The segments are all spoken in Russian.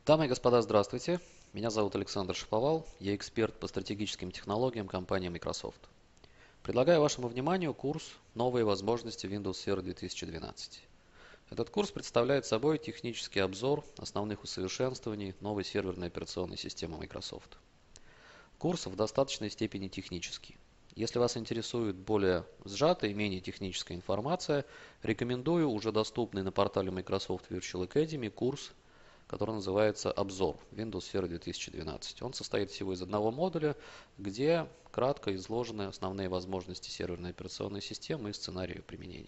Дамы и господа, здравствуйте. Меня зовут Александр Шаповал, я эксперт по стратегическим технологиям компании Microsoft. Предлагаю вашему вниманию курс «Новые возможности Windows Server 2012». Этот курс представляет собой технический обзор основных усовершенствований новой серверной операционной системы Microsoft. Курс в достаточной степени технический. Если вас интересует более сжатая и менее техническая информация, рекомендую уже доступный на портале Microsoft Virtual Academy курс, который называется «Обзор Windows Server 2012». Он состоит всего из одного модуля, где кратко изложены основные возможности серверной операционной системы и сценарии применения.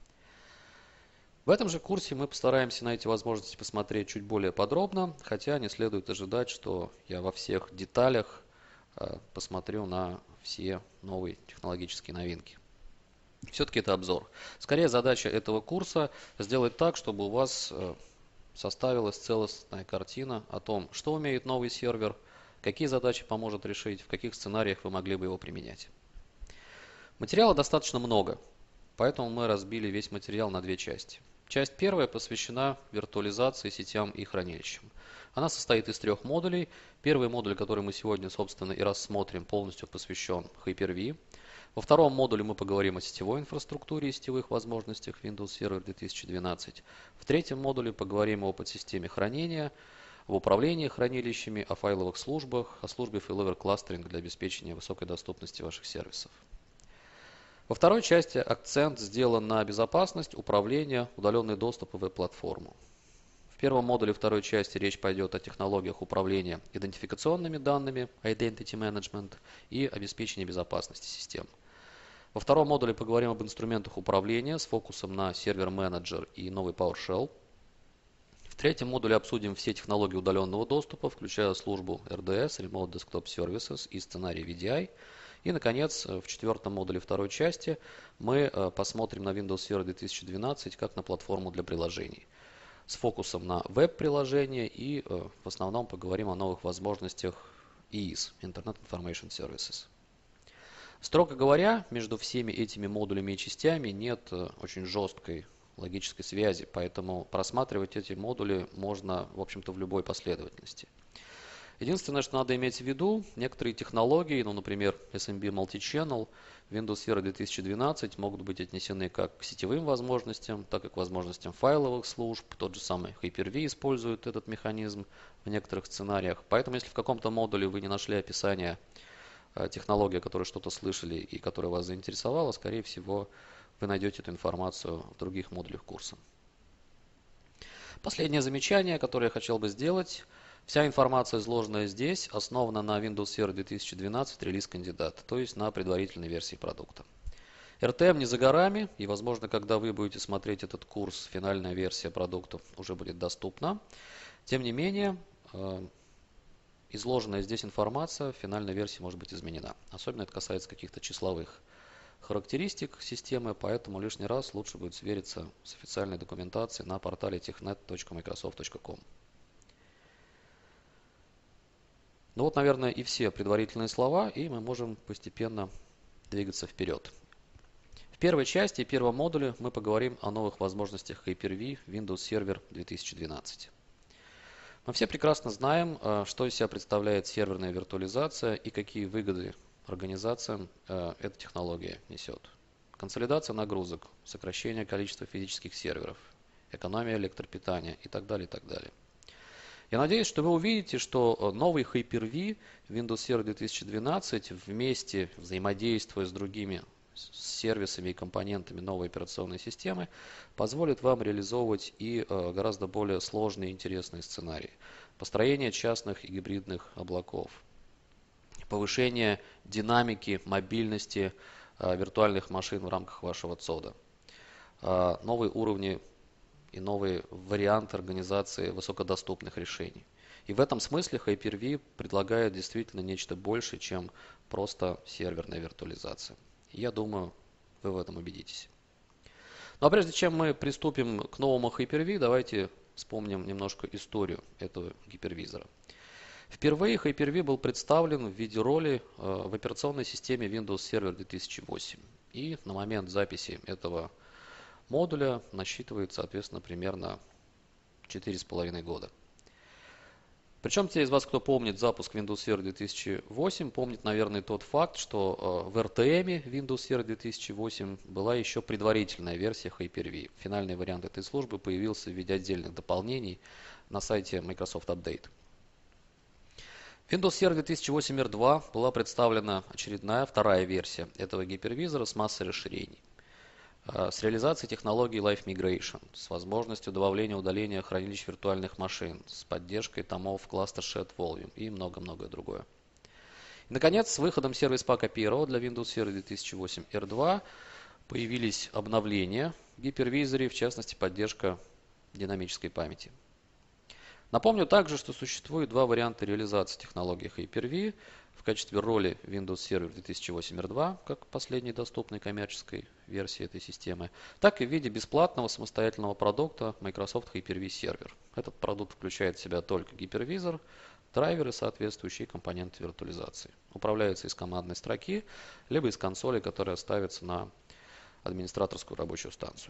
В этом же курсе мы постараемся на эти возможности посмотреть чуть более подробно, хотя не следует ожидать, что я во всех деталях посмотрю на все новые технологические новинки. Все-таки это обзор. Скорее задача этого курса сделать так, чтобы у вас составилась целостная картина о том, что умеет новый сервер, какие задачи поможет решить, в каких сценариях вы могли бы его применять. Материала достаточно много, поэтому мы разбили весь материал на две части. Часть первая посвящена виртуализации, сетям и хранилищам. Она состоит из трех модулей. Первый модуль, который мы сегодня, собственно, и рассмотрим, полностью посвящен Hyper-V. Во втором модуле мы поговорим о сетевой инфраструктуре и сетевых возможностях Windows Server 2012. В третьем модуле поговорим о подсистеме хранения, об управлении хранилищами, о файловых службах, о службе Failover Clustering для обеспечения высокой доступности ваших сервисов. Во второй части акцент сделан на безопасность, управление, удаленный доступ и веб-платформу. В первом модуле второй части речь пойдет о технологиях управления идентификационными данными, Identity Management, и обеспечении безопасности систем. Во втором модуле поговорим об инструментах управления с фокусом на сервер-менеджер и новый PowerShell. В третьем модуле обсудим все технологии удаленного доступа, включая службу RDS, Remote Desktop Services и сценарий VDI. И, наконец, в четвертом модуле второй части мы посмотрим на Windows Server 2012 как на платформу для приложений с фокусом на веб-приложения и в основном поговорим о новых возможностях IIS, Internet Information Services. Строго говоря, между всеми этими модулями и частями нет очень жесткой логической связи, поэтому просматривать эти модули можно, в общем-то, в любой последовательности. Единственное, что надо иметь в виду, некоторые технологии, например, SMB Multichannel, Windows Server 2012 могут быть отнесены как к сетевым возможностям, так и к возможностям файловых служб. Тот же самый Hyper-V использует этот механизм в некоторых сценариях. Поэтому, если в каком-то модуле вы не нашли описание технологии, о которой что-то слышали и которая вас заинтересовала, скорее всего, вы найдете эту информацию в других модулях курса. Последнее замечание, которое я хотел бы сделать. Вся информация, изложенная здесь, основана на Windows Server 2012 релиз-кандидат, то есть на предварительной версии продукта. RTM не за горами, и, возможно, когда вы будете смотреть этот курс, финальная версия продукта уже будет доступна. Тем не менее, изложенная здесь информация в финальной версии может быть изменена. Особенно это касается каких-то числовых характеристик системы, поэтому лишний раз лучше будет свериться с официальной документацией на портале technet.microsoft.com. Ну вот, наверное, и все предварительные слова, и мы можем постепенно двигаться вперед. В первой части, первом модуле мы поговорим о новых возможностях Hyper-V Windows Server 2012. Мы все прекрасно знаем, что из себя представляет серверная виртуализация и какие выгоды организациям эта технология несет. Консолидация нагрузок, сокращение количества физических серверов, экономия электропитания и так далее, и так далее. Я надеюсь, что вы увидите, что новый Hyper-V Windows Server 2012 вместе, взаимодействуя с другими сервисами и компонентами новой операционной системы, позволит вам реализовывать и гораздо более сложные и интересные сценарии. Построение частных и гибридных облаков, повышение динамики, мобильности виртуальных машин в рамках вашего ЦОДа, новые уровни и новые варианты организации высокодоступных решений. И в этом смысле Hyper-V предлагает действительно нечто большее, чем просто серверная виртуализация. И я думаю, вы в этом убедитесь. Ну а прежде чем мы приступим к новому Hyper-V, давайте вспомним немножко историю этого гипервизора. Впервые Hyper-V был представлен в виде роли в операционной системе Windows Server 2008. И на момент записи этого модуля насчитывает, соответственно, примерно 4,5 года. Причем те из вас, кто помнит запуск Windows Server 2008, помнит, наверное, тот факт, что в RTM Windows Server 2008 была еще предварительная версия Hyper-V. Финальный вариант этой службы появился в виде отдельных дополнений на сайте Microsoft Update. Windows Server 2008 R2 была представлена очередная вторая версия этого гипервизора с массой расширений. С реализацией технологии Live Migration, с возможностью добавления и удаления хранилищ виртуальных машин, с поддержкой томов Cluster Shared Volume и много-многое другое. И, наконец, с выходом Service Pack 1 для Windows Server 2008 R2 появились обновления в гипервизоре, в частности, поддержка динамической памяти. Напомню также, что существует два варианта реализации технологии Hyper-V в качестве роли Windows Server 2008 R2, как последней доступной коммерческой версии этой системы, так и в виде бесплатного самостоятельного продукта Microsoft Hyper-V Server. Этот продукт включает в себя только гипервизор, драйверы, соответствующие компоненты виртуализации. Управляется из командной строки, либо из консоли, которая ставится на администраторскую рабочую станцию.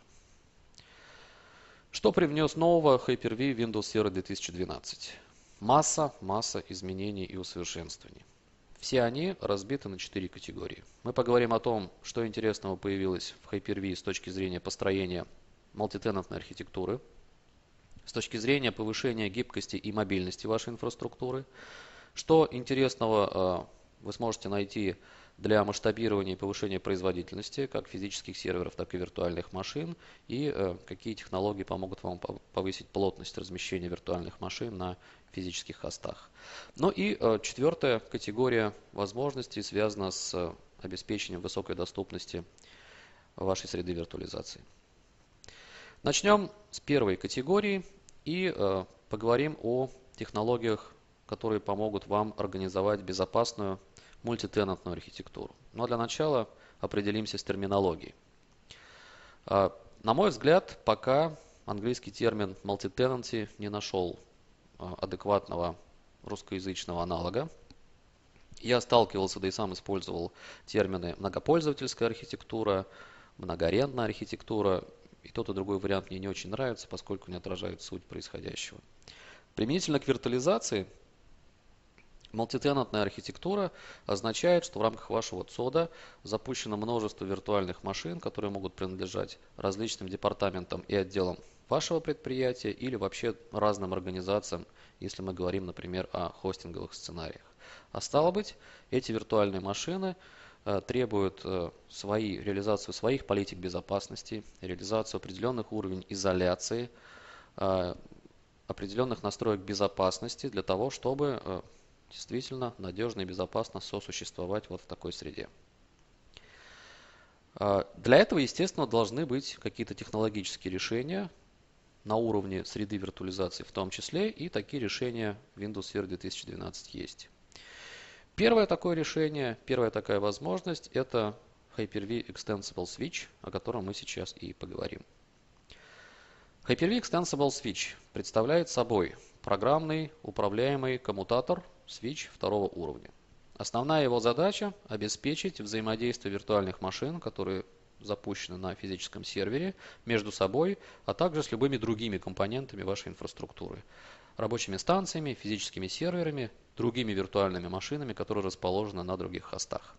Что привнес нового Hyper-V Windows Server 2012? Масса изменений и усовершенствований. Все они разбиты на 4 категории. Мы поговорим о том, что интересного появилось в Hyper-V с точки зрения построения мультитенантной архитектуры, с точки зрения повышения гибкости и мобильности вашей инфраструктуры, что интересного вы сможете найти для масштабирования и повышения производительности как физических серверов, так и виртуальных машин, и какие технологии помогут вам повысить плотность размещения виртуальных машин на физических хостах. Ну и четвертая категория возможностей связана с обеспечением высокой доступности вашей среды виртуализации. Начнем с первой категории и поговорим о технологиях, которые помогут вам организовать безопасную мультитенантную архитектуру. Но для начала определимся с терминологией. На мой взгляд, пока английский термин multi-tenancy не нашел адекватного русскоязычного аналога. Я сталкивался, да и сам использовал термины многопользовательская архитектура, многоарендная архитектура. И тот, и другой вариант мне не очень нравится, поскольку не отражает суть происходящего. Применительно к виртуализации, мультитенантная архитектура означает, что в рамках вашего ЦОДа запущено множество виртуальных машин, которые могут принадлежать различным департаментам и отделам вашего предприятия или вообще разным организациям, если мы говорим, например, о хостинговых сценариях. А стало быть, эти виртуальные машины требуют реализацию своих политик безопасности, реализацию определенных уровней изоляции, определенных настроек безопасности для того, чтобы действительно надежно и безопасно сосуществовать вот в такой среде. Для этого, естественно, должны быть какие-то технологические решения на уровне среды виртуализации в том числе, и такие решения в Windows Server 2012 есть. Первое такое решение, первая такая возможность – это Hyper-V Extensible Switch, о котором мы сейчас и поговорим. Hyper-V Extensible Switch представляет собой программный управляемый коммутатор Switch второго уровня. Основная его задача – обеспечить взаимодействие виртуальных машин, которые запущены на физическом сервере, между собой, а также с любыми другими компонентами вашей инфраструктуры. Рабочими станциями, физическими серверами, другими виртуальными машинами, которые расположены на других хостах.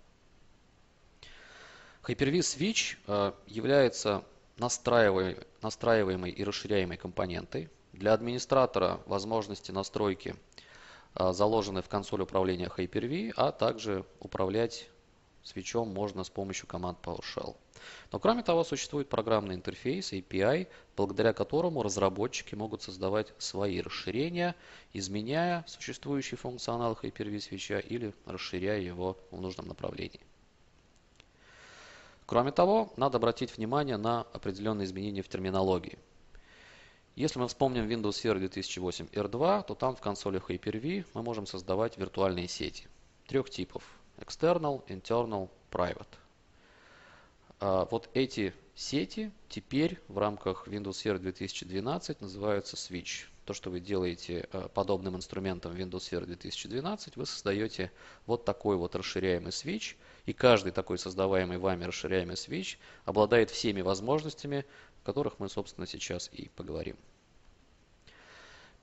Hyper-V Switch является настраиваемой и расширяемой компонентой. Для администратора возможности настройки заложены в консоли управления Hyper-V, а также управлять свитчом можно с помощью команд PowerShell. Но кроме того, существует программный интерфейс API, благодаря которому разработчики могут создавать свои расширения, изменяя существующий функционал Hyper-V свитча или расширяя его в нужном направлении. Кроме того, надо обратить внимание на определенные изменения в терминологии. Если мы вспомним Windows Server 2008 R2, то там в консоли Hyper-V мы можем создавать виртуальные сети трех типов – External, Internal, Private. Вот эти сети теперь в рамках Windows Server 2012 называются Switch. То, что вы делаете подобным инструментом Windows Server 2012, вы создаете вот такой вот расширяемый Switch, и каждый такой создаваемый вами расширяемый Switch обладает всеми возможностями, о которых мы, собственно, сейчас и поговорим.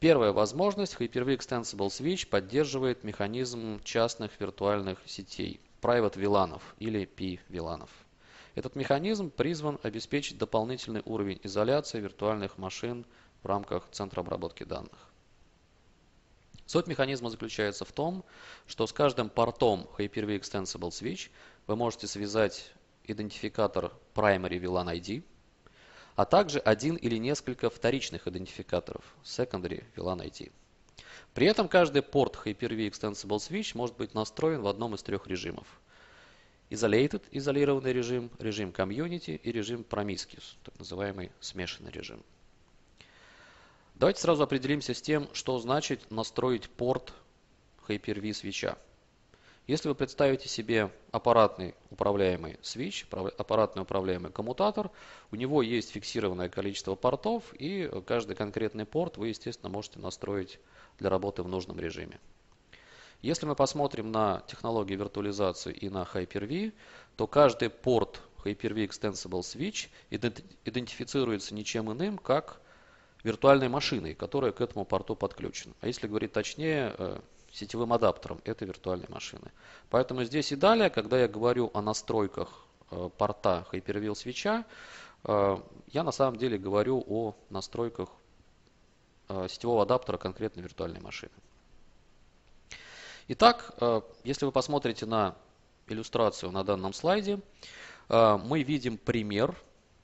Первая возможность. Hyper-V Extensible Switch поддерживает механизм частных виртуальных сетей, Private VLAN или P-VLAN. Этот механизм призван обеспечить дополнительный уровень изоляции виртуальных машин в рамках центра обработки данных. Суть механизма заключается в том, что с каждым портом Hyper-V Extensible Switch вы можете связать идентификатор Primary VLAN ID, а также один или несколько вторичных идентификаторов Secondary VLAN ID. При этом каждый порт Hyper-V Extensible Switch может быть настроен в одном из трех режимов. Isolated – изолированный режим, режим Community и режим Promiscuous, так называемый смешанный режим. Давайте сразу определимся с тем, что значит настроить порт Hyper-V свитча. Если вы представите себе аппаратный управляемый свитч, аппаратный управляемый коммутатор, у него есть фиксированное количество портов, и каждый конкретный порт вы, естественно, можете настроить для работы в нужном режиме. Если мы посмотрим на технологии виртуализации и на Hyper-V, то каждый порт Hyper-V Extensible Switch идентифицируется ничем иным, как виртуальной машиной, которая к этому порту подключена. А если говорить точнее, сетевым адаптером этой виртуальной машины. Поэтому здесь и далее, когда я говорю о настройках порта Hyper-V свитча, я на самом деле говорю о настройках сетевого адаптера конкретной виртуальной машины. Итак, если вы посмотрите на иллюстрацию на данном слайде, мы видим пример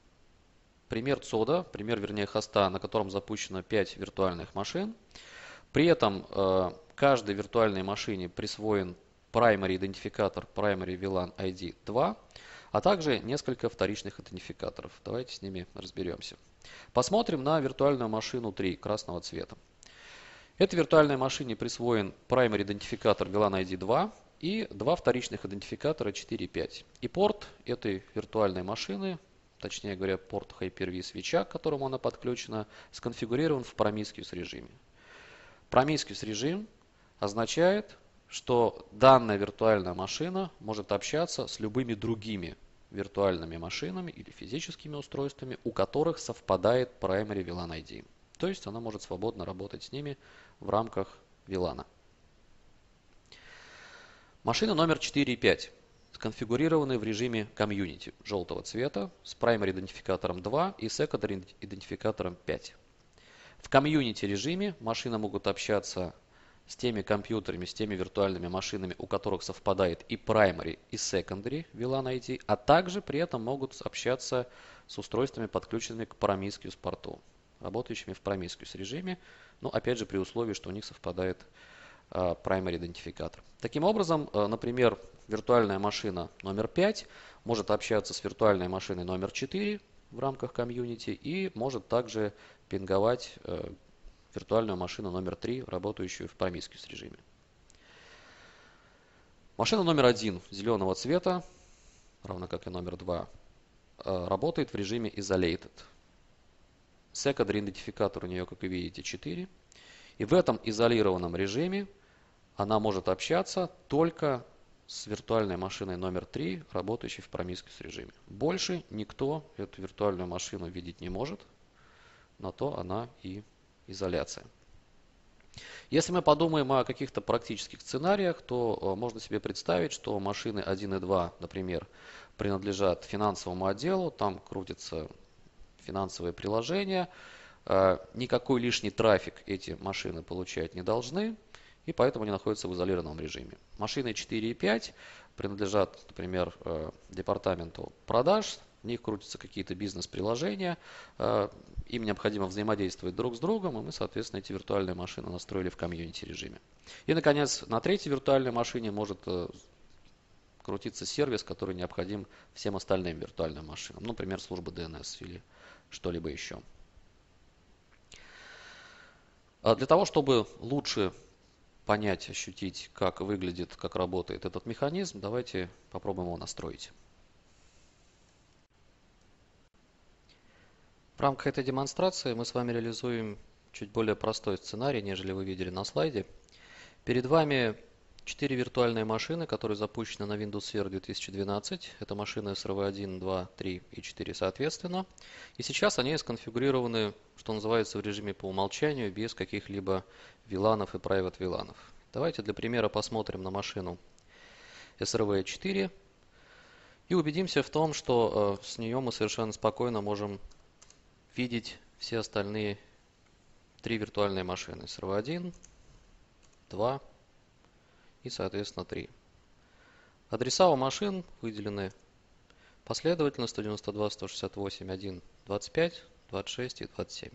ЦОДа, вернее хоста, на котором запущено 5 виртуальных машин. При этом каждой виртуальной машине присвоен primary идентификатор Primary VLAN ID 2, а также несколько вторичных идентификаторов. Давайте с ними разберемся. Посмотрим на виртуальную машину 3 красного цвета. Этой виртуальной машине присвоен primary идентификатор VLAN ID 2 и два вторичных идентификатора 4 и 5. И порт этой виртуальной машины, точнее говоря, порт Hyper-V свитча, к которому она подключена, сконфигурирован в Promiscuous режиме. Promiscuous режим означает, что данная виртуальная машина может общаться с любыми другими виртуальными машинами или физическими устройствами, у которых совпадает Primary VLAN ID. То есть она может свободно работать с ними в рамках VLAN. Машина номер 4 и 5 сконфигурированы в режиме Community желтого цвета с Primary идентификатором 2 и Secondary идентификатором 5. В Community режиме машины могут общаться с теми компьютерами, с теми виртуальными машинами, у которых совпадает и Primary, и Secondary VLAN ID, а также при этом могут общаться с устройствами, подключенными к Promiscuous порту, работающими в Promiscuous режиме, но опять же при условии, что у них совпадает Primary идентификатор. Таким образом, например, виртуальная машина номер 5 может общаться с виртуальной машиной номер 4 в рамках комьюнити и может также пинговать виртуальную машину номер 3, работающую в Promiscuous режиме. Машина номер 1 зеленого цвета, равно как и номер 2, работает в режиме Isolated. Secondary идентификатор у нее, как вы видите, 4. И в этом изолированном режиме она может общаться только с виртуальной машиной номер 3, работающей в Promiscuous режиме. Больше никто эту виртуальную машину видеть не может, на то она и изоляция. Если мы подумаем о каких-то практических сценариях, то можно себе представить, что машины 1 и 2, например, принадлежат финансовому отделу, там крутятся финансовые приложения, никакой лишний трафик эти машины получать не должны, и поэтому они находятся в изолированном режиме. Машины 4 и 5 принадлежат, например, департаменту продаж, в них крутятся какие-то бизнес-приложения, им необходимо взаимодействовать друг с другом, и мы, соответственно, эти виртуальные машины настроили в комьюнити режиме. И, наконец, на третьей виртуальной машине может крутиться сервис, который необходим всем остальным виртуальным машинам, например, служба DNS или что-либо еще. Для того, чтобы лучше понять, ощутить, как выглядит, как работает этот механизм, давайте попробуем его настроить. В рамках этой демонстрации мы с вами реализуем чуть более простой сценарий, нежели вы видели на слайде. Перед вами 4 виртуальные машины, которые запущены на Windows Server 2012. Это машины SRV1, 2, 3 и 4 соответственно. И сейчас они сконфигурированы, что называется, в режиме по умолчанию, без каких-либо VLAN и private VLAN. Давайте для примера посмотрим на машину SRV4 и убедимся в том, что с нее мы совершенно спокойно можем видеть все остальные 3 виртуальные машины. SRV1, 2 и, соответственно, 3. Адреса у машин выделены последовательно: 192, 168, 1, 25, 26 и 27.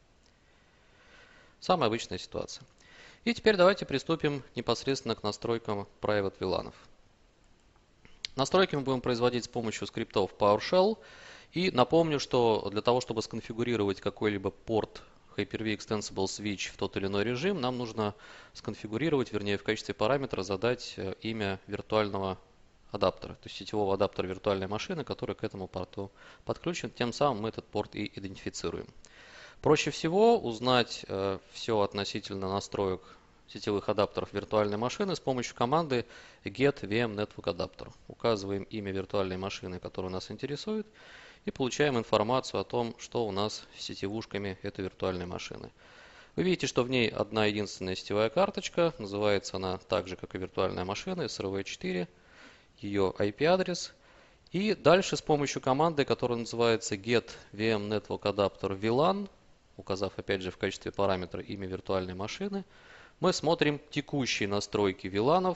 Самая обычная ситуация. И теперь давайте приступим непосредственно к настройкам Private VLAN. Настройки мы будем производить с помощью скриптов PowerShell. И напомню, что для того, чтобы сконфигурировать какой-либо порт Hyper-V Extensible Switch в тот или иной режим, нам нужно сконфигурировать, вернее, в качестве параметра задать имя виртуального адаптера, то есть сетевого адаптера виртуальной машины, который к этому порту подключен. Тем самым мы этот порт и идентифицируем. Проще всего узнать все относительно настроек сетевых адаптеров виртуальной машины с помощью команды get VM network adapter. Указываем имя виртуальной машины, которая нас интересует, и получаем информацию о том, что у нас с сетевушками этой виртуальной машины. Вы видите, что в ней одна единственная сетевая карточка, называется она так же, как и виртуальная машина, SRV4, ее IP-адрес. И дальше с помощью команды, которая называется get VM network adapter VLAN, указав опять же в качестве параметра имя виртуальной машины, мы смотрим текущие настройки VLAN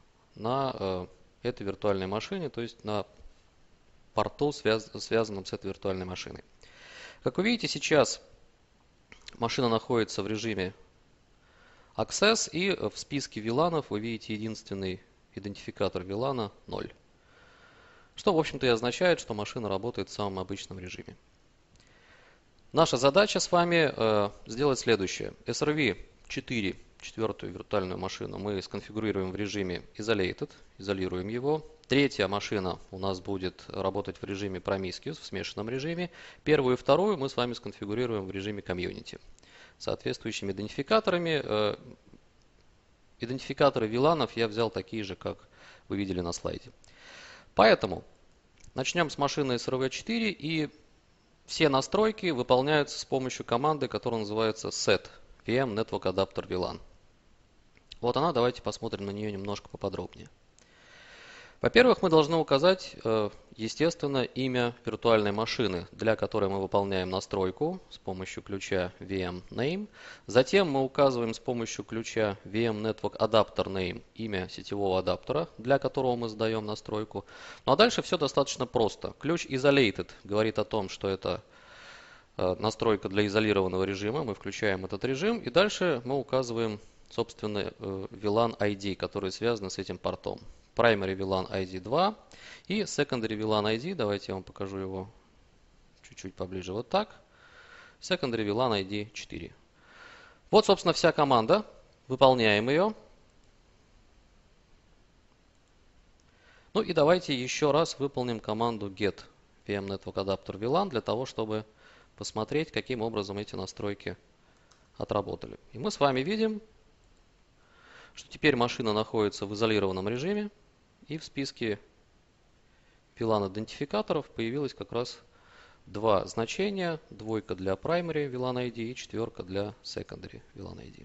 на этой виртуальной машине, то есть на порту, связанном с этой виртуальной машиной. Как вы видите, сейчас машина находится в режиме Access, и в списке VLAN вы видите единственный идентификатор VLAN 0. Что, в общем-то, и означает, что машина работает в самом обычном режиме. Наша задача с вами сделать следующее. SRV4, четвертую виртуальную машину, мы сконфигурируем в режиме Isolated, изолируем его. Третья машина у нас будет работать в режиме Promiscuous, в смешанном режиме. Первую и вторую мы с вами сконфигурируем в режиме Community. Соответствующими идентификаторами. Идентификаторы VLAN я взял такие же, как вы видели на слайде. Поэтому начнем с машины SRV4, и все настройки выполняются с помощью команды, которая называется set VM network adapter VLAN. Вот она, давайте посмотрим на нее немножко поподробнее. Во-первых, мы должны указать, естественно, имя виртуальной машины, для которой мы выполняем настройку с помощью ключа VM Name. Затем мы указываем с помощью ключа VM Network Adapter Name имя сетевого адаптера, для которого мы задаем настройку. Ну а дальше все достаточно просто. Ключ Isolated говорит о том, что это настройка для изолированного режима. Мы включаем этот режим, и дальше мы указываем, собственно, VLAN ID, который связан с этим портом. Primary VLAN ID 2 и Secondary VLAN ID, давайте я вам покажу его чуть-чуть поближе, вот так. Secondary VLAN ID 4. Вот, собственно, вся команда. Выполняем ее. Ну и давайте еще раз выполним команду get VM Network Adapter VLAN для того, чтобы посмотреть, каким образом эти настройки отработали. И мы с вами видим, что теперь машина находится в изолированном режиме, и в списке VLAN-идентификаторов появилось как раз два значения. Двойка для Primary VLAN ID и четверка для Secondary VLAN ID.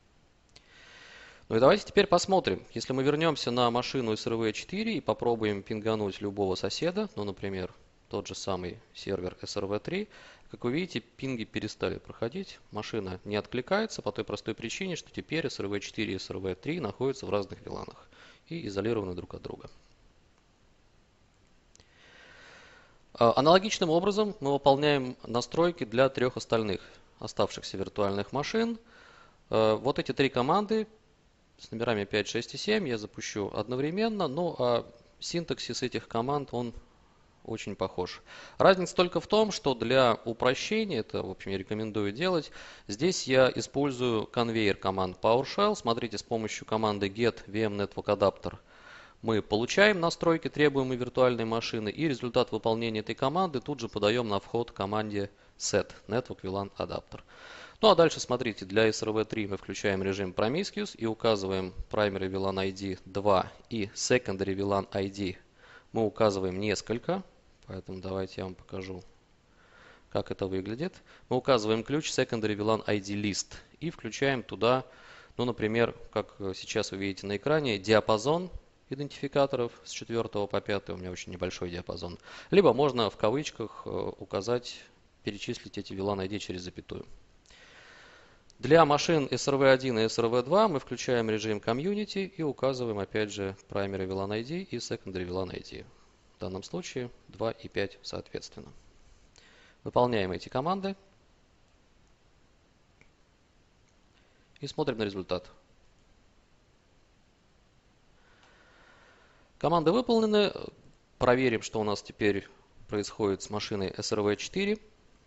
Ну и давайте теперь посмотрим. Если мы вернемся на машину SRV4 и попробуем пингануть любого соседа, ну, например, тот же самый сервер SRV3, как вы видите, пинги перестали проходить. Машина не откликается по той простой причине, что теперь SRV4 и SRV3 находятся в разных VLAN и изолированы друг от друга. Аналогичным образом мы выполняем настройки для трех остальных оставшихся виртуальных машин. Вот эти три команды с номерами 5, 6 и 7 я запущу одновременно, но синтаксис этих команд он очень похож. Разница только в том, что для упрощения, это, в общем, я рекомендую делать, здесь я использую конвейер команд PowerShell. Смотрите, с помощью команды get VM network adapter мы получаем настройки требуемой виртуальной машины, и результат выполнения этой команды тут же подаем на вход команде set network VLAN adapter. Ну а дальше смотрите, для SRV3 мы включаем режим Promiscuous и указываем Primary VLAN ID 2 и Secondary VLAN ID мы указываем несколько, поэтому давайте я вам покажу, как это выглядит. Мы указываем ключ Secondary VLAN ID List и включаем туда, ну, например, как сейчас вы видите на экране, диапазон идентификаторов с 4 по 5, у меня очень небольшой диапазон. Либо можно в кавычках указать, перечислить эти VLAN ID через запятую. Для машин SRV1 и SRV2 мы включаем режим Community и указываем опять же Primary VLAN ID и Secondary VLAN ID. В данном случае 2 и 5 соответственно. Выполняем эти команды и смотрим на результат. Команды выполнены. Проверим, что у нас теперь происходит с машиной SRV4.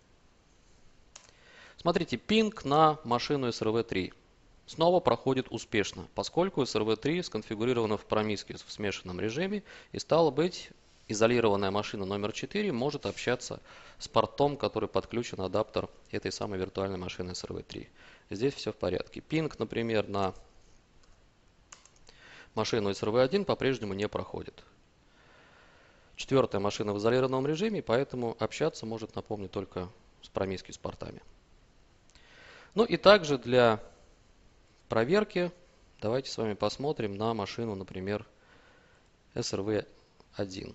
Смотрите, пинг на машину SRV3 снова проходит успешно, поскольку SRV3 сконфигурирована в Promiscuous в смешанном режиме, и стало быть, изолированная машина номер 4 может общаться с портом, который подключен адаптер этой самой виртуальной машины SRV3. Здесь все в порядке. Пинг, например, на машину SRV1 по-прежнему не проходит. Четвертая машина в изолированном режиме, поэтому общаться может, напомню, только с Promiscuous портами. Ну и также для проверки давайте с вами посмотрим на машину, например, SRV1.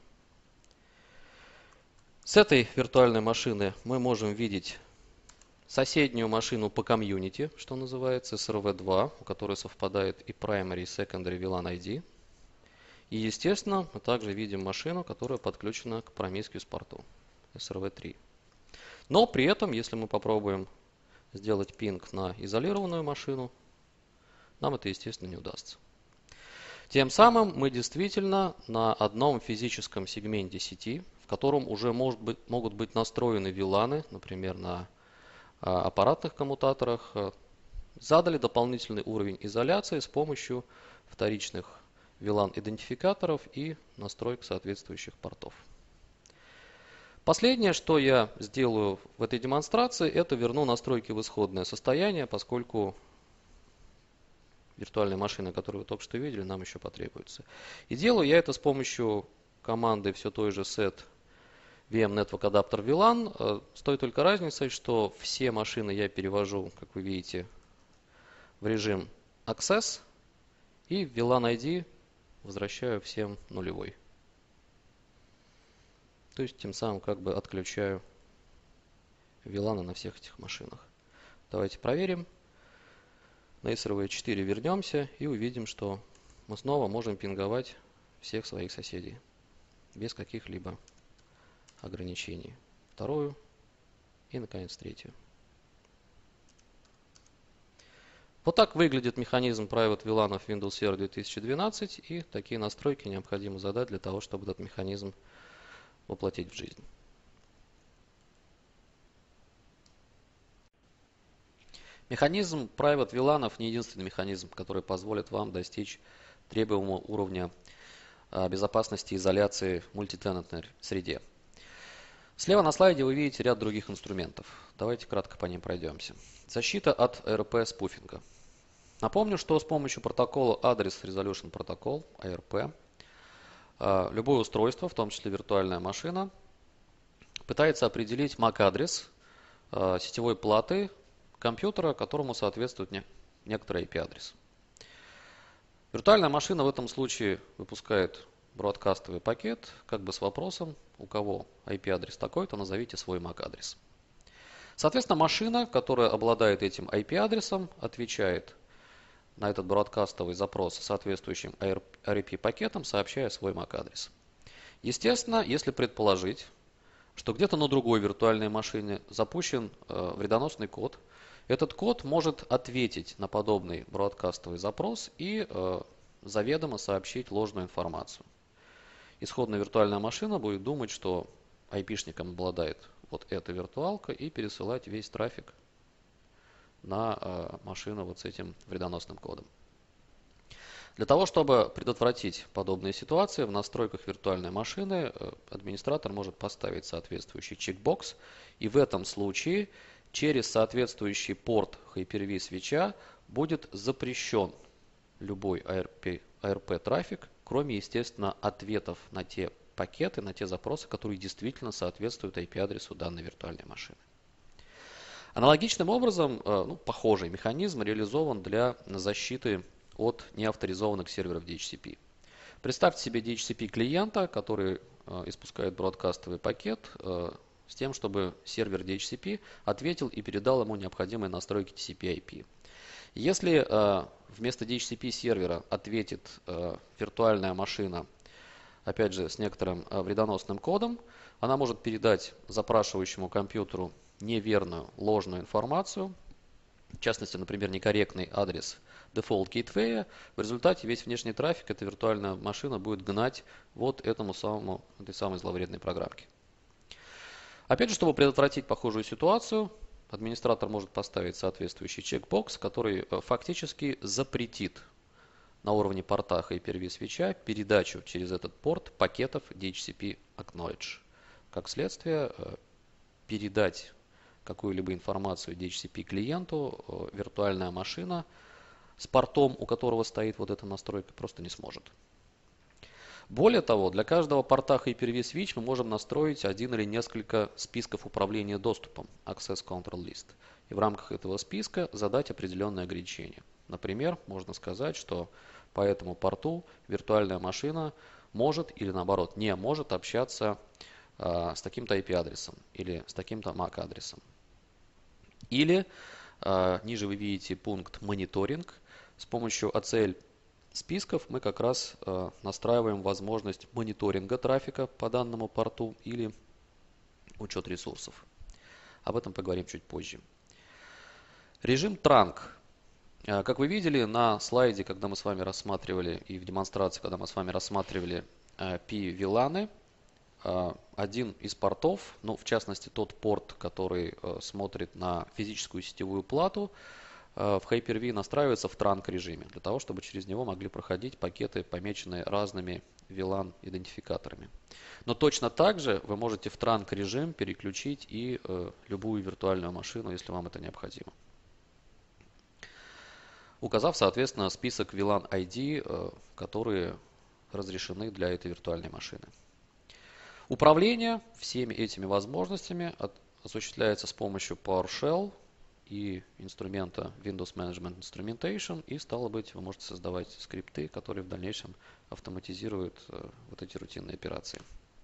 С этой виртуальной машины мы можем видеть соседнюю машину по комьюнити, что называется, SRV2, у которой совпадает и Primary, и Secondary VLAN ID. И, естественно, мы также видим машину, которая подключена к Promiscuous порту SRV3. Но при этом, если мы попробуем сделать пинг на изолированную машину, нам это, естественно, не удастся. Тем самым мы действительно на одном физическом сегменте сети, в котором уже могут быть настроены VLAN, например, на аппаратных коммутаторах, задали дополнительный уровень изоляции с помощью вторичных VLAN-идентификаторов и настроек соответствующих портов. Последнее, что я сделаю в этой демонстрации, это верну настройки в исходное состояние, поскольку виртуальная машина, которую вы только что видели, нам еще потребуется. И делаю я это с помощью команды все той же set VM Network Adapter VLAN, с той только разницей, что все машины я перевожу, как вы видите, в режим Access и VLAN ID возвращаю всем нулевой. То есть тем самым как бы отключаю VLAN на всех этих машинах. Давайте проверим. На SRV4 вернемся и увидим, что мы снова можем пинговать всех своих соседей без каких-либо ограничений. Вторую и, наконец, третью. Вот так выглядит механизм Private VLAN в Windows Server 2012, и такие настройки необходимо задать для того, чтобы этот механизм воплотить в жизнь. Механизм Private VLAN не единственный механизм, который позволит вам достичь требуемого уровня безопасности и изоляции в мультитенантной среде. Слева на слайде вы видите ряд других инструментов. Давайте кратко по ним пройдемся. Защита от ARP-спуфинга. Напомню, что с помощью протокола Address Resolution Protocol, ARP, любое устройство, в том числе виртуальная машина, пытается определить MAC-адрес сетевой платы компьютера, которому соответствует некоторый IP-адрес. Виртуальная машина в этом случае выпускает бродкастовый пакет, как бы с вопросом, у кого IP-адрес такой-то, назовите свой MAC-адрес. Соответственно, машина, которая обладает этим IP-адресом, отвечает на этот бродкастовый запрос соответствующим ARP-пакетом, сообщая свой MAC-адрес. Естественно, если предположить, что где-то на другой виртуальной машине запущен вредоносный код, этот код может ответить на подобный бродкастовый запрос и заведомо сообщить ложную информацию. Исходная виртуальная машина будет думать, что IP-шником обладает вот эта виртуалка и пересылать весь трафик на машину вот с этим вредоносным кодом. Для того, чтобы предотвратить подобные ситуации, в настройках виртуальной машины администратор может поставить соответствующий чекбокс, и в этом случае через соответствующий порт Hyper-V свитча будет запрещен любой ARP трафик, кроме, естественно, ответов на те пакеты, на те запросы, которые действительно соответствуют IP-адресу данной виртуальной машины. Аналогичным образом, похожий механизм реализован для защиты от неавторизованных серверов DHCP. Представьте себе DHCP клиента, который испускает бродкастовый пакет с тем, чтобы сервер DHCP ответил и передал ему необходимые настройки TCP/IP. Если вместо DHCP сервера ответит виртуальная машина, опять же, с некоторым вредоносным кодом, она может передать запрашивающему компьютеру неверную, ложную информацию, в частности, например, некорректный адрес Default Gateway. В результате весь внешний трафик эта виртуальная машина будет гнать вот этой самой зловредной программке. Опять же, чтобы предотвратить похожую ситуацию, администратор может поставить соответствующий чекбокс, который фактически запретит на уровне порта Hyper-V свитча передачу через этот порт пакетов DHCP Acknowledge. Как следствие, передать какую-либо информацию DHCP клиенту виртуальная машина с портом, у которого стоит вот эта настройка, просто не сможет. Более того, для каждого порта Hyper-V Switch мы можем настроить один или несколько списков управления доступом, Access Control List, и в рамках этого списка задать определенные ограничения. Например, можно сказать, что по этому порту виртуальная машина может или наоборот не может общаться с таким-то IP-адресом или с таким-то MAC-адресом. Или ниже вы видите пункт мониторинг. С помощью ACL списков мы как раз настраиваем возможность мониторинга трафика по данному порту или учет ресурсов. Об этом поговорим чуть позже. Режим Trunk. Как вы видели на слайде, когда мы с вами рассматривали, и в демонстрации, когда мы с вами рассматривали P-VLAN, один из портов, в частности тот порт, который смотрит на физическую сетевую плату, в Hyper-V настраивается в Trunk режиме, для того, чтобы через него могли проходить пакеты, помеченные разными VLAN-идентификаторами. Но точно так же вы можете в Trunk режим переключить и любую виртуальную машину, если вам это необходимо, указав, соответственно, список VLAN ID, которые разрешены для этой виртуальной машины. Управление всеми этими возможностями осуществляется с помощью PowerShell и инструмента Windows Management Instrumentation, и стало быть, вы можете создавать скрипты, которые в дальнейшем автоматизируют вот эти рутинные операции.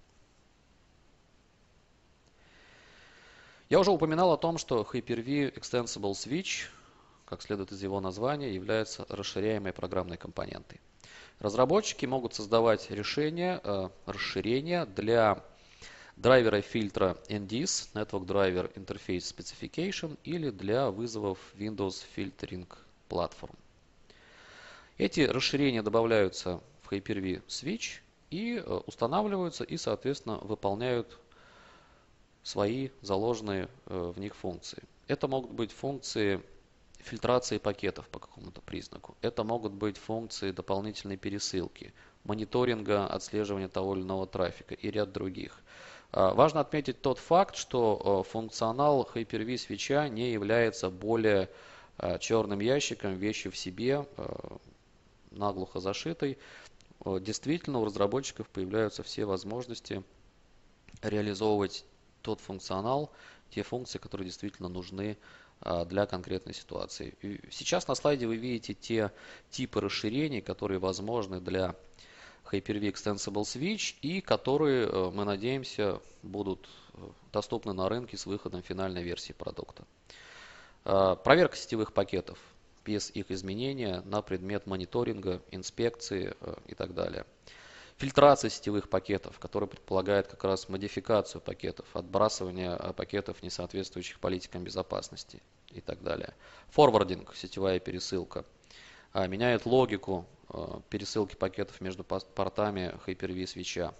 Я уже упоминал о том, что Hyper-V Extensible Switch, как следует из его названия, является расширяемой программной компонентой. Разработчики могут создавать расширения для драйвера фильтра NDIS, Network Driver Interface Specification, или для вызовов Windows Filtering Platform. Эти расширения добавляются в Hyper-V Switch и устанавливаются и, соответственно, выполняют свои заложенные в них функции. Это могут быть функции фильтрации пакетов по какому-то признаку. Это могут быть функции дополнительной пересылки, мониторинга, отслеживания того или иного трафика и ряд других. Важно отметить тот факт, что функционал Hyper-V свитча не является более черным ящиком, вещью в себе, наглухо зашитой. Действительно, у разработчиков появляются все возможности реализовывать тот функционал, те функции, которые действительно нужны для конкретной ситуации. Сейчас на слайде вы видите те типы расширений, которые возможны для Hyper-V Extensible Switch и которые, мы надеемся, будут доступны на рынке с выходом финальной версии продукта. Проверка сетевых пакетов без их изменения на предмет мониторинга, инспекции и так далее. Фильтрация сетевых пакетов, которая предполагает как раз модификацию пакетов, отбрасывание пакетов, не соответствующих политикам безопасности и так далее. Форвардинг, сетевая пересылка, меняет логику пересылки пакетов между портами Hyper-V свитча.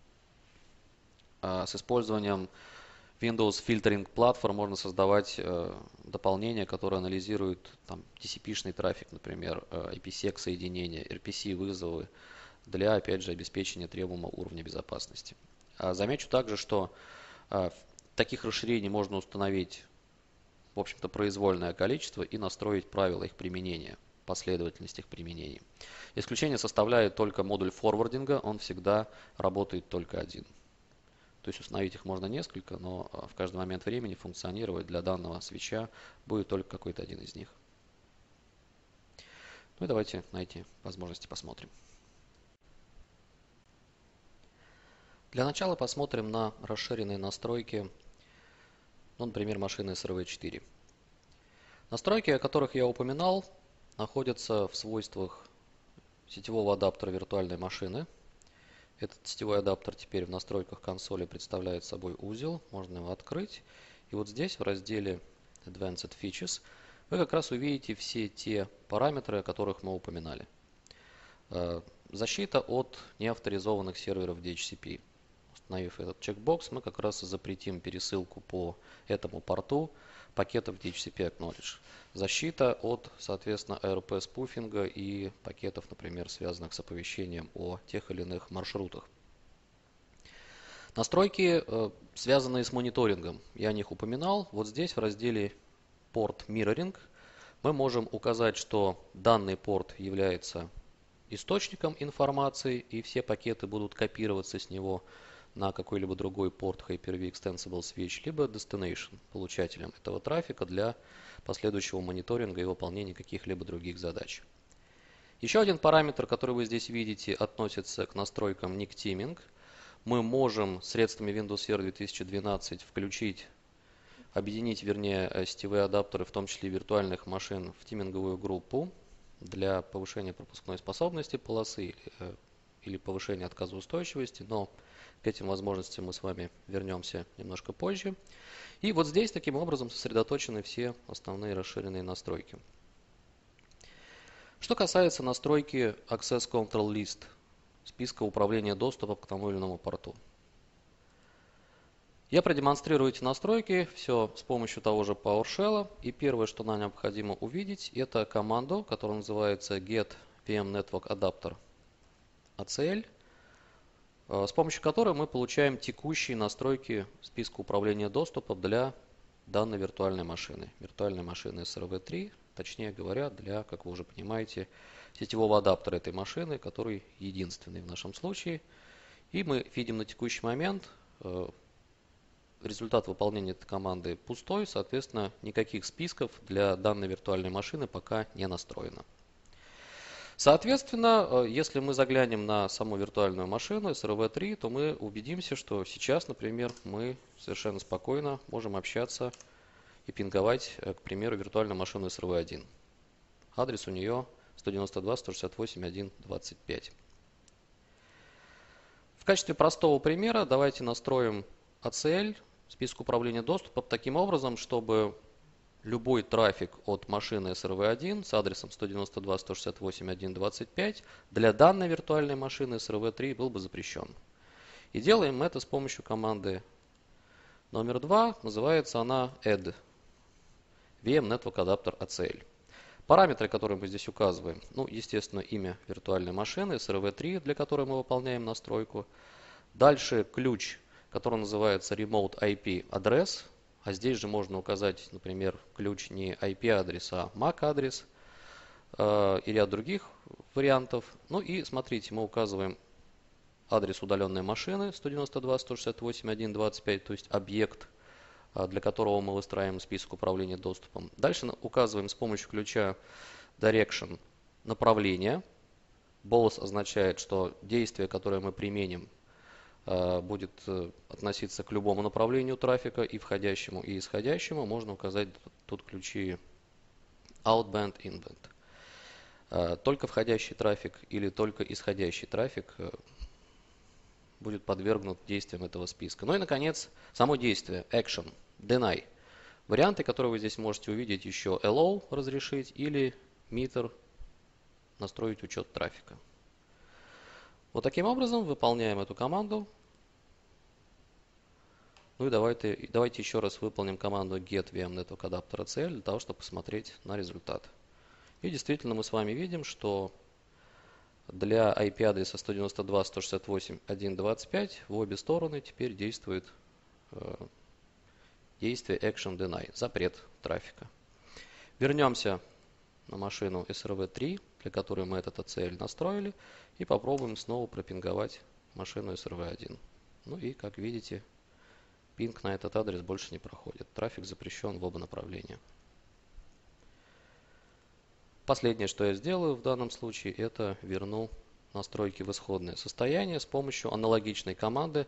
С использованием Windows Filtering Platform можно создавать дополнения, которые анализируют TCP-шный трафик, например, IPsec соединения, RPC вызовы, для, опять же, обеспечения требуемого уровня безопасности. Замечу также, что таких расширений можно установить в общем-то, произвольное количество и настроить правила их применения, последовательность их применений. Исключение составляет только модуль форвардинга, он всегда работает только один. То есть установить их можно несколько, но в каждый момент времени функционировать для данного свеча будет только какой-то один из них. Ну и давайте на эти возможности посмотрим. Для начала посмотрим на расширенные настройки, ну, например, машины SRV4. Настройки, о которых я упоминал, находятся в свойствах сетевого адаптера виртуальной машины. Этот сетевой адаптер теперь в настройках консоли представляет собой узел, можно его открыть. И вот здесь в разделе Advanced Features вы как раз увидите все те параметры, о которых мы упоминали. Защита от неавторизованных серверов DHCP. Установив этот чекбокс, мы как раз и запретим пересылку по этому порту пакетов DHCP Acknowledge. Защита от, соответственно, ARP-спуфинга и пакетов, например, связанных с оповещением о тех или иных маршрутах. Настройки, связанные с мониторингом, я о них упоминал. Вот здесь в разделе Port Mirroring мы можем указать, что данный порт является источником информации, и все пакеты будут копироваться с него на какой-либо другой порт Hyper-V Extensible Switch, либо Destination, получателем этого трафика для последующего мониторинга и выполнения каких-либо других задач. Еще один параметр, который вы здесь видите, относится к настройкам Nick Teaming. Мы можем средствами Windows Server 2012 объединить, сетевые адаптеры, в том числе виртуальных машин, в тиминговую группу для повышения пропускной способности полосы или повышения отказоустойчивости, но к этим возможностям мы с вами вернемся немножко позже. И вот здесь таким образом сосредоточены все основные расширенные настройки. Что касается настройки Access Control List, списка управления доступом к тому или иному порту. Я продемонстрирую эти настройки все с помощью того же PowerShell. И первое, что нам необходимо увидеть, это команду, которая называется get VM Network Adapter ACL, с помощью которой мы получаем текущие настройки списка управления доступом для данной виртуальной машины SRV3, точнее говоря, для, как вы уже понимаете, сетевого адаптера этой машины, который единственный в нашем случае. И мы видим на текущий момент результат выполнения этой команды пустой, соответственно, никаких списков для данной виртуальной машины пока не настроено. Соответственно, если мы заглянем на саму виртуальную машину SRV3, то мы убедимся, что сейчас, например, мы совершенно спокойно можем общаться и пинговать, к примеру, виртуальную машину SRV1. Адрес у нее 192.168.1.25. В качестве простого примера давайте настроим ACL, список управления доступом, таким образом, чтобы любой трафик от машины SRV1 с адресом 192.168.1.25 для данной виртуальной машины SRV3 был бы запрещен. И делаем это с помощью команды номер 2, называется она add VM Network Adapter ACL. Параметры, которые мы здесь указываем, ну, естественно, имя виртуальной машины SRV3, для которой мы выполняем настройку. Дальше ключ, который называется Remote IP адрес. А здесь же можно указать, например, ключ не IP-адрес, а MAC-адрес и ряд других вариантов. Ну и смотрите, мы указываем адрес удаленной машины 192.168.1.25, то есть объект, для которого мы выстраиваем список управления доступом. Дальше указываем с помощью ключа Direction направление. Both означает, что действие, которое мы применим, будет относиться к любому направлению трафика, и входящему, и исходящему. Можно указать тут ключи outbound, inbound. Только входящий трафик или только исходящий трафик будет подвергнут действиям этого списка. Ну и, наконец, само действие action, deny. Варианты, которые вы здесь можете увидеть, еще allow разрешить или meter настроить учет трафика. Вот таким образом выполняем эту команду. Ну и давайте еще раз выполним команду get VM Network Adapter ACL для того, чтобы посмотреть на результат. И действительно мы с вами видим, что для IP-адреса 192.168.1.25 в обе стороны теперь действует действие Action Deny, запрет трафика. Вернемся на машину SRV3, для которой мы этот ACL настроили, и попробуем снова пропинговать машину SRV1. Ну и, как видите, пинг на этот адрес больше не проходит. Трафик запрещен в оба направления. Последнее, что я сделаю в данном случае, это верну настройки в исходное состояние с помощью аналогичной команды,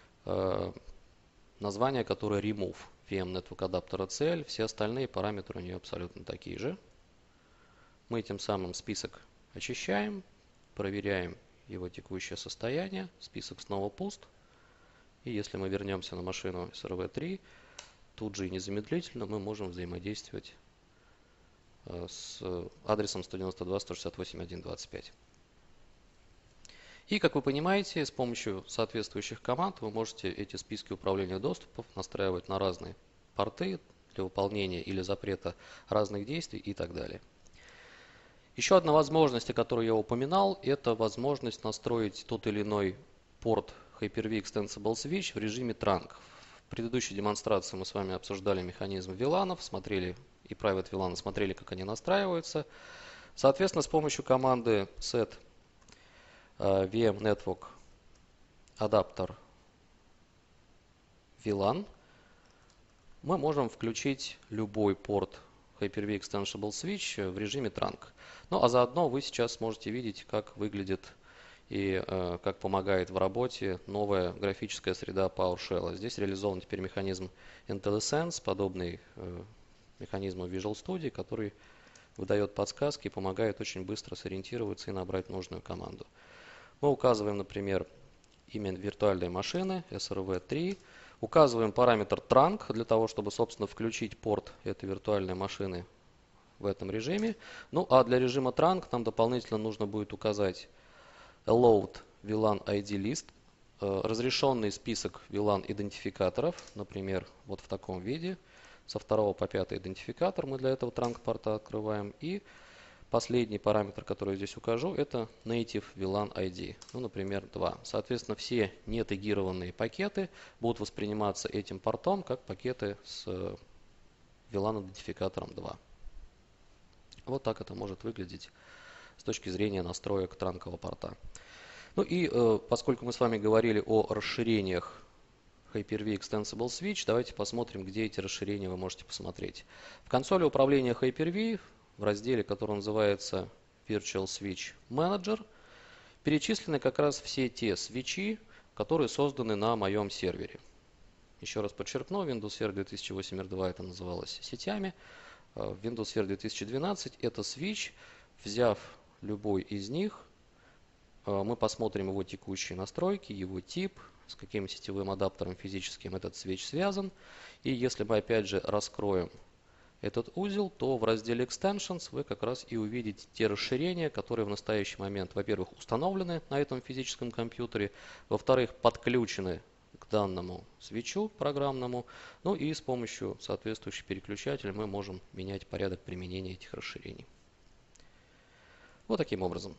название которой remove VM Network Adapter ACL. Все остальные параметры у нее абсолютно такие же. Мы тем самым список очищаем, проверяем его текущее состояние, список снова пуст. И если мы вернемся на машину SRV3, тут же и незамедлительно мы можем взаимодействовать с адресом 192.168.1.25. И, как вы понимаете, с помощью соответствующих команд вы можете эти списки управления доступов настраивать на разные порты для выполнения или запрета разных действий и так далее. Еще одна возможность, о которой я упоминал, это возможность настроить тот или иной порт Hyper-V Extensible Switch в режиме trunk. В предыдущей демонстрации мы с вами обсуждали механизм VLAN, смотрели и Private VLAN, смотрели, как они настраиваются. Соответственно, с помощью команды set VM Network Adapter VLAN мы можем включить любой порт Hyper-V Extensible Switch в режиме trunk. Ну а заодно вы сейчас сможете видеть, как выглядит и как помогает в работе новая графическая среда PowerShell. Здесь реализован теперь механизм IntelliSense, подобный механизму Visual Studio, который выдает подсказки и помогает очень быстро сориентироваться и набрать нужную команду. Мы указываем, например, имя виртуальной машины SRV3, указываем параметр trunk для того, чтобы, собственно, включить порт этой виртуальной машины в этом режиме. Ну а для режима trunk нам дополнительно нужно будет указать allowed VLAN ID list, разрешенный список VLAN идентификаторов, например, вот в таком виде. Со 2 по 5 идентификатор мы для этого trunk порта открываем. И последний параметр, который я здесь укажу, это native VLAN ID, ну, например, 2. Соответственно, все нетегированные пакеты будут восприниматься этим портом как пакеты с VLAN идентификатором 2. Вот так это может выглядеть с точки зрения настроек транкового порта. Ну и поскольку мы с вами говорили о расширениях Hyper-V Extensible Switch, давайте посмотрим, где эти расширения вы можете посмотреть. В консоли управления Hyper-V в разделе, который называется Virtual Switch Manager, перечислены как раз все те свитчи, которые созданы на моем сервере. Еще раз подчеркну, Windows Server 2008 R2 это называлось сетями. В Windows Server 2012 это switch. Взяв любой из них, мы посмотрим его текущие настройки, его тип, с каким сетевым адаптером физическим этот свитч связан. И если мы опять же раскроем этот узел, то в разделе Extensions вы как раз и увидите те расширения, которые в настоящий момент, во-первых, установлены на этом физическом компьютере, во-вторых, подключены к данному свитчу программному, ну и с помощью соответствующих переключателей мы можем менять порядок применения этих расширений. Вот таким образом.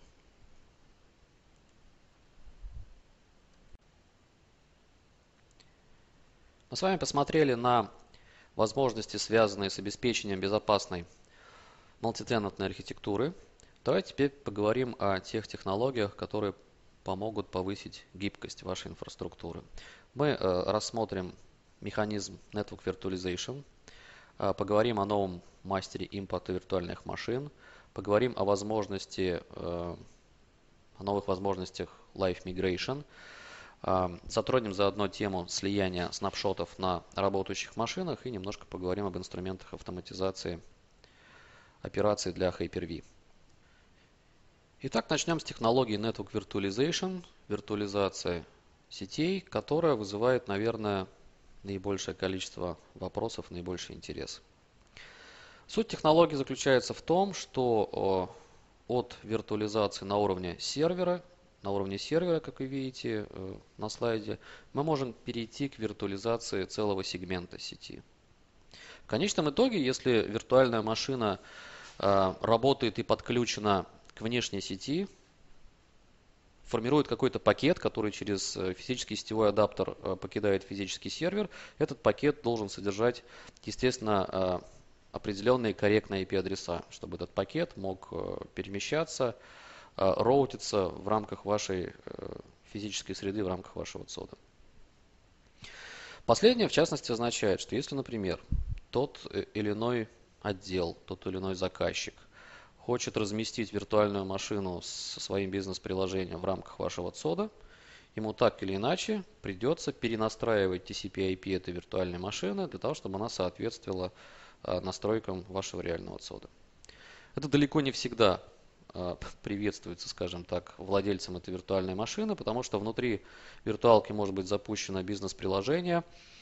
Мы с вами посмотрели на возможности, связанные с обеспечением безопасной мультитенантной архитектуры. Давайте теперь поговорим о тех технологиях, которые помогут повысить гибкость вашей инфраструктуры. Мы рассмотрим механизм Network Virtualization, поговорим о новом мастере импорта виртуальных машин, поговорим о новых возможностях Live Migration, затронем заодно тему слияния снапшотов на работающих машинах и немножко поговорим об инструментах автоматизации операций для Hyper-V. Итак, начнем с технологии Network Virtualization, виртуализация сетей, которая вызывает, наверное, наибольшее количество вопросов, наибольший интерес. Суть технологии заключается в том, что от виртуализации на уровне сервера, как вы видите на слайде, мы можем перейти к виртуализации целого сегмента сети. В конечном итоге, если виртуальная машина работает и подключена к внешней сети, формирует какой-то пакет, который через физический сетевой адаптер покидает физический сервер. Этот пакет должен содержать, естественно, определенные корректные IP-адреса, чтобы этот пакет мог перемещаться, роутиться в рамках вашей физической среды, в рамках вашего ЦОДа. Последнее, в частности, означает, что если, например, тот или иной отдел, тот или иной заказчик хочет разместить виртуальную машину со своим бизнес-приложением в рамках вашего ЦОДа, ему так или иначе придется перенастраивать TCP/IP этой виртуальной машины для того, чтобы она соответствовала настройкам вашего реального ЦОДа. Это далеко не всегда приветствуется, скажем так, владельцем этой виртуальной машины, потому что внутри виртуалки может быть запущено бизнес-приложение,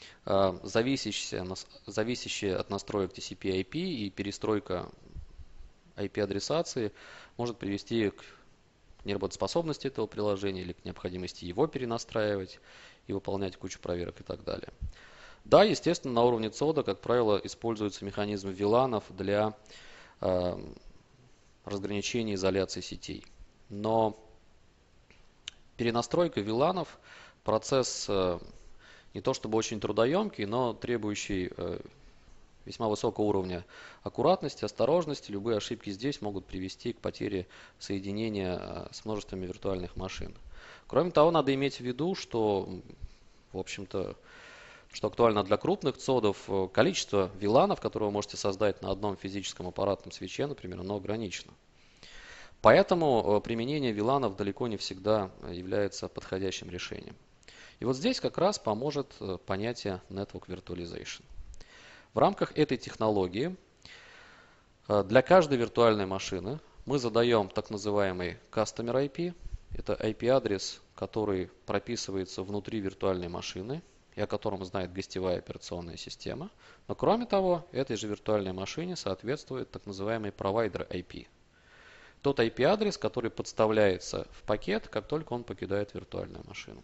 зависящее от настроек TCP/IP, и перестройка IP-адресации может привести к неработоспособности этого приложения или к необходимости его перенастраивать и выполнять кучу проверок и так далее. Да, естественно, на уровне ЦОДа, как правило, используются механизмы VLAN для разграничения изоляции сетей. Но перенастройка VLAN процесс не то чтобы очень трудоемкий, но требующий весьма высокого уровня аккуратности, осторожности. Любые ошибки здесь могут привести к потере соединения с множествами виртуальных машин. Кроме того, надо иметь в виду, что, в общем-то, что актуально для крупных ЦОДов, количество VLAN, которые вы можете создать на одном физическом аппаратном свече, например, оно ограничено. Поэтому применение VLAN далеко не всегда является подходящим решением. И вот здесь как раз поможет понятие Network Virtualization. В рамках этой технологии для каждой виртуальной машины мы задаем так называемый Customer IP. Это IP-адрес, который прописывается внутри виртуальной машины и о котором знает гостевая операционная система. Но кроме того, этой же виртуальной машине соответствует так называемый Provider IP. Тот IP-адрес, который подставляется в пакет, как только он покидает виртуальную машину.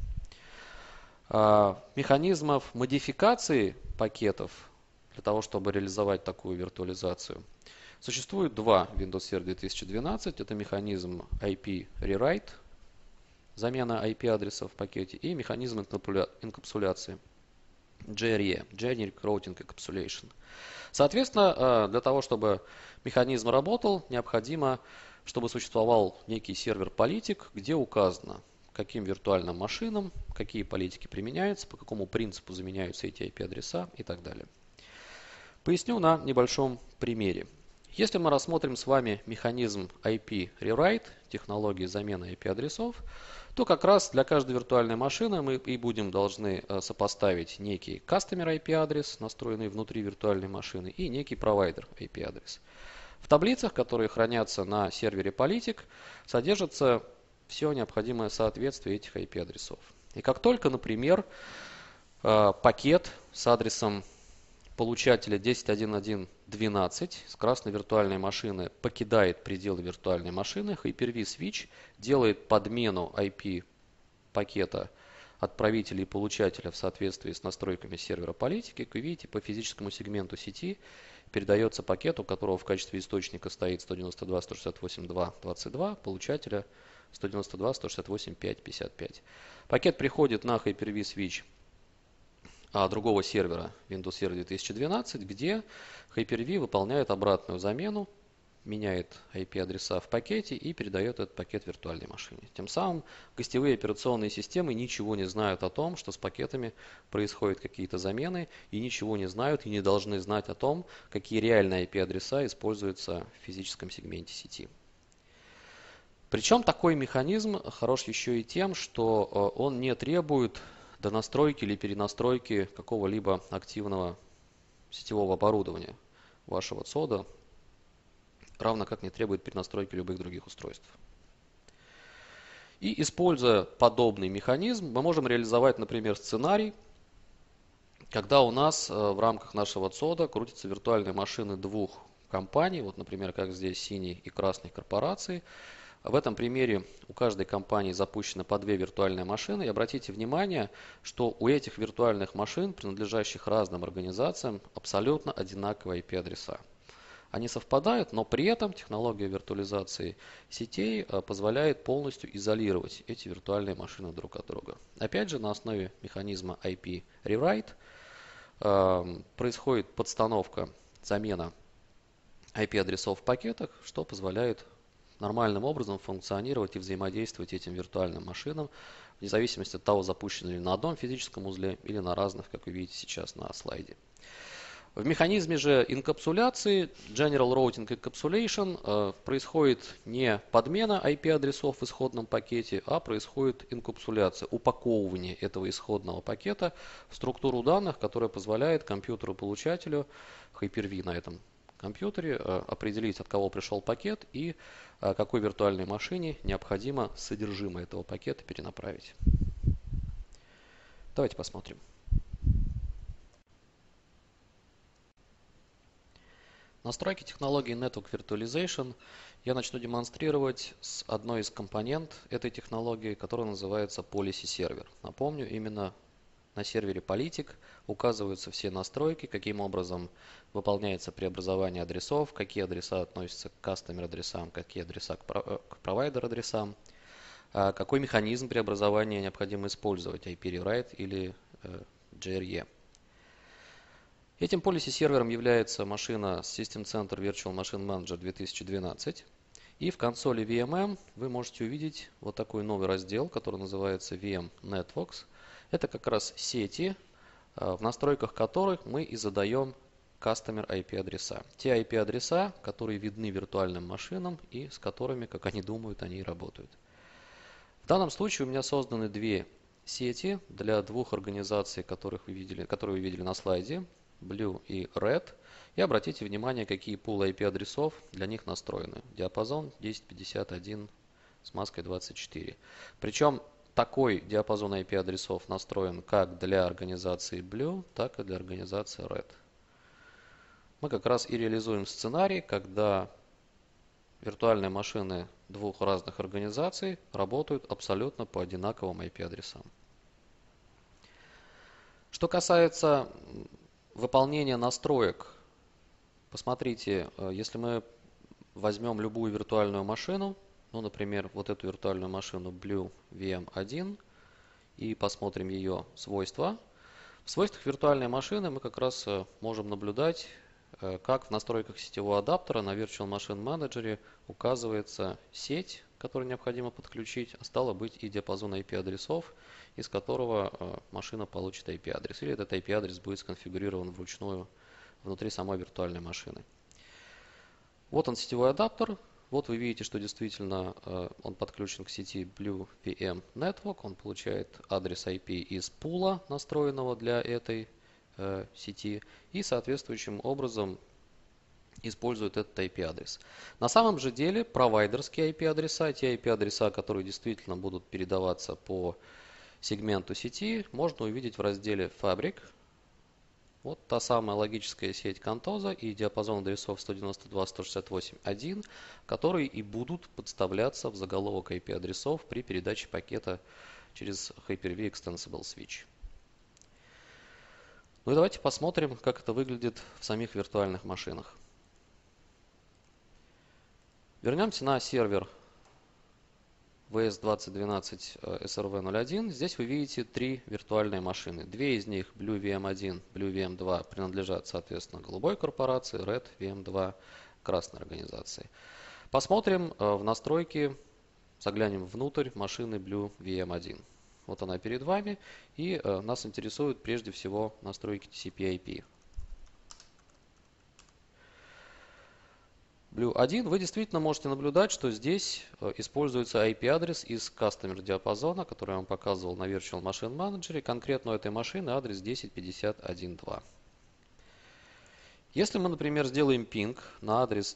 Механизмов модификации пакетов для того, чтобы реализовать такую виртуализацию, существует два в Windows Server 2012. Это механизм IP Rewrite, замена IP-адреса в пакете, и механизм инкапсуляции JRE, Generic Routing Encapsulation. Соответственно, для того, чтобы механизм работал, необходимо, чтобы существовал некий сервер-политик, где указано, каким виртуальным машинам, какие политики применяются, по какому принципу заменяются эти IP-адреса и так далее. Поясню на небольшом примере. Если мы рассмотрим с вами механизм IP Rewrite, технологии замены IP-адресов, то как раз для каждой виртуальной машины мы и будем должны сопоставить некий Customer IP-адрес, настроенный внутри виртуальной машины, и некий Provider IP-адрес. В таблицах, которые хранятся на сервере Politic, содержится все необходимое соответствие этих IP-адресов. И как только, например, пакет с адресом получателя 10.1.1.12 с красной виртуальной машины покидает пределы виртуальной машины, Hyper-V Switch делает подмену IP пакета отправителя и получателя в соответствии с настройками сервера политики. Как вы видите, по физическому сегменту сети передается пакет, у которого в качестве источника стоит 192.168.2.22, получателя 192.168.5.55. Пакет приходит на Hyper-V Switch другого сервера Windows Server 2012, где Hyper-V выполняет обратную замену, меняет IP-адреса в пакете и передает этот пакет виртуальной машине. Тем самым гостевые операционные системы ничего не знают о том, что с пакетами происходят какие-то замены, и ничего не знают и не должны знать о том, какие реальные IP-адреса используются в физическом сегменте сети. Причем такой механизм хорош еще и тем, что он не требует донастройки или перенастройки какого-либо активного сетевого оборудования вашего ЦОДа, равно как не требует перенастройки любых других устройств. И используя подобный механизм, мы можем реализовать, например, сценарий, когда у нас в рамках нашего ЦОДа крутятся виртуальные машины двух компаний, вот, например, как здесь синий и красный корпорации. В этом примере у каждой компании запущено по две виртуальные машины. И обратите внимание, что у этих виртуальных машин, принадлежащих разным организациям, абсолютно одинаковые IP-адреса. Они совпадают, но при этом технология виртуализации сетей позволяет полностью изолировать эти виртуальные машины друг от друга. Опять же, на основе механизма IP Rewrite происходит подстановка, замена IP-адресов в пакетах, что позволяет нормальным образом функционировать и взаимодействовать этим виртуальным машинам, вне зависимости от того, запущены ли на одном физическом узле или на разных, как вы видите сейчас на слайде. В механизме же инкапсуляции, General Routing Encapsulation, происходит не подмена IP-адресов в исходном пакете, а происходит инкапсуляция, упаковывание этого исходного пакета в структуру данных, которая позволяет компьютеру-получателю, Hyper-V на этом компьютере, определить, от кого пришел пакет и какой виртуальной машине необходимо содержимое этого пакета перенаправить. Давайте посмотрим. Настройки технологии Network Virtualization я начну демонстрировать с одной из компонент этой технологии, которая называется Policy Server. Напомню, именно на сервере Politic указываются все настройки, каким образом выполняется преобразование адресов, какие адреса относятся к customer адресам, какие адреса к провайдер адресам, какой механизм преобразования необходимо использовать, IP Rewrite или JRE. Этим policy-сервером является машина System Center Virtual Machine Manager 2012. И в консоли VMM вы можете увидеть вот такой новый раздел, который называется VM Networks. Это как раз сети, в настройках которых мы и задаем Customer IP-адреса. Те IP-адреса, которые видны виртуальным машинам и с которыми, как они думают, они и работают. В данном случае у меня созданы две сети для двух организаций, которые вы видели на слайде, Blue и Red. И обратите внимание, какие пулы IP-адресов для них настроены. Диапазон 1051 с маской 24. Причем такой диапазон IP-адресов настроен как для организации Blue, так и для организации Red. Мы как раз и реализуем сценарий, когда виртуальные машины двух разных организаций работают абсолютно по одинаковым IP-адресам. Что касается выполнения настроек, посмотрите, если мы возьмем любую виртуальную машину, ну, например, вот эту виртуальную машину Blue VM1, и посмотрим ее свойства. В свойствах виртуальной машины мы как раз можем наблюдать, как в настройках сетевого адаптера на Virtual Machine Manager указывается сеть, которую необходимо подключить, а стало быть и диапазон IP-адресов, из которого машина получит IP-адрес. Или этот IP-адрес будет сконфигурирован вручную внутри самой виртуальной машины. Вот он, сетевой адаптер. Вот вы видите, что действительно он подключен к сети Blue VM Network. Он получает адрес IP из пула, настроенного для этой сети, и соответствующим образом использует этот IP-адрес. На самом же деле провайдерские IP-адреса, те IP-адреса, которые действительно будут передаваться по сегменту сети, можно увидеть в разделе Fabric. Вот та самая логическая сеть Contosa и диапазон адресов 192.168.1, которые и будут подставляться в заголовок IP-адресов при передаче пакета через Hyper-V Extensible Switch. Ну и давайте посмотрим, как это выглядит в самих виртуальных машинах. Вернемся на сервер VS2012 SRV01. Здесь вы видите три виртуальные машины. Две из них, Blue VM1, Blue VM2, принадлежат, соответственно, голубой корпорации, Red VM2 красной организации. Посмотрим в настройки, заглянем внутрь машины Blue VM1. Вот она перед вами, и нас интересуют прежде всего настройки TCP/IP. Blue 1, вы действительно можете наблюдать, что здесь используется IP-адрес из Customer диапазона, который я вам показывал на Virtual Machine Manager. Конкретно у этой машины адрес 10.50.1.2. Если мы, например, сделаем пинг на адрес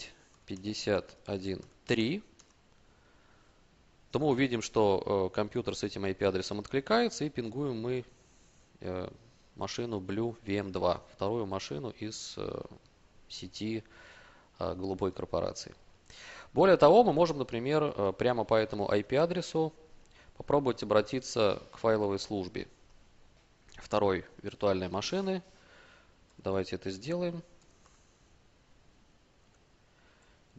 10.50.1.3, то мы увидим, что компьютер с этим IP-адресом откликается, и пингуем мы машину Blue VM2, вторую машину из сети голубой корпорации. Более того, мы можем, например, прямо по этому IP-адресу попробовать обратиться к файловой службе второй виртуальной машины. Давайте это сделаем.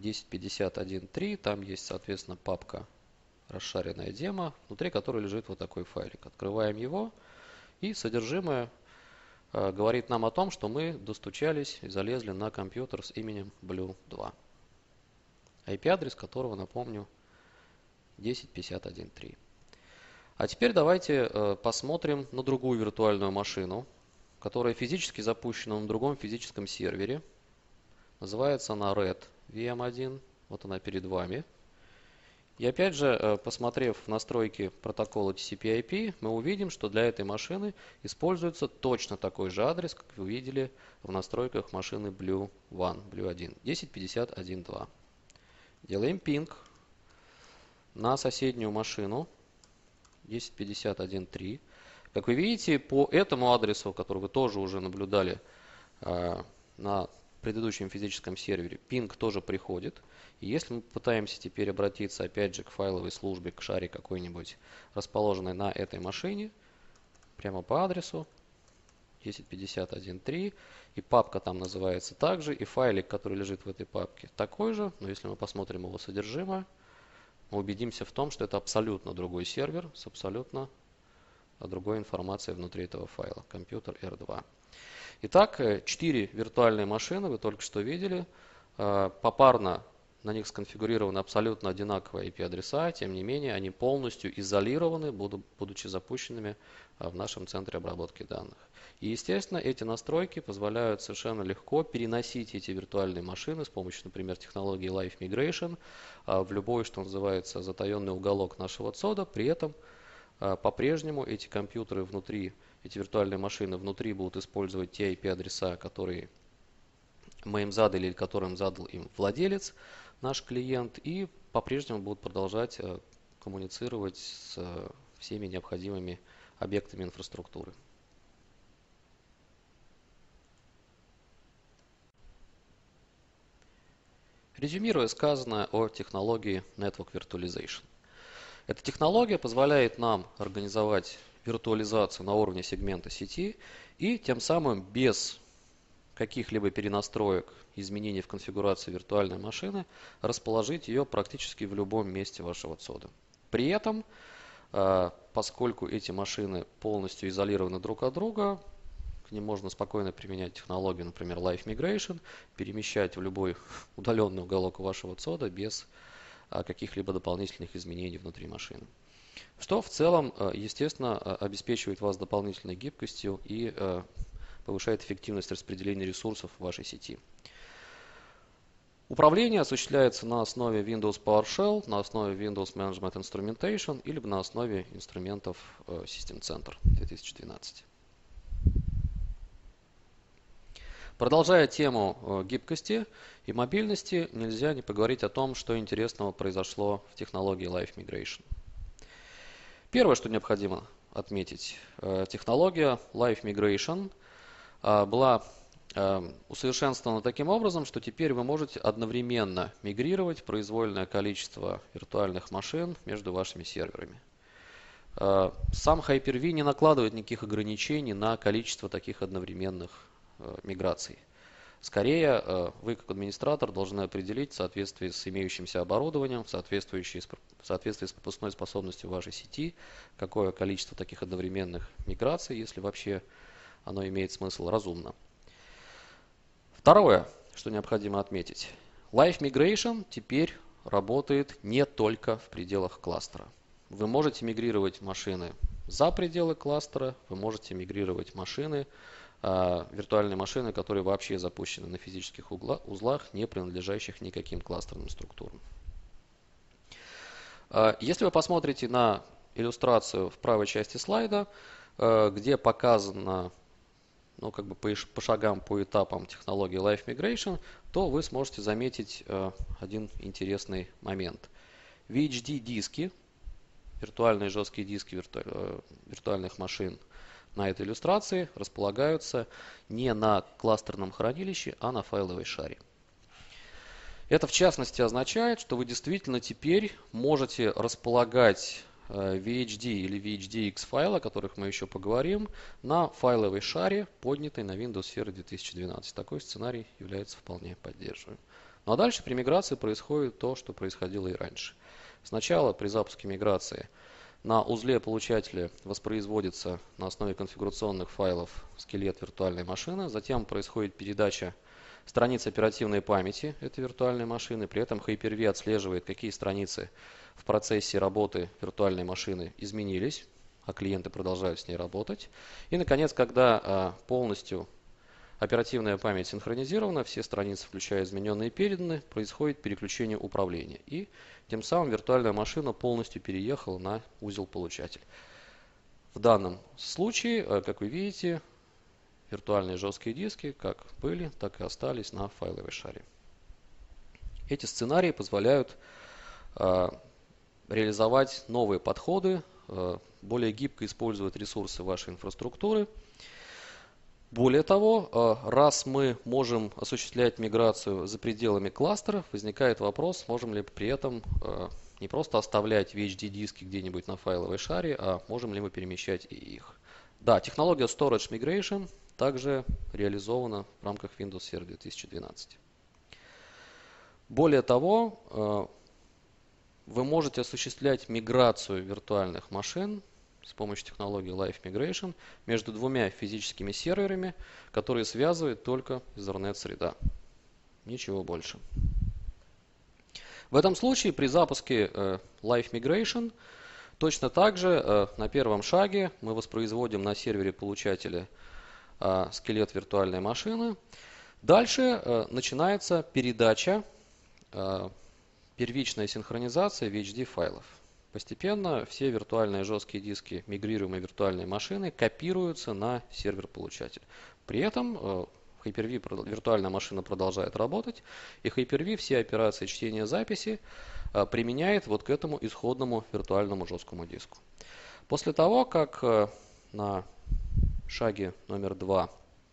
10.50.1.3, там есть, соответственно, папка расшаренная демо, внутри которой лежит вот такой файлик. Открываем его, и содержимое говорит нам о том, что мы достучались и залезли на компьютер с именем Blue2, IP-адрес которого, напомню, 10.50.1.3. А теперь давайте посмотрим на другую виртуальную машину, которая физически запущена на другом физическом сервере. Называется она Red VM1. Вот она перед вами. И опять же, посмотрев в настройки протокола TCP/IP, мы увидим, что для этой машины используется точно такой же адрес, как вы видели в настройках машины Blue1, Blue1, 10.50.1.2. Делаем пинг на соседнюю машину 10.50.1.3. Как вы видите, по этому адресу, который вы тоже уже наблюдали на предыдущем физическом сервере, пинг тоже приходит. И если мы пытаемся теперь обратиться опять же к файловой службе, к шаре какой-нибудь, расположенной на этой машине, прямо по адресу 10.50.1.3, и папка там называется также, и файлик, который лежит в этой папке, такой же, но если мы посмотрим его содержимое, мы убедимся в том, что это абсолютно другой сервер с абсолютно другой информацией внутри этого файла, компьютер R2. Итак, 4 виртуальные машины вы только что видели. Попарно на них сконфигурированы абсолютно одинаковые IP-адреса, тем не менее они полностью изолированы, будучи запущенными в нашем центре обработки данных. И, естественно, эти настройки позволяют совершенно легко переносить эти виртуальные машины с помощью, например, технологии Live Migration в любой, что называется, затаенный уголок нашего ЦОДа. При этом по-прежнему эти компьютеры внутри, эти виртуальные машины внутри будут использовать те IP-адреса, которые мы им задали или которым задал им владелец, наш клиент, и по-прежнему будут продолжать коммуницировать с всеми необходимыми объектами инфраструктуры. Резюмируя сказанное о технологии Network Virtualization. Эта технология позволяет нам организовать виртуализацию на уровне сегмента сети и тем самым без каких-либо перенастроек, изменений в конфигурации виртуальной машины расположить ее практически в любом месте вашего ЦОДа. При этом, поскольку эти машины полностью изолированы друг от друга, к ним можно спокойно применять технологию, например, Live Migration, перемещать в любой удаленный уголок вашего ЦОДа без каких-либо дополнительных изменений внутри машины. Что в целом, естественно, обеспечивает вас дополнительной гибкостью и повышает эффективность распределения ресурсов в вашей сети. Управление осуществляется на основе Windows PowerShell, на основе Windows Management Instrumentation или на основе инструментов System Center 2012. Продолжая тему гибкости и мобильности, нельзя не поговорить о том, что интересного произошло в технологии Live Migration. Первое, что необходимо отметить, технология Live Migration была усовершенствована таким образом, что теперь вы можете одновременно мигрировать произвольное количество виртуальных машин между вашими серверами. Сам Hyper-V не накладывает никаких ограничений на количество таких одновременных миграций. Скорее, вы как администратор должны определить в соответствии с имеющимся оборудованием, в соответствии с пропускной способностью вашей сети, какое количество таких одновременных миграций, если вообще оно имеет смысл, разумно. Второе, что необходимо отметить. Live Migration теперь работает не только в пределах кластера. Вы можете мигрировать машины за пределы кластера, вы можете мигрировать машины, виртуальные машины, которые вообще запущены на физических узлах, не принадлежащих никаким кластерным структурам. Если вы посмотрите на иллюстрацию в правой части слайда, где показано по шагам, по этапам технологии Live Migration, то вы сможете заметить один интересный момент. VHD-диски, виртуальные жесткие диски виртуальных машин на этой иллюстрации располагаются не на кластерном хранилище, а на файловой шаре. Это в частности означает, что вы действительно теперь можете располагать VHD или VHDX файлы, о которых мы еще поговорим, на файловой шаре, поднятой на Windows Server 2012. Такой сценарий является вполне поддерживаем. Ну а дальше при миграции происходит то, что происходило и раньше. Сначала при запуске миграции на узле получателя воспроизводится на основе конфигурационных файлов скелет виртуальной машины, затем происходит передача страниц оперативной памяти этой виртуальной машины, при этом Hyper-V отслеживает, какие страницы в процессе работы виртуальной машины изменились, а клиенты продолжают с ней работать. И, наконец, когда полностью оперативная память синхронизирована, все страницы, включая измененные, переданы, происходит переключение управления. И тем самым виртуальная машина полностью переехала на узел получатель. В данном случае, как вы видите, виртуальные жесткие диски как были, так и остались на файловой шаре. Эти сценарии позволяют реализовать новые подходы, более гибко использовать ресурсы вашей инфраструктуры. Более того, раз мы можем осуществлять миграцию за пределами кластеров, возникает вопрос, можем ли при этом не просто оставлять VHD-диски где-нибудь на файловой шаре, а можем ли мы перемещать и их. Да, технология Storage Migration также реализована в рамках Windows Server 2012. Более того, вы можете осуществлять миграцию виртуальных машин с помощью технологии Live Migration между двумя физическими серверами, которые связывает только Ethernet-среда. Ничего больше. В этом случае при запуске Live Migration точно так же на первом шаге мы воспроизводим на сервере получателя скелет виртуальной машины. Дальше начинается передача, первичная синхронизация VHD файлов. Постепенно все виртуальные жесткие диски мигрируемой виртуальной машины копируются на сервер получатель. При этом Hyper-V виртуальная машина продолжает работать, и Hyper-V все операции чтения записи применяет вот к этому исходному виртуальному жесткому диску. После того, как на шаге номер 2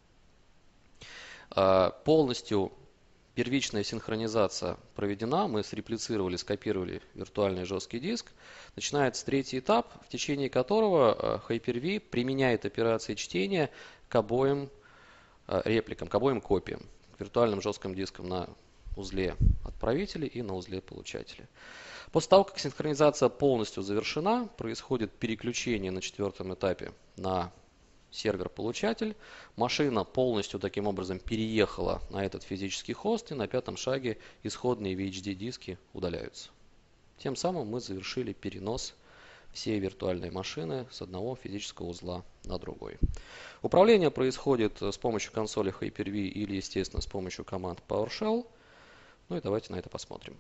полностью первичная синхронизация проведена, мы среплицировали, скопировали виртуальный жесткий диск, начинается третий этап, в течение которого Hyper-V применяет операции чтения к обоим репликам, к обоим копиям, к виртуальным жестким дискам на узле отправителя и на узле получателя. После того, как синхронизация полностью завершена, происходит переключение на четвертом этапе на сервер-получатель. Машина полностью таким образом переехала на этот физический хост, и на пятом шаге исходные VHD-диски удаляются. Тем самым мы завершили перенос всей виртуальной машины с одного физического узла на другой. Управление происходит с помощью консоли Hyper-V или, естественно, с помощью команд PowerShell. Ну и давайте на это посмотрим.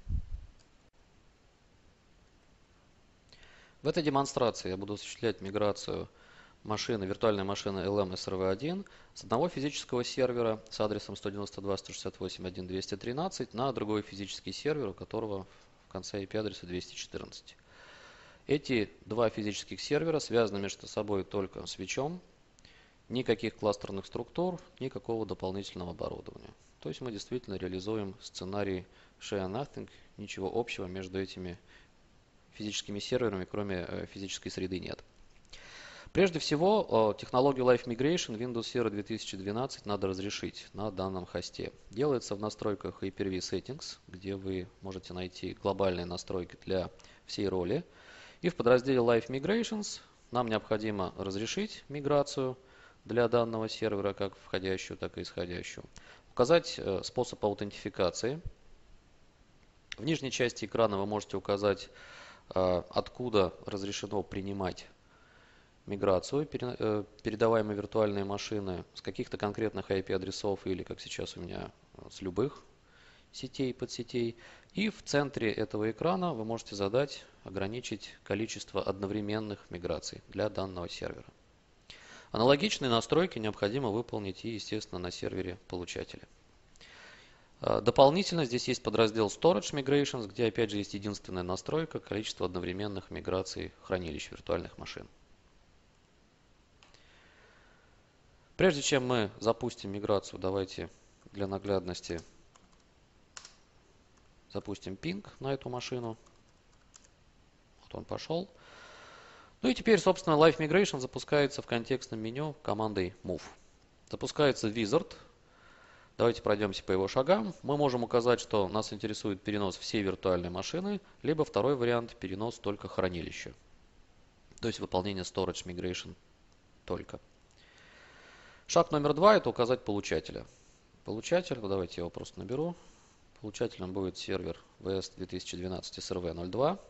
В этой демонстрации я буду осуществлять миграцию виртуальной машины LM-SRV1 с одного физического сервера с адресом 192.168.1.213 на другой физический сервер, у которого в конце IP-адреса 214. Эти два физических сервера связаны между собой только свитчом, никаких кластерных структур, никакого дополнительного оборудования. То есть мы действительно реализуем сценарий Share Nothing, ничего общего между этими физическими серверами, кроме физической среды, нет. Прежде всего, технологию Live Migration Windows Server 2012 надо разрешить на данном хосте. Делается в настройках Hyper-V Settings, где вы можете найти глобальные настройки для всей роли. И в подразделе Live Migrations нам необходимо разрешить миграцию для данного сервера, как входящую, так и исходящую. Указать способ аутентификации. В нижней части экрана вы можете указать, откуда разрешено принимать миграцию передаваемой виртуальной машины, с каких-то конкретных IP-адресов или, как сейчас у меня, с любых сетей, подсетей. И в центре этого экрана вы можете задать, ограничить количество одновременных миграций для данного сервера. Аналогичные настройки необходимо выполнить и, естественно, на сервере получателя. Дополнительно здесь есть подраздел Storage Migrations, где опять же есть единственная настройка количества одновременных миграций хранилищ виртуальных машин. Прежде чем мы запустим миграцию, давайте для наглядности запустим пинг на эту машину. Вот он пошел. Ну и теперь, собственно, Live Migration запускается в контекстном меню командой move. Запускается Wizard. Давайте пройдемся по его шагам. Мы можем указать, что нас интересует перенос всей виртуальной машины, либо второй вариант – перенос только хранилища. То есть выполнение storage migration только. Шаг номер 2 – это указать получателя. Получатель, давайте я его просто наберу. Получателем будет сервер VS 2012 SRV 02.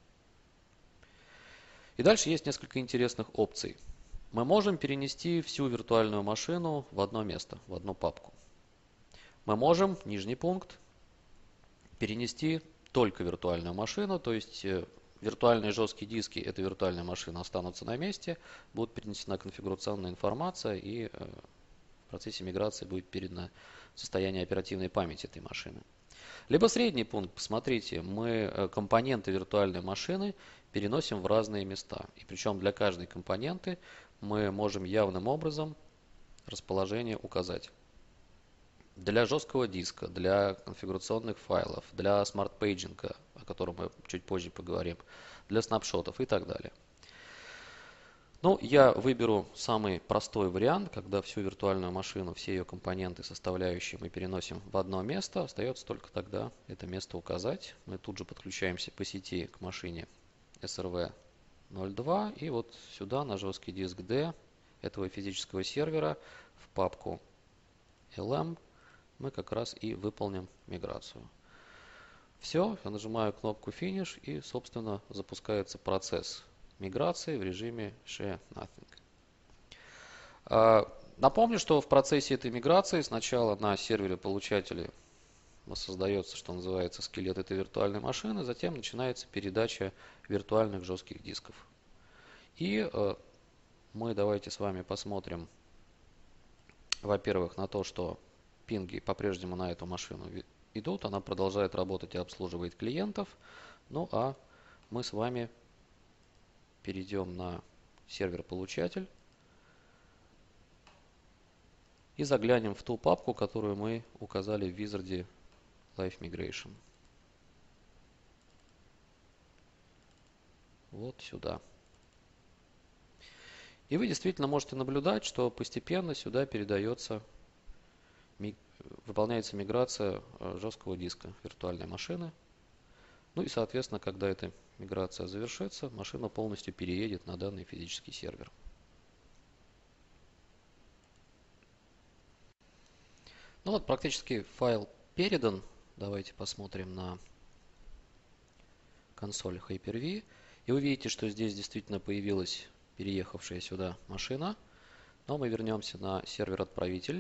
И дальше есть несколько интересных опций. Мы можем перенести всю виртуальную машину в одно место, в одну папку. Мы можем, нижний пункт, перенести только виртуальную машину, то есть виртуальные жесткие диски этой виртуальной машины останутся на месте, будет перенесена конфигурационная информация и в процессе миграции будет передано состояние оперативной памяти этой машины. Либо средний пункт, посмотрите, мы компоненты виртуальной машины переносим в разные места. И причем для каждой компоненты мы можем явным образом расположение указать. Для жесткого диска, для конфигурационных файлов, для смарт-пейджинга, о котором мы чуть позже поговорим, для снапшотов и так далее. Ну, я выберу самый простой вариант, когда всю виртуальную машину, все ее компоненты, составляющие мы переносим в одно место. Остается только тогда это место указать. Мы тут же подключаемся по сети к машине SRV 02 и вот сюда на жесткий диск D этого физического сервера в папку LM мы как раз и выполним миграцию. Все, я нажимаю кнопку Finish и, собственно, запускается процесс миграции в режиме Share Nothing. Напомню, что в процессе этой миграции сначала на сервере получателя создается, что называется, скелет этой виртуальной машины, затем начинается передача виртуальных жестких дисков. И мы давайте с вами посмотрим, во-первых, на то, что пинги по-прежнему на эту машину идут, она продолжает работать и обслуживает клиентов. Ну а мы с вами перейдем на сервер-получатель и заглянем в ту папку, которую мы указали в Wizard Live Migration. Вот сюда. И вы действительно можете наблюдать, что постепенно сюда выполняется миграция жесткого диска виртуальной машины. Ну и, соответственно, когда эта миграция завершится, машина полностью переедет на данный физический сервер. Ну вот, практически файл передан. Давайте посмотрим на консоль Hyper-V. И вы видите, что здесь действительно появилась переехавшая сюда машина. Но мы вернемся на сервер-отправитель.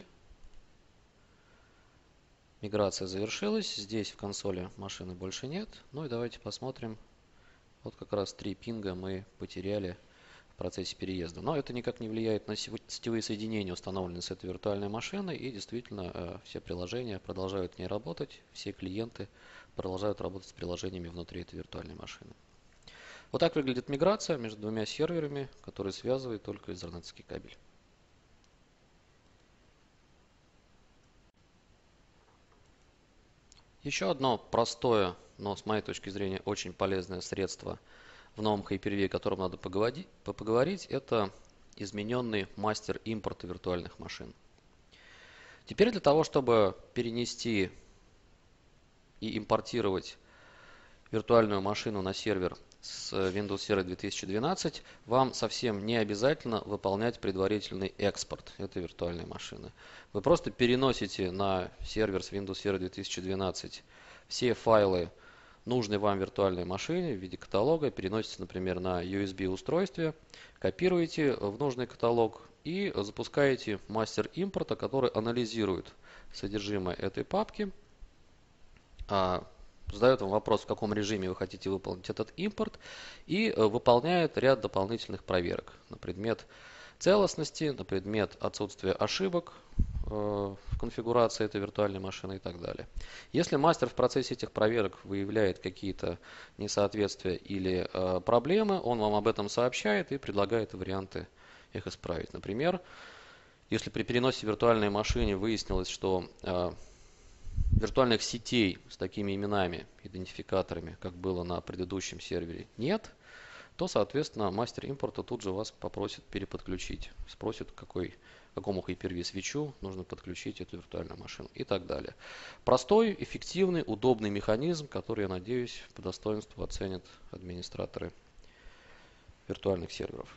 Миграция завершилась. Здесь в консоли машины больше нет. Ну и давайте посмотрим. Вот как раз 3 пинга мы потеряли в процессе переезда. Но это никак не влияет на сетевые соединения, установленные с этой виртуальной машиной. И действительно все приложения продолжают в ней работать. Все клиенты продолжают работать с приложениями внутри этой виртуальной машины. Вот так выглядит миграция между двумя серверами, которые связывает только Ethernet-ский кабель. Еще одно простое, но с моей точки зрения очень полезное средство в новом Hyper-V, о котором надо поговорить, это измененный мастер импорта виртуальных машин. Теперь для того, чтобы перенести и импортировать виртуальную машину на сервер с Windows Server 2012, вам совсем не обязательно выполнять предварительный экспорт этой виртуальной машины. Вы просто переносите на сервер с Windows Server 2012 все файлы нужной вам виртуальной машине в виде каталога, переносите, например, на USB устройстве, копируете в нужный каталог и запускаете мастер импорта, который анализирует содержимое этой папки, задает вам вопрос, в каком режиме вы хотите выполнить этот импорт, и выполняет ряд дополнительных проверок на предмет целостности, на предмет отсутствия ошибок в конфигурации этой виртуальной машины и так далее. Если мастер в процессе этих проверок выявляет какие-то несоответствия или проблемы, он вам об этом сообщает и предлагает варианты их исправить. Например, если при переносе виртуальной машины выяснилось, что виртуальных сетей с такими именами, идентификаторами, как было на предыдущем сервере, нет, то, соответственно, мастер импорта тут же вас попросит переподключить. Спросит, какой какому Hyper-V свечу нужно подключить эту виртуальную машину и так далее. Простой, эффективный, удобный механизм, который, я надеюсь, по достоинству оценят администраторы виртуальных серверов.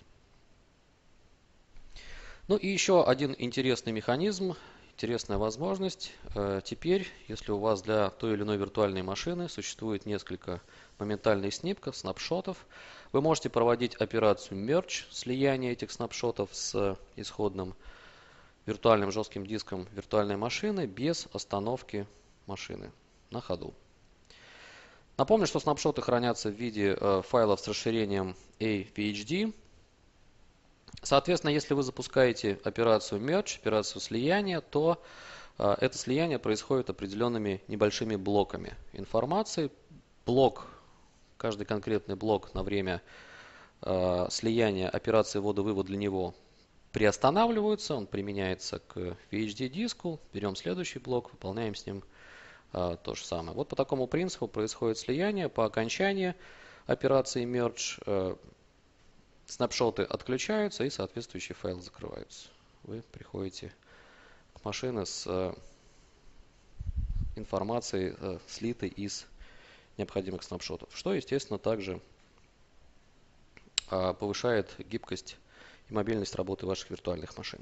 Ну и еще один интересный механизм, интересная возможность. Теперь, если у вас для той или иной виртуальной машины существует несколько моментальных снимков, снапшотов, вы можете проводить операцию Merge, слияние этих снапшотов с исходным виртуальным жестким диском виртуальной машины без остановки машины на ходу. Напомню, что снапшоты хранятся в виде файлов с расширением AVHD. Соответственно, если вы запускаете операцию Merge, операцию слияния, то это слияние происходит определенными небольшими блоками информации. Каждый конкретный блок на время слияния операции ввода-вывод для него приостанавливается, он применяется к VHD диску, берем следующий блок, выполняем с ним то же самое. Вот по такому принципу происходит слияние. По окончании операции Merge снапшоты отключаются и соответствующие файлы закрываются. Вы приходите к машине с информацией, слитой из необходимых снапшотов, что, естественно, также повышает гибкость и мобильность работы ваших виртуальных машин.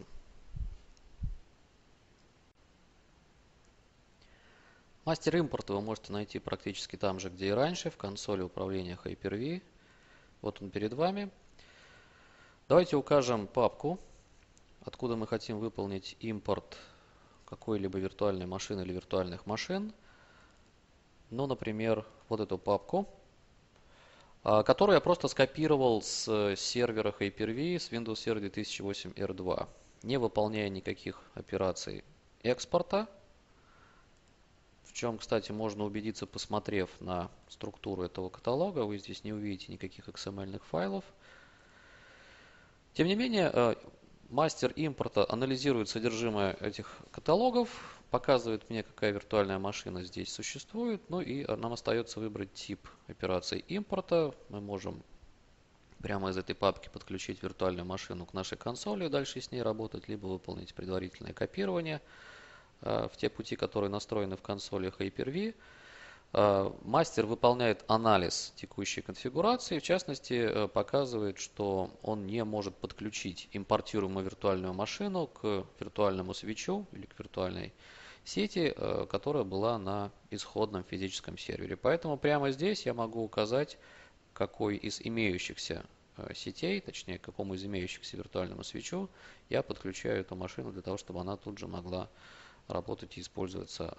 Мастер импорта вы можете найти практически там же, где и раньше, в консоли управления Hyper-V. Вот он перед вами. Давайте укажем папку, откуда мы хотим выполнить импорт какой-либо виртуальной машины или виртуальных машин. Ну, например, вот эту папку, которую я просто скопировал с сервера Hyper-V с Windows Server 2008 R2, не выполняя никаких операций экспорта, в чем, кстати, можно убедиться, посмотрев на структуру этого каталога. Вы здесь не увидите никаких XML-ных файлов. Тем не менее, мастер импорта анализирует содержимое этих каталогов, показывает мне, какая виртуальная машина здесь существует, ну и нам остается выбрать тип операции импорта. Мы можем прямо из этой папки подключить виртуальную машину к нашей консоли и дальше с ней работать, либо выполнить предварительное копирование в те пути, которые настроены в консоли Hyper-V. Мастер выполняет анализ текущей конфигурации, в частности, показывает, что он не может подключить импортируемую виртуальную машину к виртуальному свечу или к виртуальной сети, которая была на исходном физическом сервере. Поэтому прямо здесь я могу указать, какой из имеющихся сетей, точнее, к какому из имеющихся виртуальному свечу я подключаю эту машину для того, чтобы она тут же могла работать и использоваться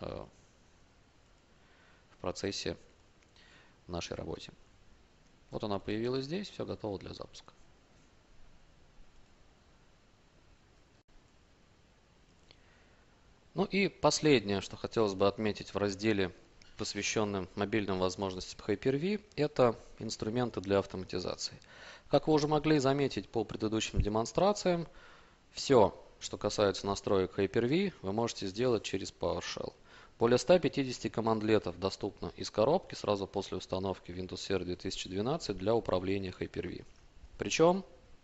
в процессе нашей работе. Вот она появилась здесь, все готово для запуска. Ну и последнее, что хотелось бы отметить в разделе, посвященном мобильным возможностям Hyper-V, это инструменты для автоматизации. Как вы уже могли заметить по предыдущим демонстрациям, все, что касается настроек Hyper-V, вы можете сделать через PowerShell. Более 150 командлетов доступно из коробки сразу после установки Windows Server 2012 для управления Hyper-V. Причем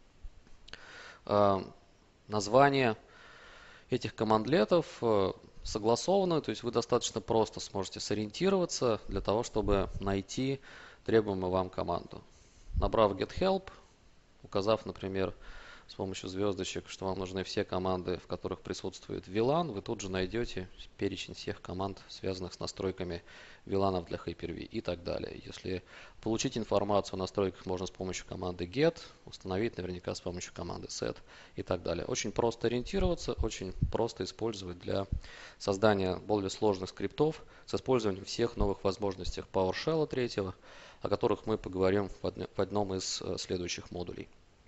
название этих командлетов согласовано, то есть вы достаточно просто сможете сориентироваться для того, чтобы найти требуемую вам команду. Набрав get help, указав, например, с помощью звездочек, что вам нужны все команды, в которых присутствует VLAN, вы тут же найдете перечень всех команд, связанных с настройками VLAN для Hyper-V и так далее. Если получить информацию о настройках можно с помощью команды get, установить наверняка с помощью команды set и так далее. Очень просто ориентироваться, очень просто использовать для создания более сложных скриптов с использованием всех новых возможностей PowerShell 3, о которых мы поговорим в одном из следующих модулей.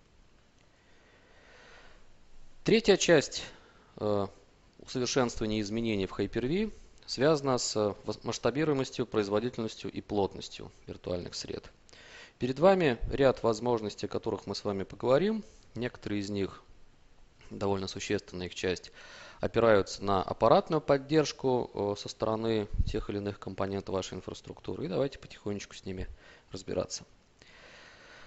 Третья часть усовершенствования и изменений в Hyper-V связана с масштабируемостью, производительностью и плотностью виртуальных сред. Перед вами ряд возможностей, о которых мы с вами поговорим. Некоторые из них, довольно существенная их часть, опираются на аппаратную поддержку со стороны тех или иных компонентов вашей инфраструктуры. И давайте потихонечку с ними разбираться.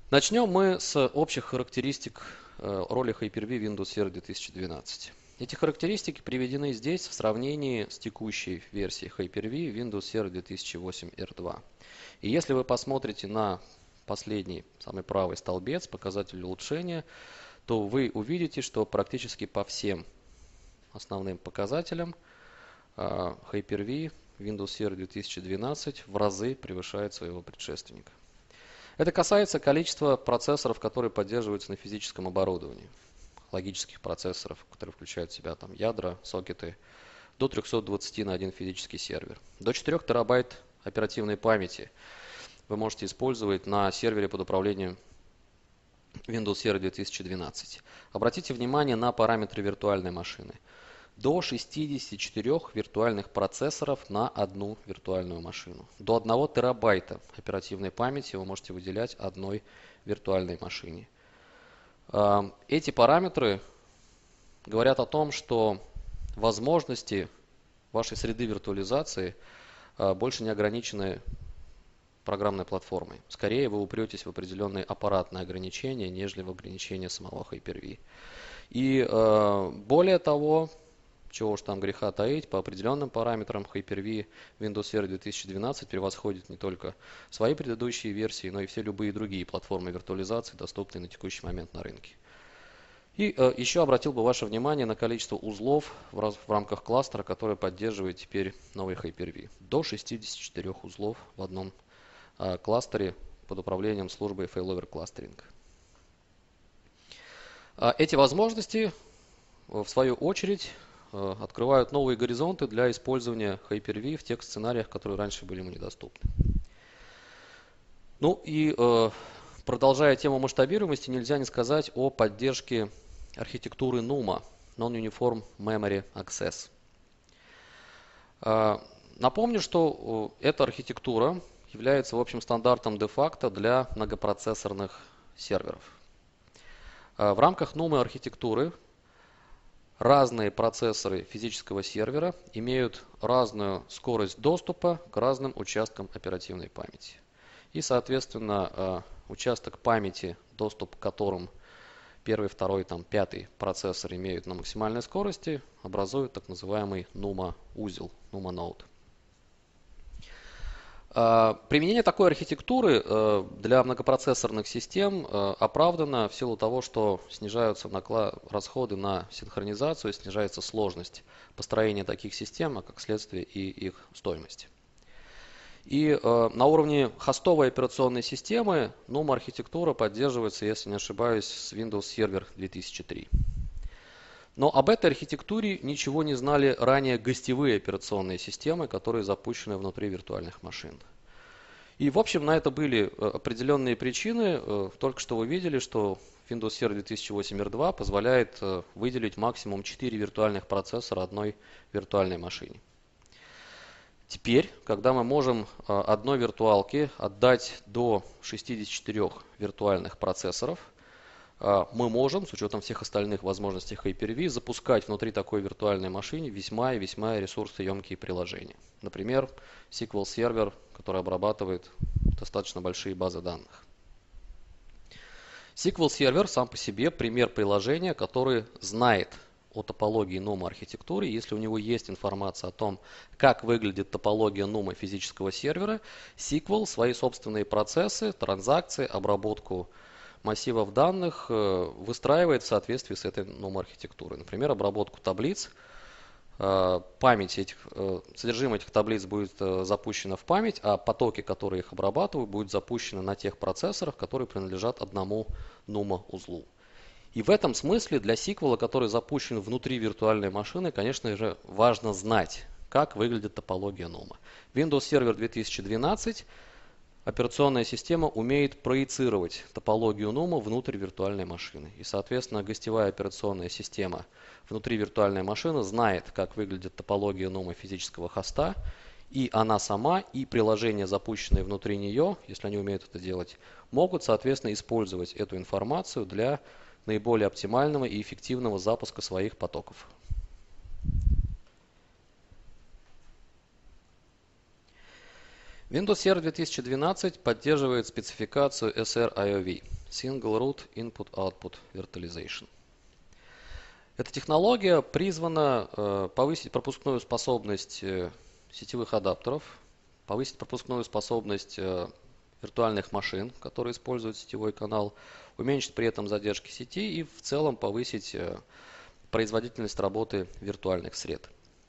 Начнем мы с общих характеристик роли Hyper-V Windows Server 2012. Эти характеристики приведены здесь в сравнении с текущей версией Hyper-V Windows Server 2008 R2. И если вы посмотрите на последний, самый правый столбец, показатель улучшения, то вы увидите, что практически по всем основным показателям Hyper-V Windows Server 2012 в разы превышает своего предшественника. Это касается количества процессоров, которые поддерживаются на физическом оборудовании, логических процессоров, которые включают в себя там ядра, сокеты, до 320 на один физический сервер. До 4 терабайт оперативной памяти вы можете использовать на сервере под управлением Windows Server 2012. Обратите внимание на параметры виртуальной машины. До 64 виртуальных процессоров на одну виртуальную машину. До 1 терабайта оперативной памяти вы можете выделять одной виртуальной машине. Эти параметры говорят о том, что возможности вашей среды виртуализации больше не ограничены программной платформой. Скорее вы упретесь в определенные аппаратные ограничения, нежели в ограничения самого Hyper-V. И более того, чего уж там греха таить, по определенным параметрам Hyper-V Windows Server 2012 превосходит не только свои предыдущие версии, но и все любые другие платформы виртуализации, доступные на текущий момент на рынке. И еще обратил бы ваше внимание на количество узлов в рамках кластера, которые поддерживает теперь новый Hyper-V. До 64 узлов в одном кластере под управлением службы Failover Clustering. Эти возможности, в свою очередь, открывают новые горизонты для использования Hyper-V в тех сценариях, которые раньше были ему недоступны. Ну и продолжая тему масштабируемости, нельзя не сказать о поддержке архитектуры NUMA, Non-Uniform Memory Access. Напомню, что эта архитектура является в общем стандартом де-факто для многопроцессорных серверов. В рамках NUMA архитектуры разные процессоры физического сервера имеют разную скорость доступа к разным участкам оперативной памяти. И, соответственно, участок памяти, доступ к которым первый, второй, там, пятый процессор имеют на максимальной скорости, образует так называемый NUMA узел, NUMA node. Применение такой архитектуры для многопроцессорных систем оправдано в силу того, что снижаются расходы на синхронизацию, снижается сложность построения таких систем, а как следствие и их стоимость. И на уровне хостовой операционной системы NUMA архитектура поддерживается, если не ошибаюсь, с Windows Server 2003. Но об этой архитектуре ничего не знали ранее гостевые операционные системы, которые запущены внутри виртуальных машин. И, в общем, на это были определенные причины. Только что вы видели, что Windows Server 2008 R2 позволяет выделить максимум 4 виртуальных процессора одной виртуальной машине. Теперь, когда мы можем одной виртуалке отдать до 64 виртуальных процессоров, мы можем, с учетом всех остальных возможностей Hyper-V, запускать внутри такой виртуальной машины весьма и весьма ресурсоемкие приложения. Например, SQL сервер, который обрабатывает достаточно большие базы данных. SQL сервер сам по себе пример приложения, который знает о топологии NUMA архитектуры. Если у него есть информация о том, как выглядит топология NUMA физического сервера, SQL свои собственные процессы, транзакции, обработку массивов данных выстраивает в соответствии с этой NUMA архитектурой. Например, обработку таблиц. Содержимое этих таблиц будет запущено в память, а потоки, которые их обрабатывают, будут запущены на тех процессорах, которые принадлежат одному NUMA узлу. И в этом смысле для SQL, который запущен внутри виртуальной машины, конечно же, важно знать, как выглядит топология NUMA. Windows Server 2012 операционная система умеет проецировать топологию NUMA внутрь виртуальной машины. И, соответственно, гостевая операционная система внутри виртуальной машины знает, как выглядит топология NUMA физического хоста, и она сама, и приложения, запущенные внутри нее, если они умеют это делать, могут, соответственно, использовать эту информацию для наиболее оптимального и эффективного запуска своих потоков. Windows Server 2012 поддерживает спецификацию SR-IOV. Single Root Input-Output Virtualization. Эта технология призвана повысить пропускную способность сетевых адаптеров, повысить пропускную способность виртуальных машин, которые используют сетевой канал, уменьшить при этом задержки сети и в целом повысить производительность работы виртуальных сред.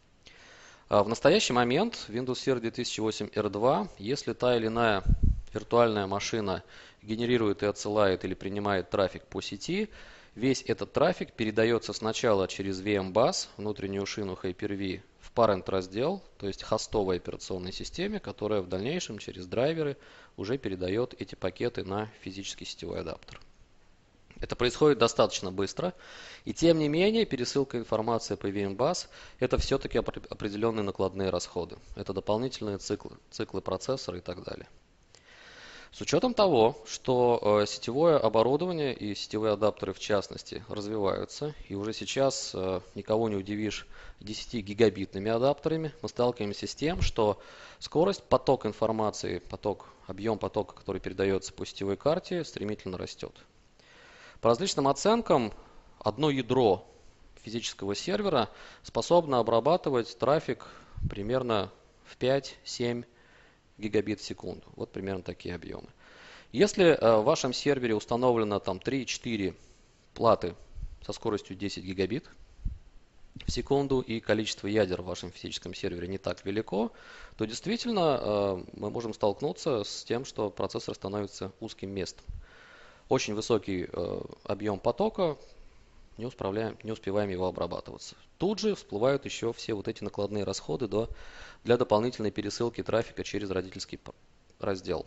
В настоящий момент Windows Server 2008 R2, если та или иная виртуальная машина генерирует и отсылает или принимает трафик по сети, весь этот трафик передается сначала через VMBus, внутреннюю шину Hyper-V, в parent раздел, то есть хостовой операционной системе, которая в дальнейшем через драйверы уже передает эти пакеты на физический сетевой адаптер. Это происходит достаточно быстро, и тем не менее пересылка информации по VMBus это все-таки определенные накладные расходы. Это дополнительные циклы процессора и так далее. С учетом того, что сетевое оборудование и сетевые адаптеры в частности развиваются, и уже сейчас никого не удивишь 10-гигабитными адаптерами, мы сталкиваемся с тем, что скорость, поток информации, объем потока, который передается по сетевой карте, стремительно растет. По различным оценкам, одно ядро физического сервера способно обрабатывать трафик примерно в 5-7 гигабит в секунду. Вот примерно такие объемы. Если в вашем сервере установлено там 3-4 платы со скоростью 10 гигабит в секунду и количество ядер в вашем физическом сервере не так велико, то действительно мы можем столкнуться с тем, что процессор становится узким местом. Очень высокий объем потока, не успеваем его обрабатываться. Тут же всплывают еще все вот эти накладные расходы для дополнительной пересылки трафика через родительский раздел.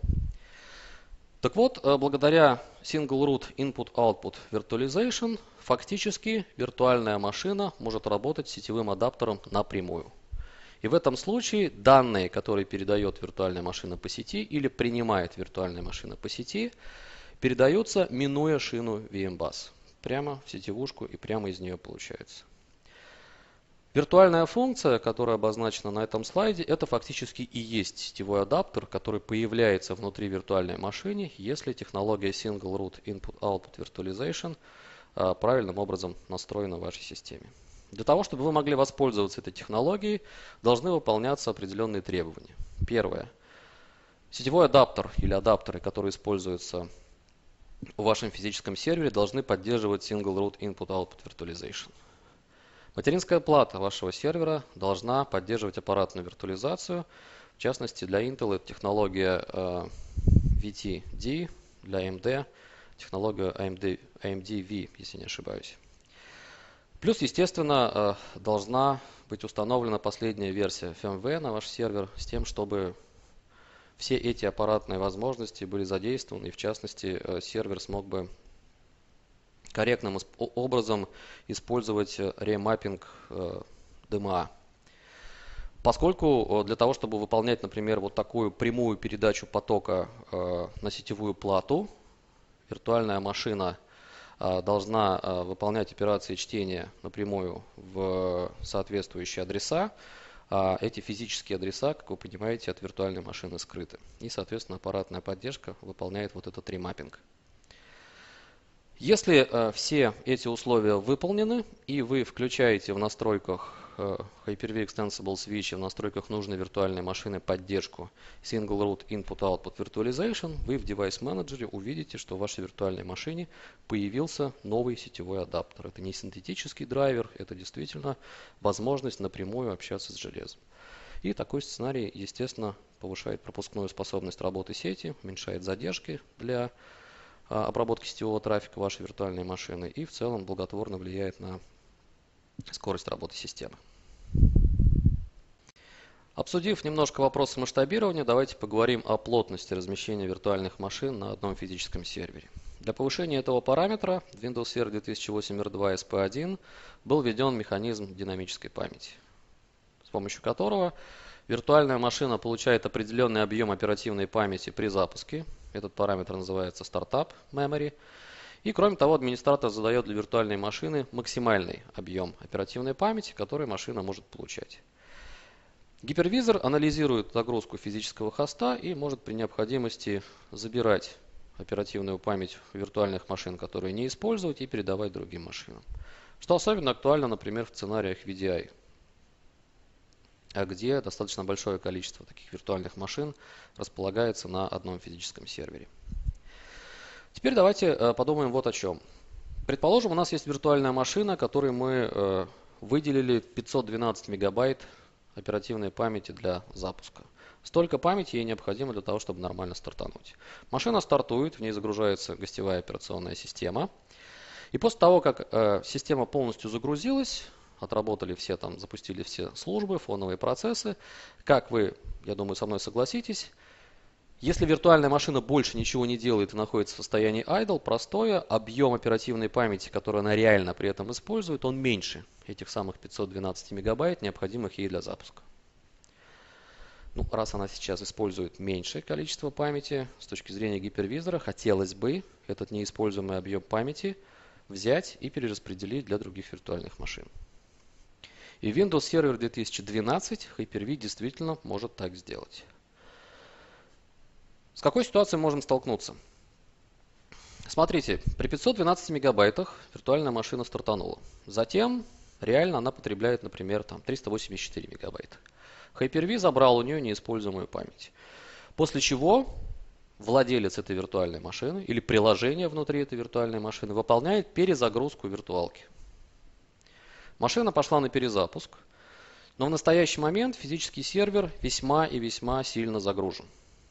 Так вот, благодаря Single Root Input-Output Virtualization фактически виртуальная машина может работать с сетевым адаптером напрямую. И в этом случае данные, которые передает виртуальная машина по сети или принимает виртуальная машина по сети, передаются, минуя шину VMBus. Прямо в сетевушку и прямо из нее получается. Виртуальная функция, которая обозначена на этом слайде, это фактически и есть сетевой адаптер, который появляется внутри виртуальной машины, если технология Single Root Input-Output Virtualization правильным образом настроена в вашей системе. Для того, чтобы вы могли воспользоваться этой технологией, должны выполняться определенные требования. Первое. Сетевой адаптер или адаптеры, которые используются в вашем физическом сервере, должны поддерживать Single Root Input-Output Virtualization. Материнская плата вашего сервера должна поддерживать аппаратную виртуализацию. В частности, для Intel это технология VTD, для AMD технология AMD-V, если не ошибаюсь. Плюс, естественно, должна быть установлена последняя версия firmware на ваш сервер с тем, чтобы все эти аппаратные возможности были задействованы, и в частности сервер смог бы корректным образом использовать ремаппинг DMA. Поскольку для того, чтобы выполнять, например, вот такую прямую передачу потока на сетевую плату, виртуальная машина должна выполнять операции чтения напрямую в соответствующие адреса. Эти физические адреса, как вы понимаете, от виртуальной машины скрыты. И, соответственно, аппаратная поддержка выполняет вот этот ремаппинг. Если все эти условия выполнены, и вы включаете в настройках Hyper-V Extensible Switch, в настройках нужной виртуальной машины поддержку Single Root Input-Output Virtualization, вы в Device Manager увидите, что в вашей виртуальной машине появился новый сетевой адаптер. Это не синтетический драйвер, это действительно возможность напрямую общаться с железом. И такой сценарий, естественно, повышает пропускную способность работы сети, уменьшает задержки для обработки сетевого трафика вашей виртуальной машины и в целом благотворно влияет на скорость работы системы. Обсудив немножко вопросы масштабирования, давайте поговорим о плотности размещения виртуальных машин на одном физическом сервере. Для повышения этого параметра в Windows Server 2008 R2 SP1 был введен механизм динамической памяти, с помощью которого виртуальная машина получает определенный объем оперативной памяти при запуске. Этот параметр называется Startup Memory. И кроме того, администратор задает для виртуальной машины максимальный объем оперативной памяти, который машина может получать. Гипервизор анализирует нагрузку физического хоста и может при необходимости забирать оперативную память виртуальных машин, которые не использовать, и передавать другим машинам. Что особенно актуально, например, в сценариях VDI, где достаточно большое количество таких виртуальных машин располагается на одном физическом сервере. Теперь давайте подумаем вот о чем. Предположим, у нас есть виртуальная машина, которой мы выделили 512 мегабайт оперативной памяти для запуска. Столько памяти ей необходимо для того, чтобы нормально стартануть. Машина стартует, в ней загружается гостевая операционная система. И после того, как система полностью загрузилась, отработали все там, запустили все службы, фоновые процессы, как вы, я думаю, со мной согласитесь, если виртуальная машина больше ничего не делает и находится в состоянии idle, простое, объем оперативной памяти, который она реально при этом использует, он меньше этих самых 512 мегабайт, необходимых ей для запуска. Ну, раз она сейчас использует меньшее количество памяти, с точки зрения гипервизора, хотелось бы этот неиспользуемый объем памяти взять и перераспределить для других виртуальных машин. И Windows Server 2012 Hyper-V действительно может так сделать. С какой ситуацией можем столкнуться? Смотрите, при 512 мегабайтах виртуальная машина стартанула. Затем реально она потребляет, например, 384 мегабайта. Hyper-V забрал у нее неиспользуемую память. После чего владелец этой виртуальной машины или приложение внутри этой виртуальной машины выполняет перезагрузку виртуалки. Машина пошла на перезапуск, но в настоящий момент физический сервер весьма и весьма сильно загружен.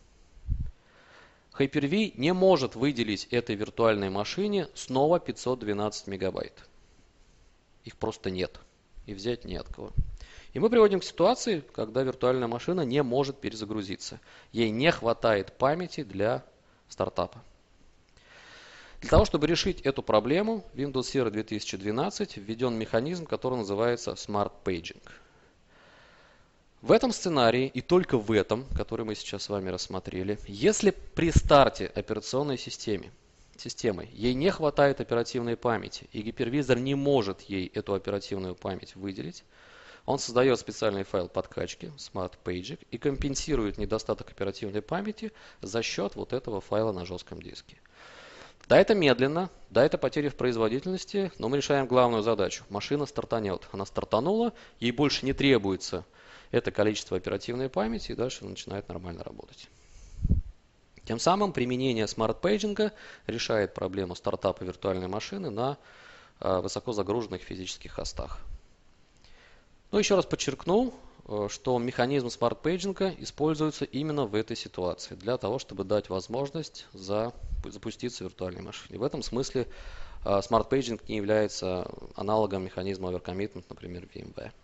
Hyper-V не может выделить этой виртуальной машине снова 512 мегабайт. Их просто нет. И взять не от кого. И мы приводим к ситуации, когда виртуальная машина не может перезагрузиться. Ей не хватает памяти для стартапа. Для того, чтобы решить эту проблему, в Windows Server 2012 введен механизм, который называется Smart Paging. В этом сценарии, и только в этом, который мы сейчас с вами рассмотрели, если при старте операционной системы ей не хватает оперативной памяти, и гипервизор не может ей эту оперативную память выделить, он создает специальный файл подкачки Smart Paging и компенсирует недостаток оперативной памяти за счет вот этого файла на жестком диске. Да, это медленно, да, это потери в производительности, но мы решаем главную задачу. Машина стартанет. Она стартанула, ей больше не требуется это количество оперативной памяти, и дальше начинает нормально работать. Тем самым применение Smart Paging решает проблему стартапа виртуальной машины на высоко загруженных физических хостах. Но еще раз подчеркну, что механизм Smart Paging используется именно в этой ситуации, для того, чтобы дать возможность запуститься виртуальной машине. В этом смысле Smart Paging не является аналогом механизма Overcommitment, например, VMware.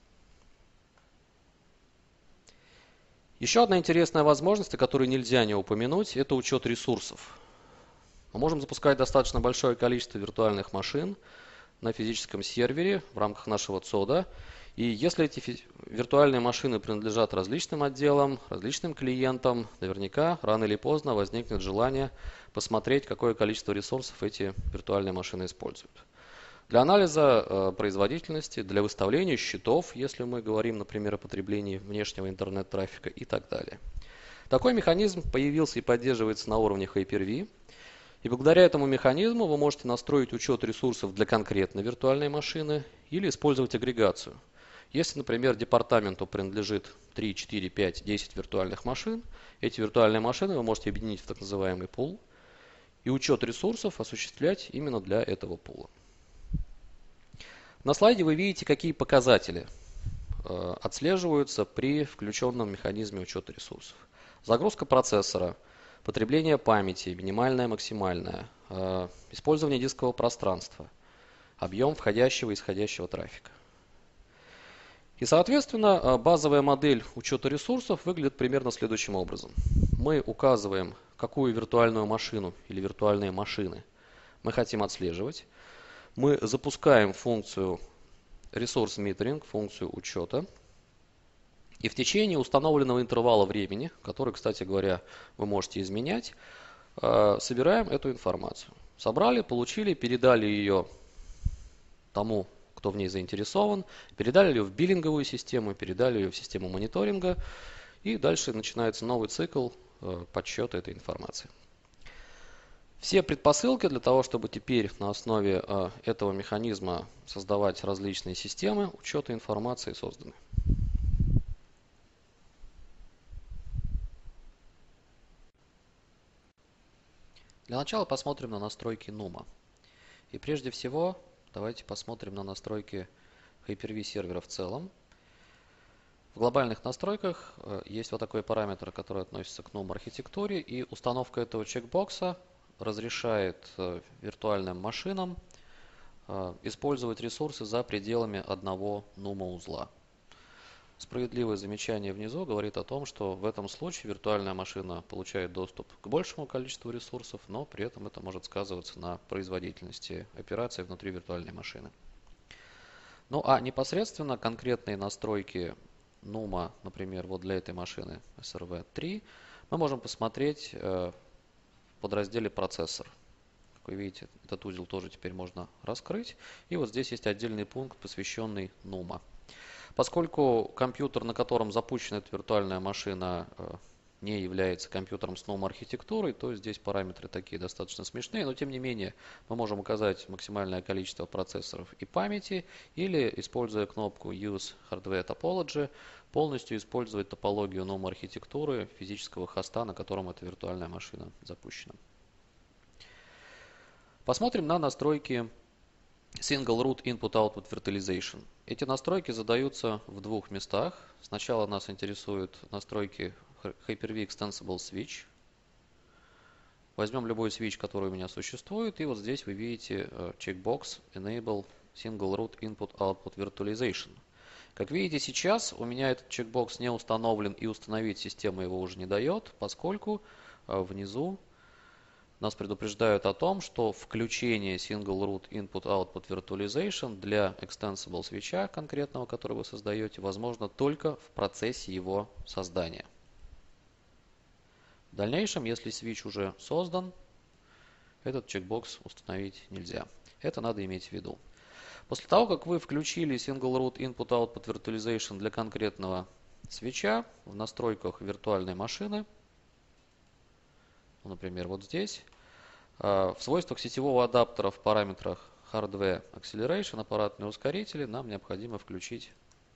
Еще одна интересная возможность, о которой нельзя не упомянуть, это учет ресурсов. Мы можем запускать достаточно большое количество виртуальных машин на физическом сервере в рамках нашего ЦОДа. И если эти виртуальные машины принадлежат различным отделам, различным клиентам, наверняка рано или поздно возникнет желание посмотреть, какое количество ресурсов эти виртуальные машины используют. Для анализа производительности, для выставления счетов, если мы говорим, например, о потреблении внешнего интернет-трафика и так далее. Такой механизм появился и поддерживается на уровне Hyper-V. И благодаря этому механизму вы можете настроить учет ресурсов для конкретной виртуальной машины или использовать агрегацию. Если, например, департаменту принадлежит 3, 4, 5, 10 виртуальных машин, эти виртуальные машины вы можете объединить в так называемый пул и учет ресурсов осуществлять именно для этого пула. На слайде вы видите, какие показатели отслеживаются при включенном механизме учета ресурсов. Загрузка процессора, потребление памяти, минимальное, максимальное, использование дискового пространства, объем входящего и исходящего трафика. И, соответственно, базовая модель учета ресурсов выглядит примерно следующим образом. Мы указываем, какую виртуальную машину или виртуальные машины мы хотим отслеживать. Мы запускаем функцию ресурс метринг, функцию учета. И в течение установленного интервала времени, который, кстати говоря, вы можете изменять, собираем эту информацию. Собрали, получили, передали ее тому, кто в ней заинтересован, передали ее в биллинговую систему, передали ее в систему мониторинга, и дальше начинается новый цикл подсчета этой информации. Все предпосылки для того, чтобы теперь на основе этого механизма создавать различные системы учета информации созданы. Для начала посмотрим на настройки NUMA. И прежде всего, давайте посмотрим на настройки Hyper-V сервера в целом. В глобальных настройках есть вот такой параметр, который относится к NUMA архитектуре, и установка этого чекбокса разрешает виртуальным машинам использовать ресурсы за пределами одного NUMA узла. Справедливое замечание внизу говорит о том, что в этом случае виртуальная машина получает доступ к большему количеству ресурсов, но при этом это может сказываться на производительности операций внутри виртуальной машины. Ну а непосредственно конкретные настройки NUMA, например, вот для этой машины SRV3, мы можем посмотреть в подразделе «Процессор». Как вы видите, этот узел тоже теперь можно раскрыть. И вот здесь есть отдельный пункт, посвященный NUMA. Поскольку компьютер, на котором запущена эта виртуальная машина, не является компьютером с NUMA архитектурой, то здесь параметры такие достаточно смешные, но тем не менее мы можем указать максимальное количество процессоров и памяти, или, используя кнопку Use Hardware Topology, полностью использовать топологию NUMA архитектуры физического хоста, на котором эта виртуальная машина запущена. Посмотрим на настройки Single Root Input-Output Virtualization. Эти настройки задаются в двух местах. Сначала нас интересуют настройки Hyper-V Extensible Switch. Возьмем любой switch, который у меня существует, и вот здесь вы видите чекбокс Enable Single Root Input-Output Virtualization. Как видите, сейчас у меня этот чекбокс не установлен, и установить система его уже не дает, поскольку внизу нас предупреждают о том, что включение Single Root Input Output Virtualization для Extensible свитча конкретного, который вы создаете, возможно только в процессе его создания. В дальнейшем, если свитч уже создан, этот чекбокс установить нельзя. Это надо иметь в виду. После того, как вы включили Single Root Input Output Virtualization для конкретного свитча в настройках виртуальной машины, например, вот здесь, в свойствах сетевого адаптера в параметрах Hardware Acceleration, аппаратные ускорители, нам необходимо включить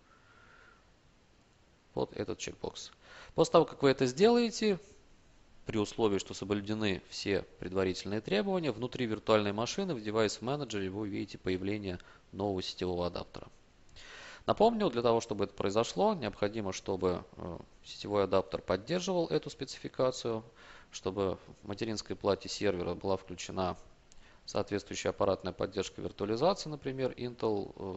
вот этот чекбокс. После того, как вы это сделаете, при условии, что соблюдены все предварительные требования, внутри виртуальной машины в Device Manager вы увидите появление нового сетевого адаптера. Напомню, для того, чтобы это произошло, необходимо, чтобы сетевой адаптер поддерживал эту спецификацию, чтобы в материнской плате сервера была включена соответствующая аппаратная поддержка виртуализации, например, Intel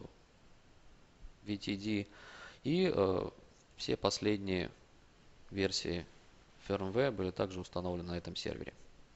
VTD, и все последние версии firmware были также установлены на этом сервере.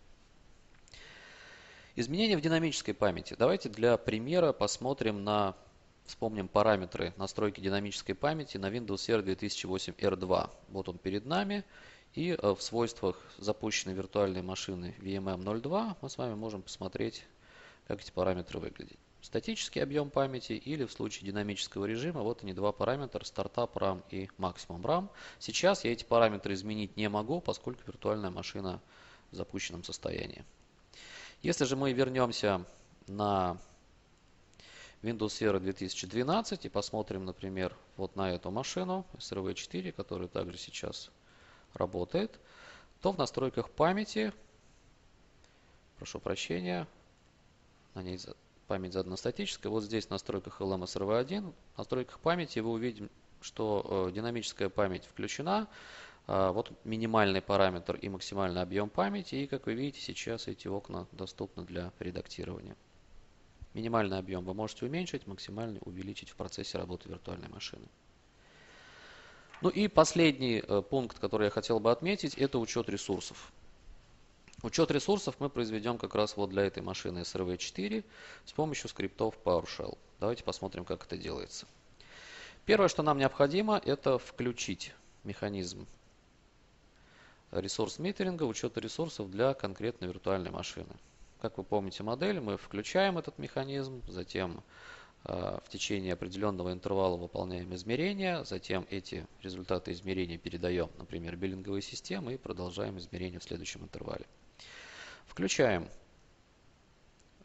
Изменения в динамической памяти. Давайте для примера вспомним параметры настройки динамической памяти на Windows Server 2008 R2. Вот он перед нами. И в свойствах запущенной виртуальной машины VMM02 мы с вами можем посмотреть, как эти параметры выглядят. Статический объем памяти или в случае динамического режима, вот они два параметра, Startup RAM и Maximum RAM. Сейчас я эти параметры изменить не могу, поскольку виртуальная машина в запущенном состоянии. Если же мы вернемся на Windows Server 2012 и посмотрим, например, вот на эту машину SRV4, которая также сейчас работает, то в настройках памяти, прошу прощения, на ней память задана статическая, вот здесь в настройках LMSRV1, в настройках памяти вы увидите, что динамическая память включена, вот минимальный параметр и максимальный объем памяти, и как вы видите, сейчас эти окна доступны для редактирования. Минимальный объем вы можете уменьшить, максимальный увеличить в процессе работы виртуальной машины. Ну и последний пункт, который я хотел бы отметить, это учет ресурсов. Учет ресурсов мы произведем как раз вот для этой машины SRV4 с помощью скриптов PowerShell. Давайте посмотрим, как это делается. Первое, что нам необходимо, это включить механизм ресурс-митеринга, учета ресурсов для конкретной виртуальной машины. Как вы помните модель, мы включаем этот механизм, затем в течение определенного интервала выполняем измерения, затем эти результаты измерений передаем, например, биллинговой системе и продолжаем измерения в следующем интервале. Включаем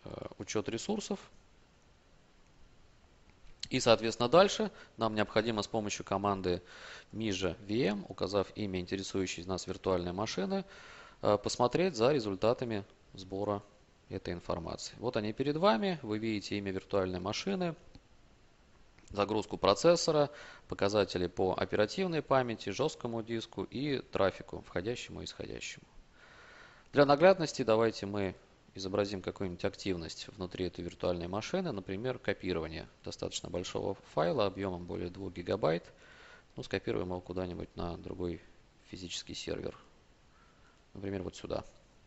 учет ресурсов. И, соответственно, дальше нам необходимо с помощью команды mija vm, указав имя интересующей нас виртуальной машины, посмотреть за результатами сбора этой информации. Вот они перед вами. Вы видите имя виртуальной машины, загрузку процессора, показатели по оперативной памяти, жесткому диску и трафику, входящему и исходящему. Для наглядности давайте мы изобразим какую-нибудь активность внутри этой виртуальной машины, например, копирование достаточно большого файла объемом более 2 гигабайт. Ну, скопируем его куда-нибудь на другой физический сервер. Например, вот сюда.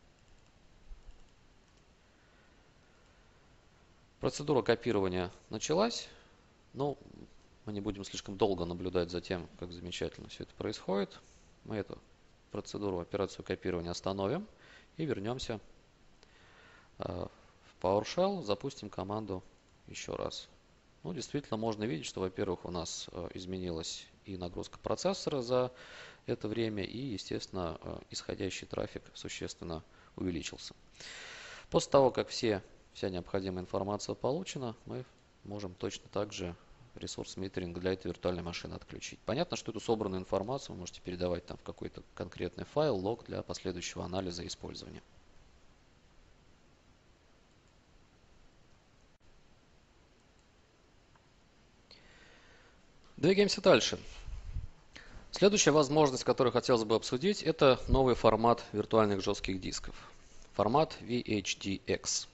Процедура копирования началась. Но мы не будем слишком долго наблюдать за тем, как замечательно все это происходит. Мы эту процедуру, операцию копирования остановим и вернемся в PowerShell, запустим команду еще раз. Ну, действительно, можно видеть, что, во-первых, у нас изменилась и нагрузка процессора за это время, и, естественно, исходящий трафик существенно увеличился. После того, как вся необходимая информация получена, мы можем точно так же ресурс метринг для этой виртуальной машины отключить. Понятно, что эту собранную информацию вы можете передавать там в какой-то конкретный файл, лог для последующего анализа и использования. Двигаемся дальше. Следующая возможность, которую хотелось бы обсудить, это новый формат виртуальных жестких дисков. Формат VHDX.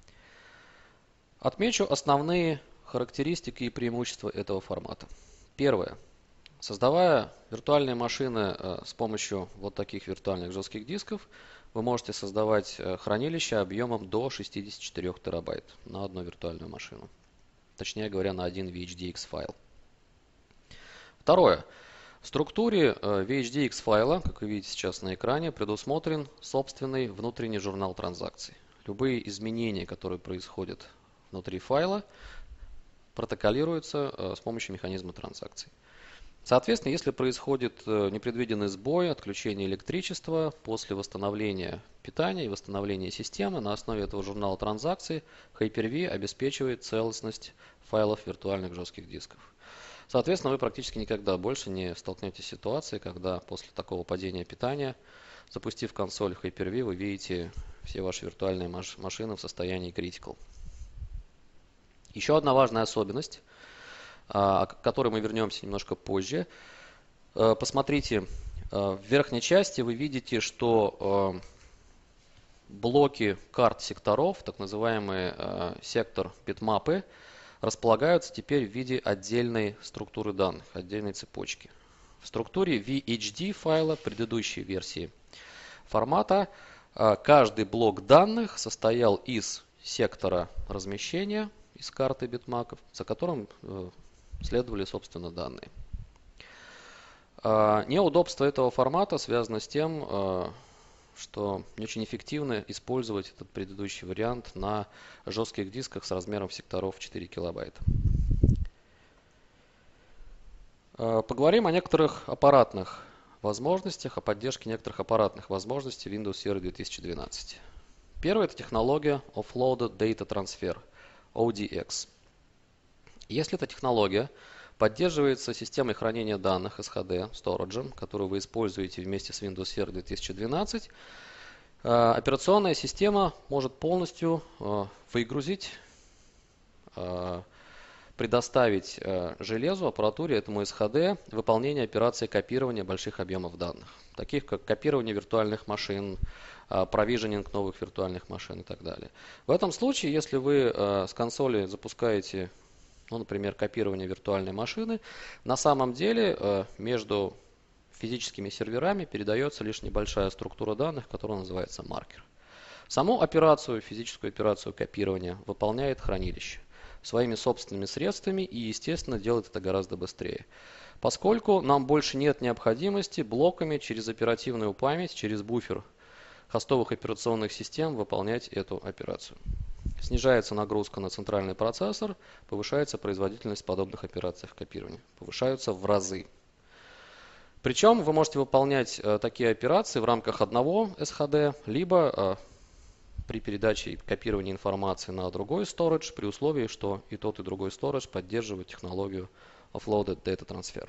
Отмечу основные характеристики и преимущества этого формата. Первое. Создавая виртуальные машины с помощью вот таких виртуальных жестких дисков, вы можете создавать хранилище объемом до 64 терабайт на одну виртуальную машину. Точнее говоря, на один VHDX файл. Второе. В структуре VHDX файла, как вы видите сейчас на экране, предусмотрен собственный внутренний журнал транзакций. Любые изменения, которые происходят внутри файла, протоколируются с помощью механизма транзакций. Соответственно, если происходит непредвиденный сбой, отключение электричества, после восстановления питания и восстановления системы, на основе этого журнала транзакций Hyper-V обеспечивает целостность файлов виртуальных жестких дисков. Соответственно, вы практически никогда больше не столкнетесь с ситуацией, когда после такого падения питания, запустив консоль Hyper-V, вы видите все ваши виртуальные машины в состоянии critical. Еще одна важная особенность, к которой мы вернемся немножко позже. Посмотрите, в верхней части вы видите, что блоки карт секторов, так называемые сектор битмапы, располагаются теперь в виде отдельной структуры данных, отдельной цепочки. В структуре VHD файла предыдущей версии формата каждый блок данных состоял из сектора размещения, из карты битмапов, за которым следовали, собственно, данные. Неудобство этого формата связано с тем, что не очень эффективно использовать этот предыдущий вариант на жестких дисках с размером секторов 4 килобайта. Поговорим о некоторых аппаратных возможностях, о поддержке некоторых аппаратных возможностей Windows Server 2012. Первая – это технология Offloaded Data Transfer, ODX. Если эта технология поддерживается системой хранения данных SHD, Storage, которую вы используете вместе с Windows Server 2012, операционная система может полностью выгрузить, предоставить железу, аппаратуре, этому SHD выполнение операций копирования больших объемов данных, таких как копирование виртуальных машин, провиженинг новых виртуальных машин и так далее. В этом случае, если вы с консоли запускаете, например, копирование виртуальной машины, на самом деле между физическими серверами передается лишь небольшая структура данных, которая называется маркер. Саму операцию, физическую операцию копирования выполняет хранилище своими собственными средствами и, естественно, делает это гораздо быстрее. Поскольку нам больше нет необходимости блоками через оперативную память, через буфер хостовых операционных систем выполнять эту операцию. Снижается нагрузка на центральный процессор, повышается производительность подобных операций копирования. Повышаются в разы. Причем вы можете выполнять такие операции в рамках одного SHD, либо при передаче и копировании информации на другой storage, при условии, что и тот, и другой storage поддерживают технологию Offloaded Data Transfer.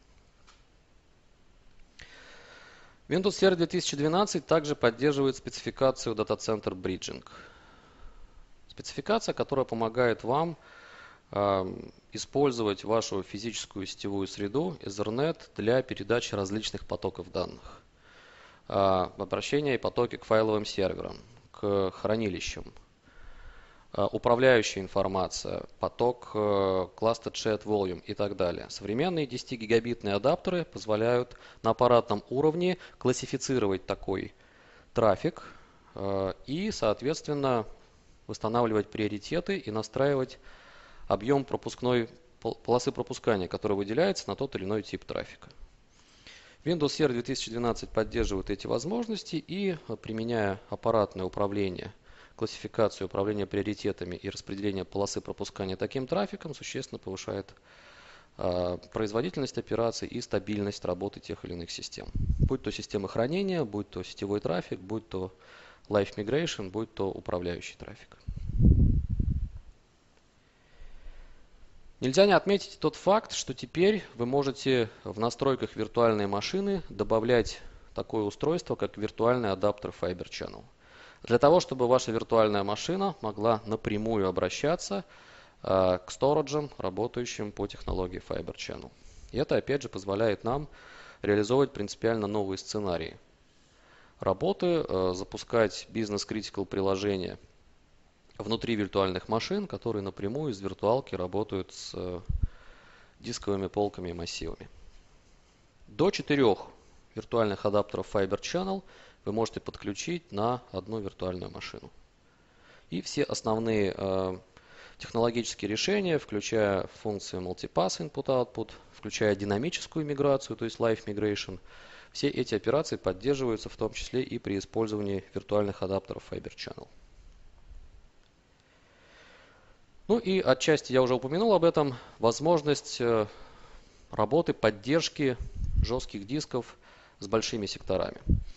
Windows Server 2012 также поддерживает спецификацию Data Center Bridging. Спецификация, которая помогает вам использовать вашу физическую сетевую среду Ethernet для передачи различных потоков данных. Обращения и потоки к файловым серверам, к хранилищам, управляющая информация, поток Cluster Chat Volume и так далее. Современные 10-гигабитные адаптеры позволяют на аппаратном уровне классифицировать такой трафик и, соответственно, восстанавливать приоритеты и настраивать объем полосы пропускания, который выделяется на тот или иной тип трафика. Windows Server 2012 поддерживает эти возможности и, применяя аппаратное управление, классификацию, управление приоритетами и распределение полосы пропускания таким трафиком, существенно повышает производительность операций и стабильность работы тех или иных систем. Будь то системы хранения, будь то сетевой трафик, будь то Live Migration, будь то управляющий трафик. Нельзя не отметить тот факт, что теперь вы можете в настройках виртуальной машины добавлять такое устройство, как виртуальный адаптер Fiber Channel. Для того, чтобы ваша виртуальная машина могла напрямую обращаться к сториджам, работающим по технологии Fiber Channel. И это, опять же, позволяет нам реализовывать принципиально новые сценарии работы, запускать бизнес-критикал приложения внутри виртуальных машин, которые напрямую из виртуалки работают с дисковыми полками и массивами. До 4 виртуальных адаптеров Fiber Channel вы можете подключить на одну виртуальную машину. И все основные технологические решения, включая функции Multipass Input-Output, включая динамическую миграцию, то есть Live Migration, все эти операции поддерживаются в том числе и при использовании виртуальных адаптеров Fiber Channel. Ну и отчасти я уже упомянул об этом, возможность работы, поддержки жестких дисков с большими секторами.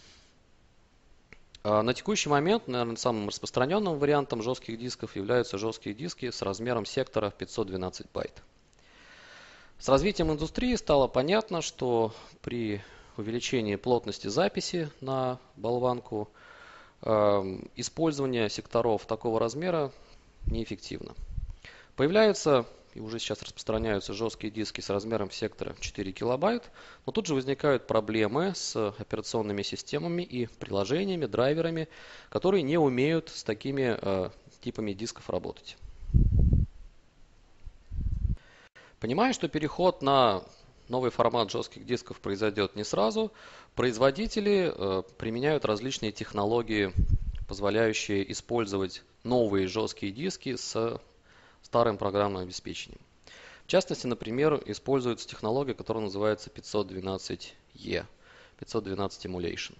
На текущий момент, наверное, самым распространенным вариантом жестких дисков являются жесткие диски с размером сектора 512 байт. С развитием индустрии стало понятно, что при увеличении плотности записи на болванку использование секторов такого размера неэффективно. Появляются и уже сейчас распространяются жесткие диски с размером сектора 4 килобайт, но тут же возникают проблемы с операционными системами и приложениями, драйверами, которые не умеют с такими типами дисков работать. Понимая, что переход на новый формат жестких дисков произойдет не сразу, производители применяют различные технологии, позволяющие использовать новые жесткие диски с старым программным обеспечением. В частности, например, используется технология, которая называется 512E, 512 Emulation.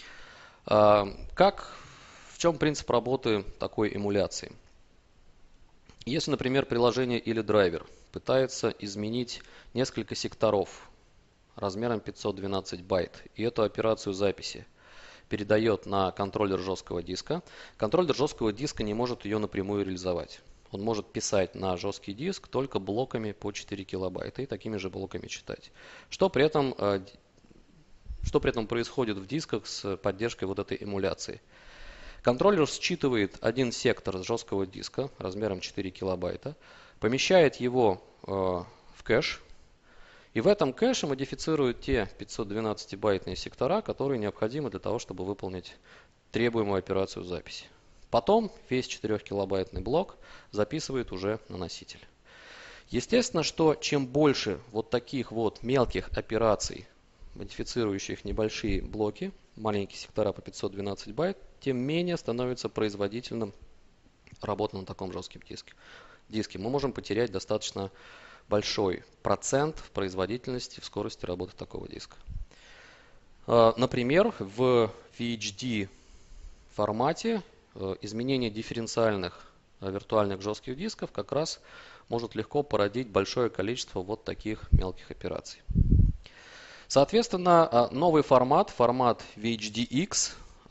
В чем принцип работы такой эмуляции? Если, например, приложение или драйвер пытается изменить несколько секторов размером 512 байт, и эту операцию записи передает на контроллер жесткого диска, контроллер жесткого диска не может ее напрямую реализовать. Он может писать на жесткий диск только блоками по 4 килобайта и такими же блоками читать. Что при этом происходит в дисках с поддержкой вот этой эмуляции? Контроллер считывает один сектор с жесткого диска размером 4 килобайта, помещает его в кэш, и в этом кэше модифицирует те 512-байтные сектора, которые необходимы для того, чтобы выполнить требуемую операцию записи. Потом весь 4-килобайтный блок записывает уже на носитель. Естественно, что чем больше вот таких вот мелких операций, модифицирующих небольшие блоки, маленькие сектора по 512 байт, тем менее становится производительным работа на таком жестком диске. Мы можем потерять достаточно большой процент в производительности, в скорости работы такого диска. Например, в VHD формате изменение дифференциальных виртуальных жестких дисков как раз может легко породить большое количество вот таких мелких операций. Соответственно, новый формат VHDX,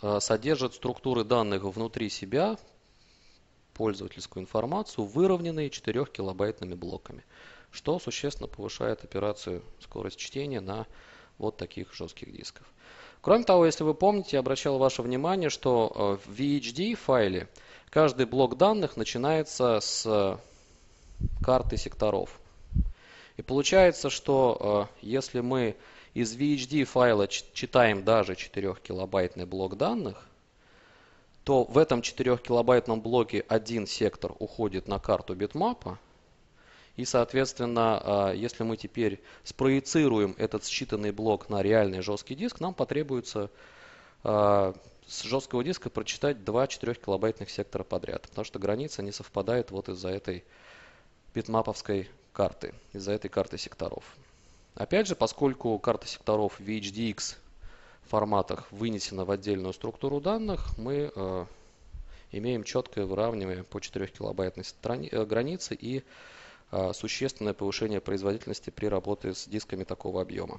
содержит структуры данных внутри себя, пользовательскую информацию, выровненные 4-килобайтными блоками, что существенно повышает операцию скорость чтения на вот таких жестких дисках. Кроме того, если вы помните, я обращал ваше внимание, что в VHD файле каждый блок данных начинается с карты секторов. И получается, что если мы из VHD файла читаем даже 4-килобайтный блок данных, то в этом 4-килобайтном блоке один сектор уходит на карту битмапа. И, соответственно, если мы теперь спроецируем этот считанный блок на реальный жесткий диск, нам потребуется с жесткого диска прочитать два 4-килобайтных сектора подряд, потому что граница не совпадает вот из-за этой битмаповской карты, из-за этой карты секторов. Опять же, поскольку карта секторов в HDX форматах вынесена в отдельную структуру данных, мы имеем четкое выравнивание по 4-килобайтной границе и существенное повышение производительности при работе с дисками такого объема.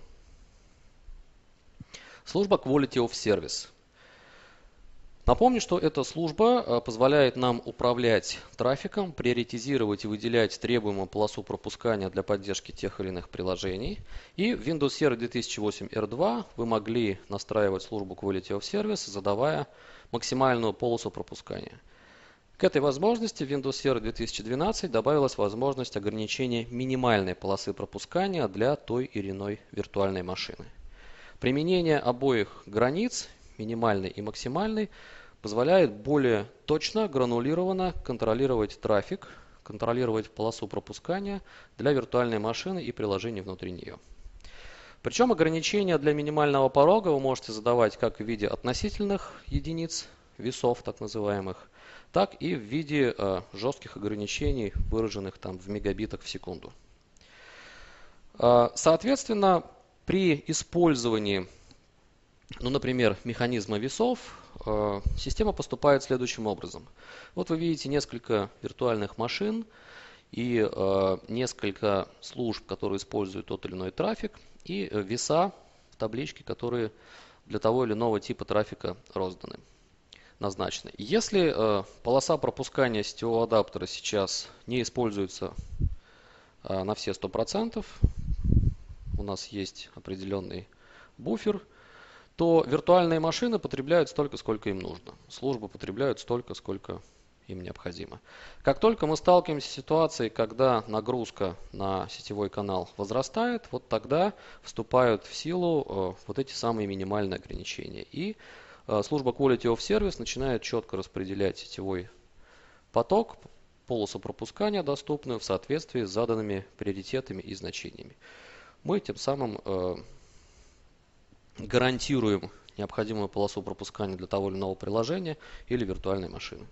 Служба Quality of Service. Напомню, что эта служба позволяет нам управлять трафиком, приоритизировать и выделять требуемую полосу пропускания для поддержки тех или иных приложений. И в Windows Server 2008 R2 вы могли настраивать службу Quality of Service, задавая максимальную полосу пропускания. К этой возможности в Windows Server 2012 добавилась возможность ограничения минимальной полосы пропускания для той или иной виртуальной машины. Применение обоих границ, минимальной и максимальной, позволяет более точно, гранулированно контролировать трафик, контролировать полосу пропускания для виртуальной машины и приложений внутри нее. Причем ограничения для минимального порога вы можете задавать как в виде относительных единиц, весов так называемых, так и в виде жестких ограничений, выраженных там в мегабитах в секунду. Соответственно, при использовании, например, механизма весов, система поступает следующим образом. Вот вы видите несколько виртуальных машин и несколько служб, которые используют тот или иной трафик, и веса в табличке, которые для того или иного типа трафика розданы, назначены. Если полоса пропускания сетевого адаптера сейчас не используется на все 100%, у нас есть определенный буфер, то виртуальные машины потребляют столько, сколько им нужно. Службы потребляют столько, сколько им необходимо. Как только мы сталкиваемся с ситуацией, когда нагрузка на сетевой канал возрастает, вот тогда вступают в силу вот эти самые минимальные ограничения. И служба Quality of Service начинает четко распределять сетевой поток, полосу пропускания доступную в соответствии с заданными приоритетами и значениями. Мы тем самым гарантируем необходимую полосу пропускания для того или иного приложения или виртуальной машины.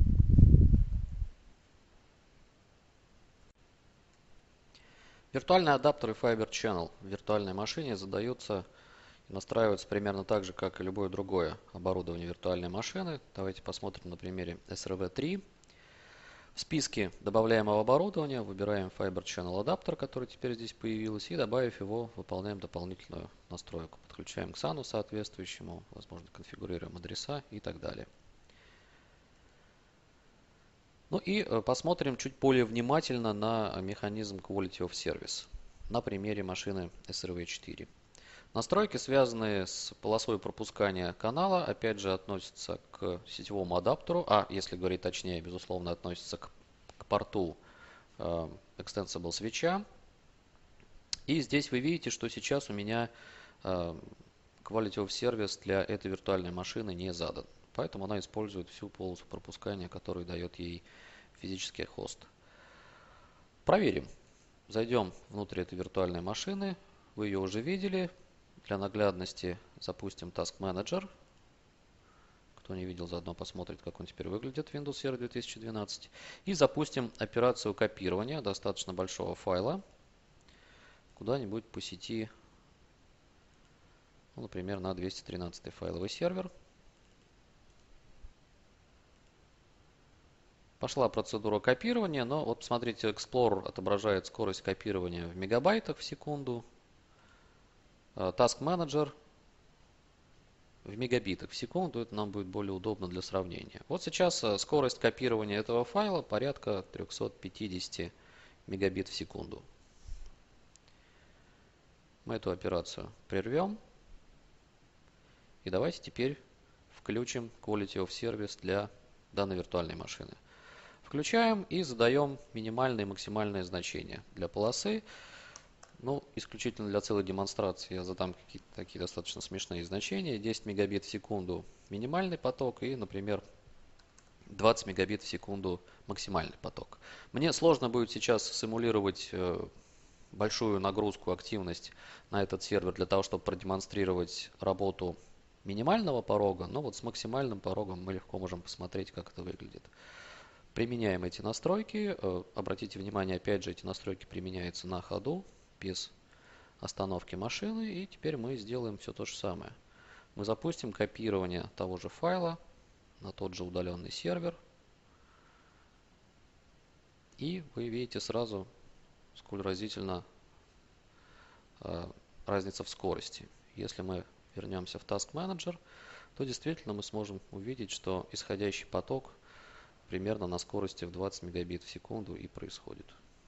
Виртуальные адаптеры Fiber Channel в виртуальной машине задаются и настраиваются примерно так же, как и любое другое оборудование виртуальной машины. Давайте посмотрим на примере SRV3. В списке добавляемого оборудования выбираем Fiber Channel адаптер, который теперь здесь появился, и добавив его, выполняем дополнительную настройку. Подключаем к SAN соответствующему, возможно, конфигурируем адреса и так далее. Ну и посмотрим чуть более внимательно на механизм Quality of Service на примере машины SRV4. Настройки, связанные с полосой пропускания канала, опять же относятся к сетевому адаптеру, если говорить точнее, безусловно, относятся к порту Extensible свитча. И здесь вы видите, что сейчас у меня Quality of Service для этой виртуальной машины не задан. Поэтому она использует всю полосу пропускания, которую дает ей физический хост. Проверим. Зайдем внутрь этой виртуальной машины. Вы ее уже видели. Для наглядности запустим Task Manager. Кто не видел, заодно посмотрит, как он теперь выглядит в Windows Server 2012. И запустим операцию копирования достаточно большого файла куда-нибудь по сети, например, на 213 файловый сервер. Пошла процедура копирования, но вот смотрите, Explorer отображает скорость копирования в мегабайтах в секунду. Task Manager в мегабитах в секунду, это нам будет более удобно для сравнения. Вот сейчас скорость копирования этого файла порядка 350 мегабит в секунду. Мы эту операцию прервем. И давайте теперь включим Quality of Service для данной виртуальной машины. Включаем и задаем минимальное и максимальное значение для полосы. Ну, исключительно для целой демонстрации я задам какие-то такие достаточно смешные значения. 10 мегабит в секунду минимальный поток и, например, 20 мегабит в секунду максимальный поток. Мне сложно будет сейчас симулировать большую нагрузку, активность на этот сервер для того, чтобы продемонстрировать работу минимального порога, но вот с максимальным порогом мы легко можем посмотреть, как это выглядит. Применяем эти настройки. Обратите внимание, опять же, эти настройки применяются на ходу, без остановки машины. И теперь мы сделаем все то же самое. Мы запустим копирование того же файла на тот же удаленный сервер. И вы видите сразу, сколь разительна разница в скорости. Если мы вернемся в Task Manager, то действительно мы сможем увидеть, что исходящий поток примерно на скорости в 20 мегабит в секунду и происходит.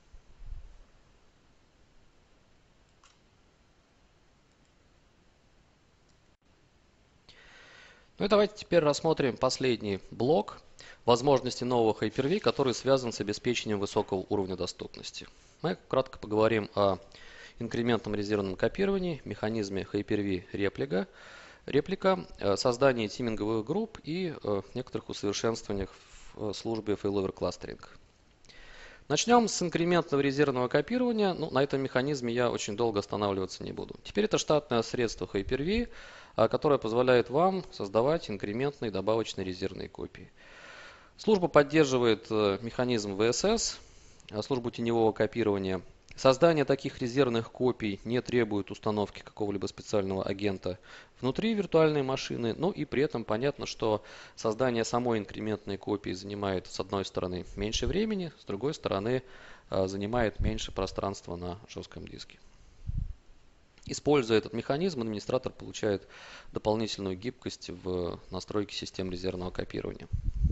Ну и давайте теперь рассмотрим последний блок возможностей нового Hyper-V, который связан с обеспечением высокого уровня доступности. Мы кратко поговорим о инкрементном резервном копировании, механизме Hyper-V реплика, создании тиминговых групп и некоторых усовершенствованиях в службе failover clustering. Начнем с инкрементного резервного копирования. На этом механизме я очень долго останавливаться не буду. Теперь это штатное средство Hyper-V, которое позволяет вам создавать инкрементные добавочные резервные копии. Служба поддерживает механизм VSS, службу теневого копирования. Создание таких резервных копий не требует установки какого-либо специального агента внутри виртуальной машины. Ну и при этом понятно, что создание самой инкрементной копии занимает, с одной стороны, меньше времени, с другой стороны, занимает меньше пространства на жестком диске. Используя этот механизм, администратор получает дополнительную гибкость в настройке систем резервного копирования.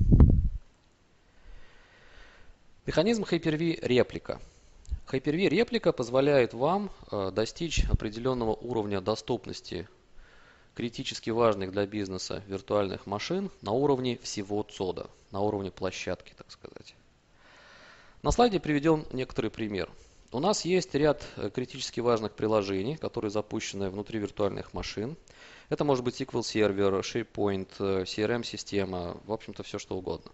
Механизм Hyper-V реплика. Hyper-V реплика позволяет вам достичь определенного уровня доступности критически важных для бизнеса виртуальных машин на уровне всего ЦОДа, на уровне площадки, так сказать. На слайде приведен некоторый пример. У нас есть ряд критически важных приложений, которые запущены внутри виртуальных машин. Это может быть SQL сервер, SharePoint, CRM-система, в общем-то все что угодно.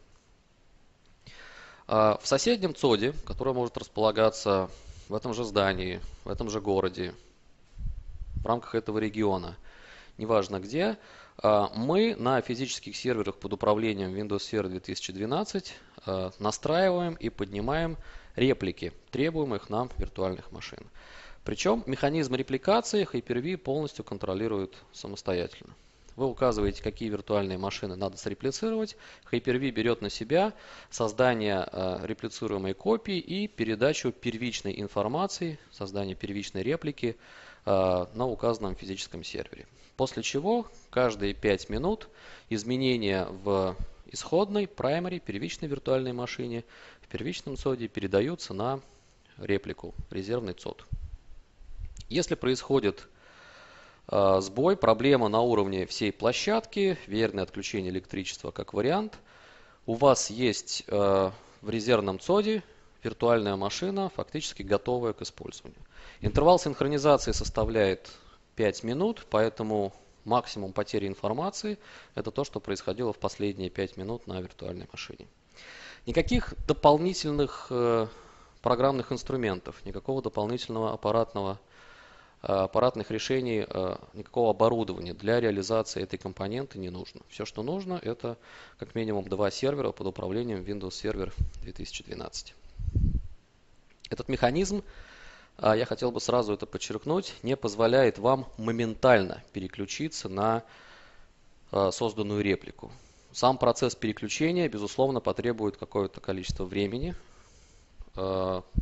В соседнем ЦОДе, который может располагаться в этом же здании, в этом же городе, в рамках этого региона, неважно где, мы на физических серверах под управлением Windows Server 2012 настраиваем и поднимаем реплики требуемых нам виртуальных машин. Причем механизм репликации Hyper-V полностью контролирует самостоятельно. Вы указываете, какие виртуальные машины надо среплицировать. Hyper-V берет на себя создание реплицируемой копии и передачу первичной информации, создание первичной реплики на указанном физическом сервере. После чего каждые 5 минут изменения в исходной, primary, первичной виртуальной машине в первичном ЦОДе передаются на реплику, резервный ЦОД. Если происходит сбой, проблема на уровне всей площадки, верное отключение электричества как вариант, у вас есть в резервном ЦОДе виртуальная машина, фактически готовая к использованию. Интервал синхронизации составляет 5 минут, поэтому максимум потери информации – это то, что происходило в последние 5 минут на виртуальной машине. Никаких дополнительных программных инструментов, никакого дополнительного аппаратных решений, никакого оборудования для реализации этой компоненты не нужно. Все, что нужно, это как минимум 2 сервера под управлением Windows Server 2012. Этот механизм, я хотел бы сразу это подчеркнуть, не позволяет вам моментально переключиться на созданную реплику. Сам процесс переключения, безусловно, потребует какое-то количество времени.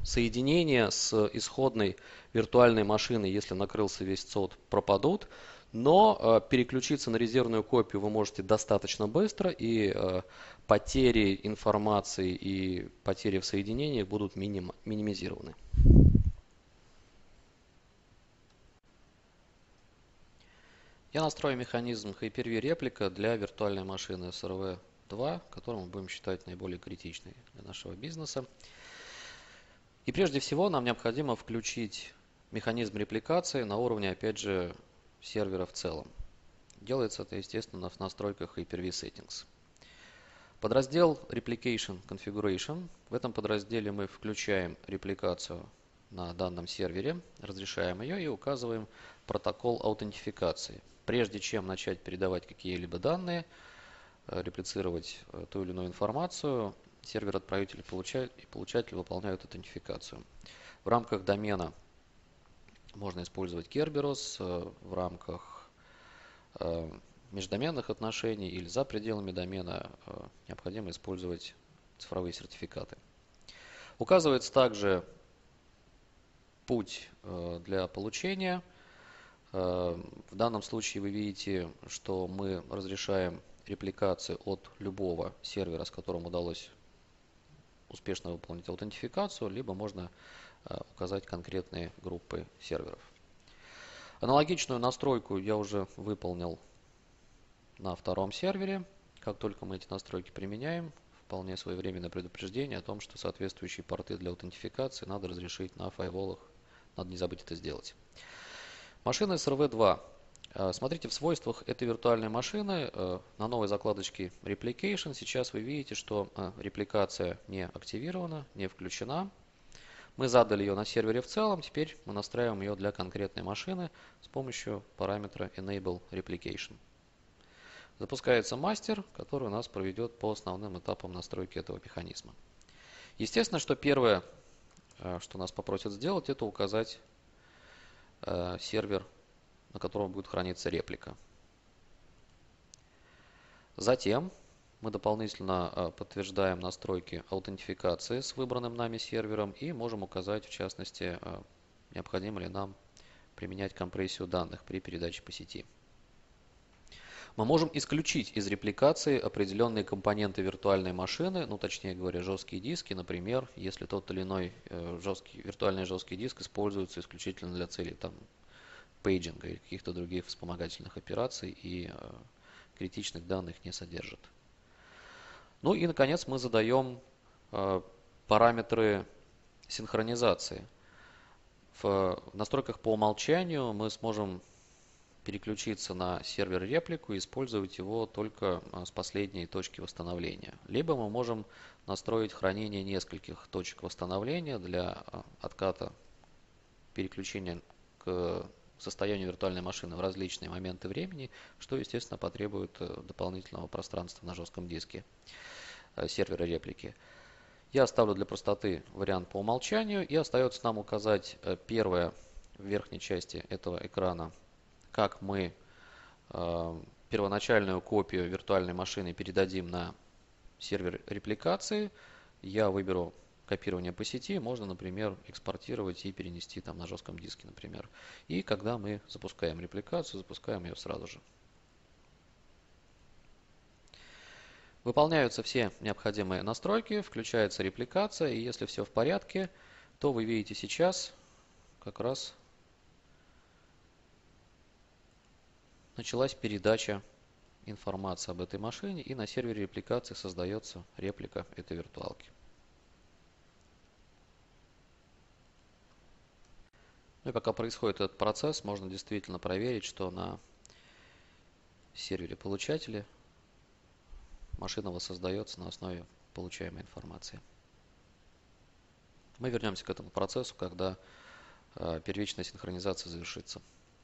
Соединения с исходной виртуальной машиной, если накрылся весь ЦОД, пропадут, Но переключиться на резервную копию вы можете достаточно быстро, и потери информации и потери в соединениях будут минимизированы. Я настрою механизм Hyper-V реплика для виртуальной машины SRV2, которую мы будем считать наиболее критичной для нашего бизнеса. И прежде всего нам необходимо включить механизм репликации на уровне, опять же, сервера в целом. Делается это, естественно, в настройках Hyper-V Settings. Подраздел Replication Configuration. В этом подразделе мы включаем репликацию на данном сервере, разрешаем ее и указываем протокол аутентификации. Прежде чем начать передавать какие-либо данные, реплицировать ту или иную информацию, сервер-отправитель и получатель выполняют аутентификацию. В рамках домена можно использовать Kerberos, в рамках междоменных отношений или за пределами домена необходимо использовать цифровые сертификаты. Указывается также путь для получения. В данном случае вы видите, что мы разрешаем репликацию от любого сервера, с которым удалось успешно выполнить аутентификацию, либо можно указать конкретные группы серверов. Аналогичную настройку я уже выполнил на втором сервере. Как только мы эти настройки применяем, вполне своевременное предупреждение о том, что соответствующие порты для аутентификации надо разрешить на фаерволах. Надо не забыть это сделать. Машина SRV2. Смотрите, в свойствах этой виртуальной машины на новой закладочке Replication сейчас вы видите, что репликация не активирована, не включена. Мы задали ее на сервере в целом, теперь мы настраиваем ее для конкретной машины с помощью параметра Enable Replication. Запускается мастер, который у нас проведет по основным этапам настройки этого механизма. Естественно, что первое, что нас попросят сделать, это указать сервер, на котором будет храниться реплика. Затем мы дополнительно подтверждаем настройки аутентификации с выбранным нами сервером и можем указать, в частности, необходимо ли нам применять компрессию данных при передаче по сети. Мы можем исключить из репликации определенные компоненты виртуальной машины, точнее говоря, жесткие диски, например, если тот или иной виртуальный жесткий диск используется исключительно для целей пейджинга или каких-то других вспомогательных операций и критичных данных не содержит. Ну и, наконец, мы задаем параметры синхронизации. В настройках по умолчанию мы сможем переключиться на сервер реплику и использовать его только с последней точки восстановления. Либо мы можем настроить хранение нескольких точек восстановления для отката переключения к состоянию виртуальной машины в различные моменты времени, что, естественно, потребует дополнительного пространства на жестком диске сервера реплики. Я оставлю для простоты вариант по умолчанию, и остается нам указать первое в верхней части этого экрана, как мы первоначальную копию виртуальной машины передадим на сервер репликации. Я выберу копирование по сети, можно, например, экспортировать и перенести на жестком диске, например. И когда мы запускаем репликацию, запускаем ее сразу же. Выполняются все необходимые настройки, включается репликация, и если все в порядке, то вы видите сейчас как раз началась передача информации об этой машине, и на сервере репликации создается реплика этой виртуалки. Ну и пока происходит этот процесс, можно действительно проверить, что на сервере получателя машина воссоздается на основе получаемой информации. Мы вернемся к этому процессу, когда первичная синхронизация завершится.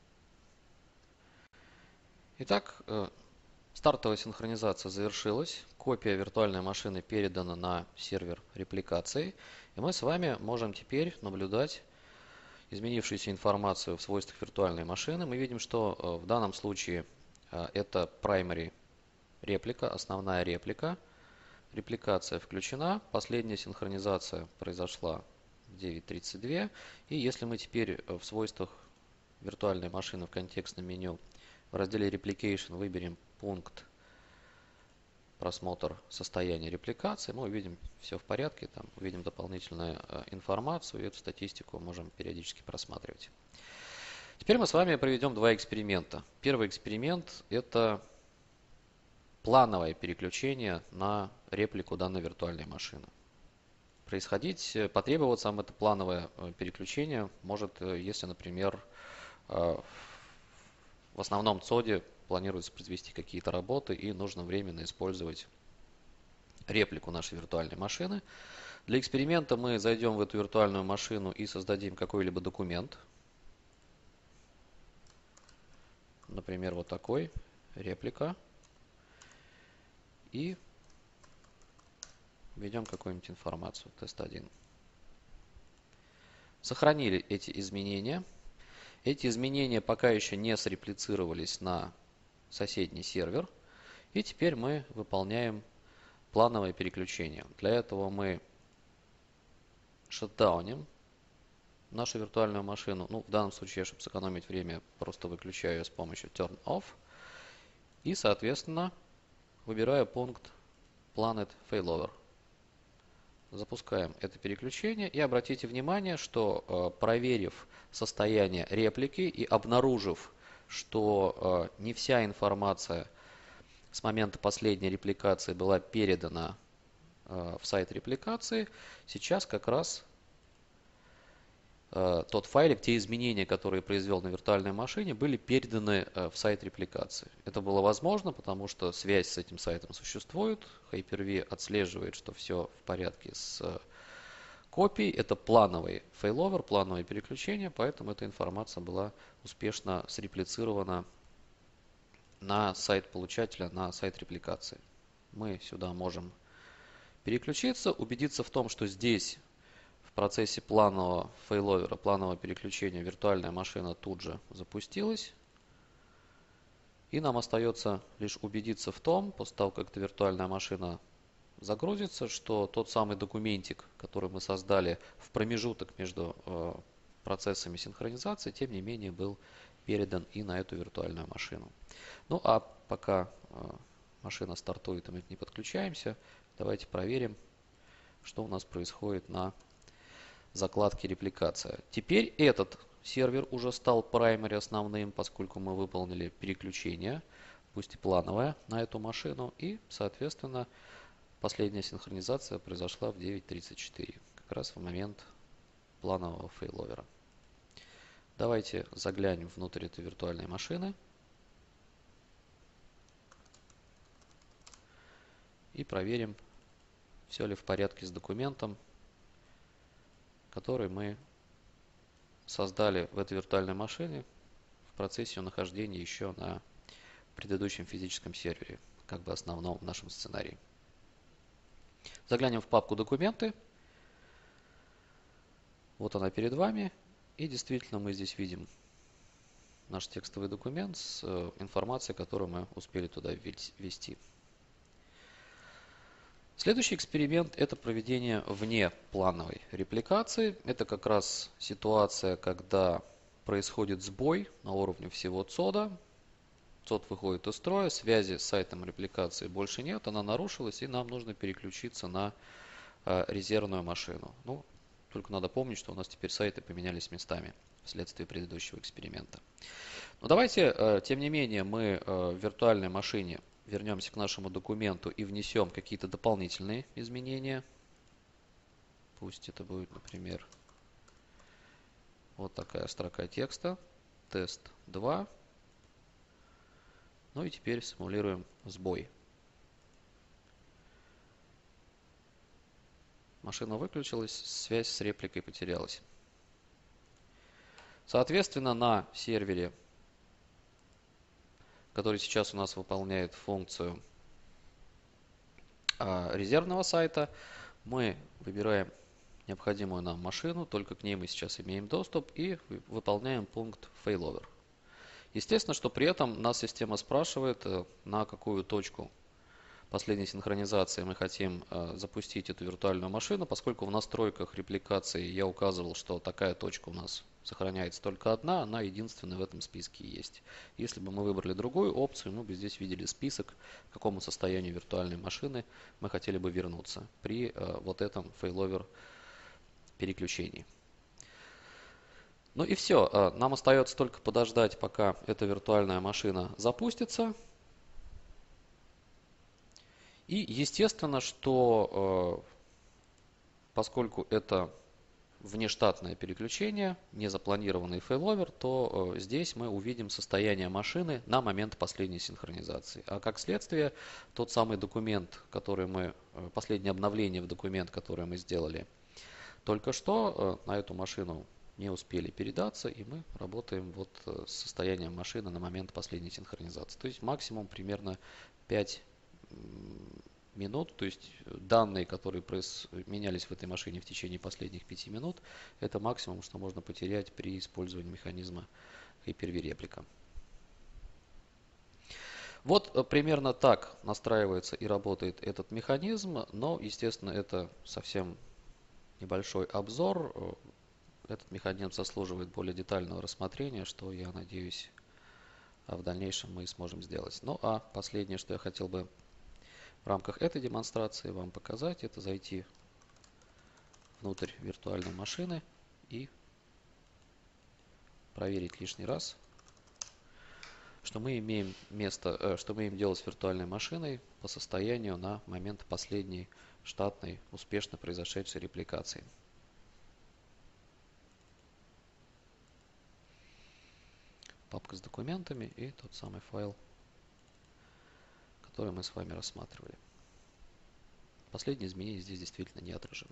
Итак, стартовая синхронизация завершилась, копия виртуальной машины передана на сервер репликации, и мы с вами можем теперь наблюдать изменившуюся информацию в свойствах виртуальной машины. Мы видим, что в данном случае это primary реплика, основная реплика. Репликация включена, последняя синхронизация произошла в 9:32. И если мы теперь в свойствах виртуальной машины в контекстном меню В разделе Replication выберем пункт просмотр состояния репликации. Мы увидим все в порядке, там увидим дополнительную информацию, и эту статистику можем периодически просматривать. Теперь мы с вами проведем два эксперимента. Первый эксперимент – это плановое переключение на реплику данной виртуальной машины. Потребоваться вам это плановое переключение может, если, например, в основном ЦОДе планируется произвести какие-то работы и нужно временно использовать реплику нашей виртуальной машины. Для эксперимента мы зайдем в эту виртуальную машину и создадим какой-либо документ. Например, вот такой, реплика. И введем какую-нибудь информацию, тест 1. Сохранили эти изменения. Эти изменения пока еще не среплицировались на соседний сервер. И теперь мы выполняем плановое переключение. Для этого мы шатдауним нашу виртуальную машину. Ну, в данном случае, чтобы сэкономить время, просто выключаю ее с помощью turn off. И, соответственно, выбираю пункт Planet Failover. Запускаем это переключение и обратите внимание, что проверив состояние реплики и обнаружив, что не вся информация с момента последней репликации была передана в сайт репликации, сейчас как раз тот файлик, те изменения, которые произвел на виртуальной машине, были переданы в сайт репликации. Это было возможно, потому что связь с этим сайтом существует. Hyper-V отслеживает, что все в порядке с копией. Это плановый фейловер, плановое переключение, поэтому эта информация была успешно среплицирована на сайт получателя, на сайт репликации. Мы сюда можем переключиться, убедиться в том, что здесь в процессе планового фейловера, планового переключения виртуальная машина тут же запустилась. И нам остается лишь убедиться в том, после того, как эта виртуальная машина загрузится, что тот самый документик, который мы создали в промежуток между процессами синхронизации, тем не менее был передан и на эту виртуальную машину. Ну а пока машина стартует и мы к ней подключаемся, давайте проверим, что у нас происходит на закладки репликация. Теперь этот сервер уже стал primary основным, поскольку мы выполнили переключение, пусть и плановое, на эту машину. И, соответственно, последняя синхронизация произошла в 9:34, как раз в момент планового фейловера. Давайте заглянем внутрь этой виртуальной машины и проверим, все ли в порядке с документом, который мы создали в этой виртуальной машине в процессе нахождения еще на предыдущем физическом сервере, как бы основном в нашем сценарии. Заглянем в папку «Документы». Вот она перед вами. И действительно мы здесь видим наш текстовый документ с информацией, которую мы успели туда ввести. Следующий эксперимент – это проведение внеплановой репликации. Это как раз ситуация, когда происходит сбой на уровне всего ЦОДа. ЦОД выходит из строя, связи с сайтом репликации больше нет, она нарушилась, и нам нужно переключиться на резервную машину. Ну, только надо помнить, что у нас теперь сайты поменялись местами вследствие предыдущего эксперимента. Но давайте, тем не менее, мы в виртуальной машине вернемся к нашему документу и внесем какие-то дополнительные изменения. Пусть это будет, например, вот такая строка текста, тест 2. Ну и теперь симулируем сбой. Машина выключилась, связь с репликой потерялась. Соответственно, на сервере, который сейчас у нас выполняет функцию резервного сайта, мы выбираем необходимую нам машину, только к ней мы сейчас имеем доступ, и выполняем пункт failover. Естественно, что при этом нас система спрашивает, на какую точку последней синхронизации мы хотим запустить эту виртуальную машину, поскольку в настройках репликации я указывал, что такая точка у нас сохраняется только одна, она единственная в этом списке есть. Если бы мы выбрали другую опцию, мы бы здесь видели список, к какому состоянию виртуальной машины мы хотели бы вернуться при вот этом фейловер переключении. Ну и все. Нам остается только подождать, пока эта виртуальная машина запустится. И естественно, что поскольку это внештатное переключение, не запланированный фейловер, то здесь мы увидим состояние машины на момент последней синхронизации. А как следствие, тот самый документ, последнее обновление в документ, которое мы сделали только что, на эту машину не успели передаться, и мы работаем вот с состоянием машины на момент последней синхронизации. То есть максимум примерно 5 минут, то есть данные, которые менялись в этой машине в течение последних 5 минут, это максимум, что можно потерять при использовании механизма Hyper-V реплика. Вот примерно так настраивается и работает этот механизм, но, естественно, это совсем небольшой обзор. Этот механизм заслуживает более детального рассмотрения, что, я надеюсь, в дальнейшем мы сможем сделать. Ну а последнее, что я хотел бы в рамках этой демонстрации вам показать, это зайти внутрь виртуальной машины и проверить лишний раз, что мы имеем дело с виртуальной машиной по состоянию на момент последней штатной, успешно произошедшей репликации. Папка с документами и тот самый файл, который мы с вами рассматривали. Последние изменения здесь действительно не отражены.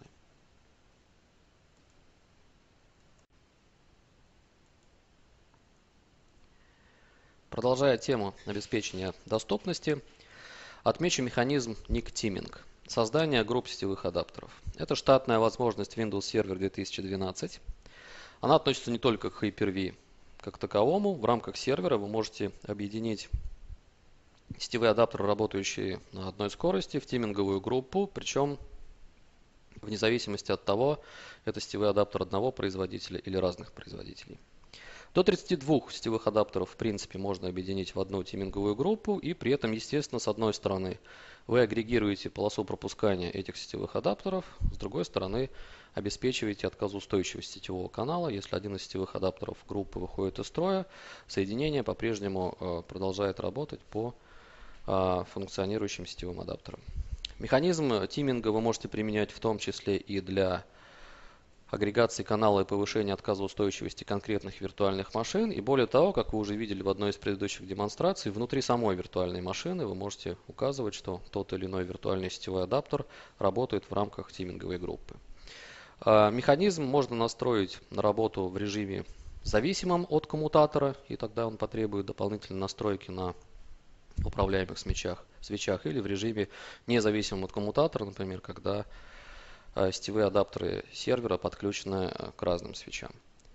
Продолжая тему обеспечения доступности, отмечу механизм NIC Teaming. Создание групп сетевых адаптеров. Это штатная возможность Windows Server 2012. Она относится не только к Hyper-V как таковому. В рамках сервера вы можете объединить сетевые адаптеры, работающие на одной скорости, в тиминговую группу, причем вне зависимости от того, это сетевой адаптер одного производителя или разных производителей. До 32 сетевых адаптеров в принципе можно объединить в одну тиминговую группу, и при этом, естественно, с одной стороны вы агрегируете полосу пропускания этих сетевых адаптеров, с другой стороны обеспечиваете отказоустойчивость сетевого канала. Если один из сетевых адаптеров группы выходит из строя, соединение по-прежнему продолжает работать по функционирующим сетевым адаптерам. Механизм тиминга вы можете применять в том числе и для агрегации канала и повышения отказоустойчивости конкретных виртуальных машин. И более того, как вы уже видели в одной из предыдущих демонстраций, внутри самой виртуальной машины вы можете указывать, что тот или иной виртуальный сетевой адаптер работает в рамках тиминговой группы. Механизм можно настроить на работу в режиме зависимом от коммутатора, и тогда он потребует дополнительной настройки на управляемых свечах, или в режиме независимом от коммутатора, например, когда сетевые адаптеры сервера подключены к разным свечам.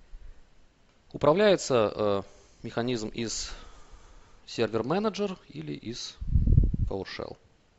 Управляется механизм из Server Manager или из PowerShell.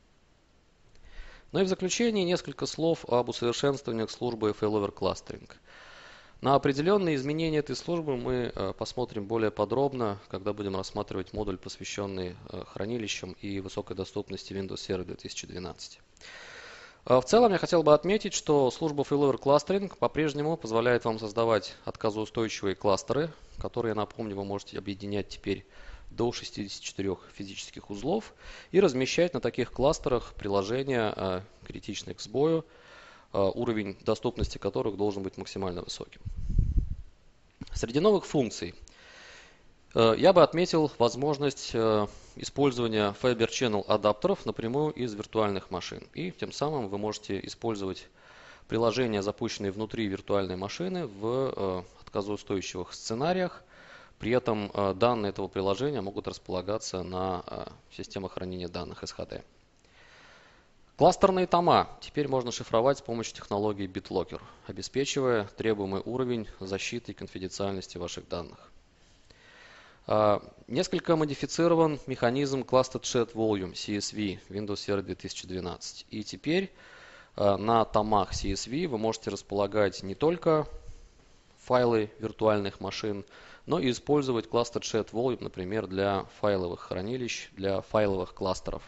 Ну и в заключение несколько слов об усовершенствованиях службы Failover Clustering. На определенные изменения этой службы мы посмотрим более подробно, когда будем рассматривать модуль, посвященный хранилищам и высокой доступности Windows Server 2012. В целом я хотел бы отметить, что служба Failover Clustering по-прежнему позволяет вам создавать отказоустойчивые кластеры, которые, напомню, вы можете объединять теперь до 64 физических узлов и размещать на таких кластерах приложения, критичные к сбою, уровень доступности которых должен быть максимально высоким. Среди новых функций я бы отметил возможность использования Fiber Channel адаптеров напрямую из виртуальных машин. И тем самым вы можете использовать приложения, запущенные внутри виртуальной машины, в отказоустойчивых сценариях. При этом данные этого приложения могут располагаться на системах хранения данных SHD. Кластерные тома теперь можно шифровать с помощью технологии BitLocker, обеспечивая требуемый уровень защиты и конфиденциальности ваших данных. Несколько модифицирован механизм Cluster Chat Volume CSV Windows Server 2012. И теперь на томах CSV вы можете располагать не только файлы виртуальных машин, но и использовать Cluster Chat Volume, например, для файловых хранилищ, для файловых кластеров.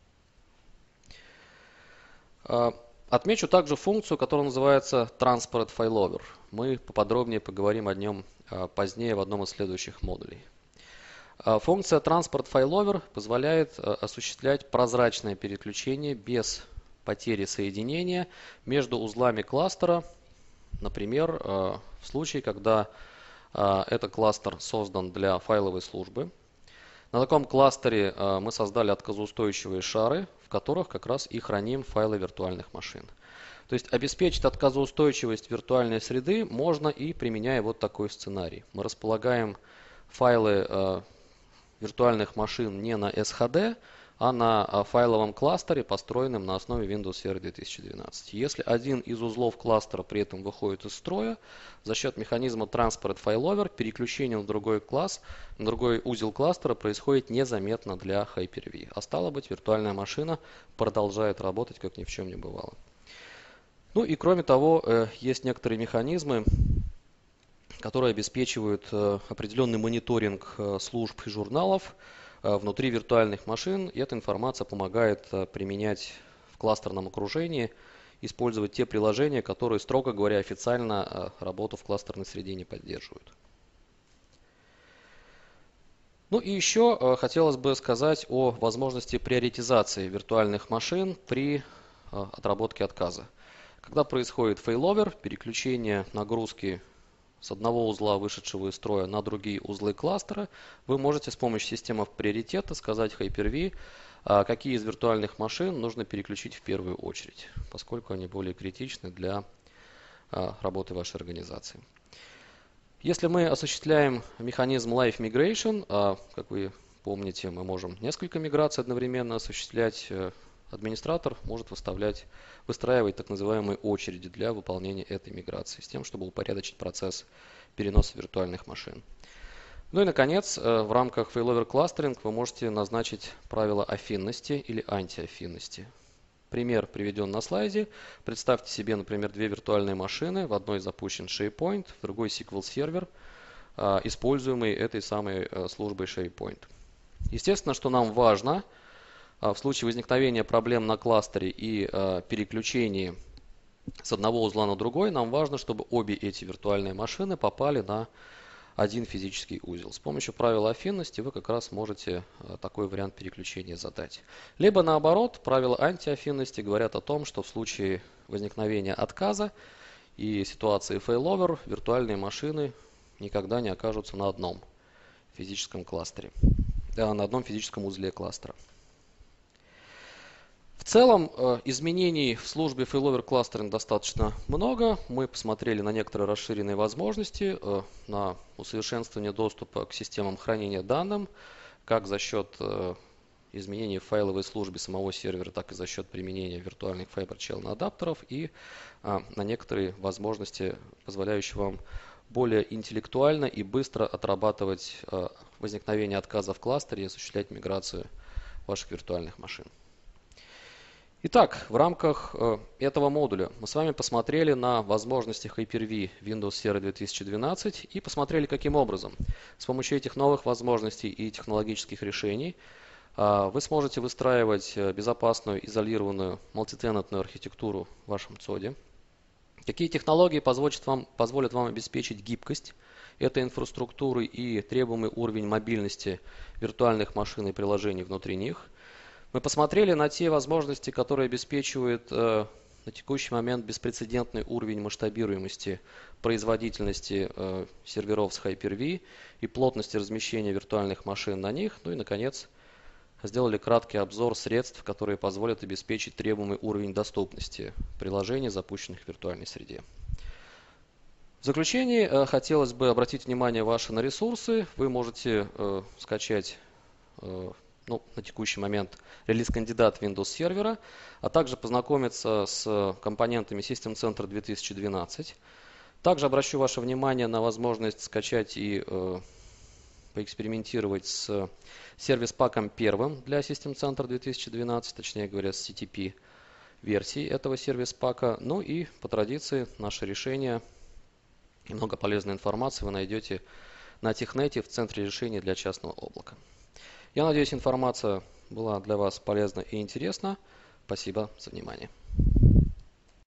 Отмечу также функцию, которая называется Transport Failover. Мы поподробнее поговорим о нем позднее в одном из следующих модулей. Функция Transport Failover позволяет осуществлять прозрачное переключение без потери соединения между узлами кластера, например, в случае, когда этот кластер создан для файловой службы. На таком кластере мы создали отказоустойчивые шары, в которых как раз и храним файлы виртуальных машин. То есть обеспечить отказоустойчивость виртуальной среды можно и применяя вот такой сценарий. Мы располагаем файлы виртуальных машин не на SHD, а на файловом кластере, построенном на основе Windows Server 2012. Если один из узлов кластера при этом выходит из строя, за счет механизма Transport Failover переключение на другой класс, на другой узел кластера происходит незаметно для Hyper-V. А стало быть, виртуальная машина продолжает работать, как ни в чем не бывало. Ну и кроме того, есть некоторые механизмы, которые обеспечивают определенный мониторинг служб и журналов внутри виртуальных машин. И эта информация помогает применять в кластерном окружении, использовать те приложения, которые, строго говоря, официально работу в кластерной среде не поддерживают. Ну и еще хотелось бы сказать о возможности приоритизации виртуальных машин при отработке отказа. Когда происходит фейловер, переключение нагрузки с одного узла, вышедшего из строя, на другие узлы кластера, вы можете с помощью системы приоритета сказать Hyper-V, какие из виртуальных машин нужно переключить в первую очередь, поскольку они более критичны для работы вашей организации. Если мы осуществляем механизм Live Migration, как вы помните, мы можем несколько миграций одновременно осуществлять, администратор может выстраивать так называемые очереди для выполнения этой миграции, с тем, чтобы упорядочить процесс переноса виртуальных машин. Ну и, наконец, в рамках Failover Clustering вы можете назначить правила афинности или антиафинности. Пример приведен на слайде. Представьте себе, например, две виртуальные машины. В одной запущен SharePoint, в другой SQL сервер, используемый этой самой службой SharePoint. Естественно, что нам важно в случае возникновения проблем на кластере и переключении с одного узла на другой, нам важно, чтобы обе эти виртуальные машины попали на один физический узел. С помощью правила афинности вы как раз можете такой вариант переключения задать. Либо наоборот, правила антиафинности говорят о том, что в случае возникновения отказа и ситуации failover виртуальные машины никогда не окажутся на одном физическом кластере, на одном физическом узле кластера. В целом изменений в службе Failover Clustering достаточно много. Мы посмотрели на некоторые расширенные возможности, на усовершенствование доступа к системам хранения данных, как за счет изменений в файловой службе самого сервера, так и за счет применения виртуальных Fiber Channel адаптеров и на некоторые возможности, позволяющие вам более интеллектуально и быстро отрабатывать возникновение отказа в кластере и осуществлять миграцию ваших виртуальных машин. Итак, в рамках этого модуля мы с вами посмотрели на возможности Hyper-V Windows Server 2012 и посмотрели, каким образом с помощью этих новых возможностей и технологических решений вы сможете выстраивать безопасную, изолированную, мультитенантную архитектуру в вашем ЦОДе. Какие технологии позволят вам обеспечить гибкость этой инфраструктуры и требуемый уровень мобильности виртуальных машин и приложений внутри них. Мы посмотрели на те возможности, которые обеспечивают на текущий момент беспрецедентный уровень масштабируемости производительности серверов с Hyper-V и плотности размещения виртуальных машин на них. Ну и, наконец, сделали краткий обзор средств, которые позволят обеспечить требуемый уровень доступности приложений, запущенных в виртуальной среде. В заключение хотелось бы обратить внимание ваше на ресурсы. Вы можете скачать на текущий момент релиз-кандидат Windows сервера, а также познакомиться с компонентами System Center 2012. Также обращу ваше внимание на возможность скачать и поэкспериментировать с сервис-паком первым для System Center 2012, точнее говоря, с CTP версией этого сервис-пака. Ну и по традиции наше решение и много полезной информации вы найдете на Технете в центре решений для частного облака. Я надеюсь, информация была для вас полезна и интересна. Спасибо за внимание.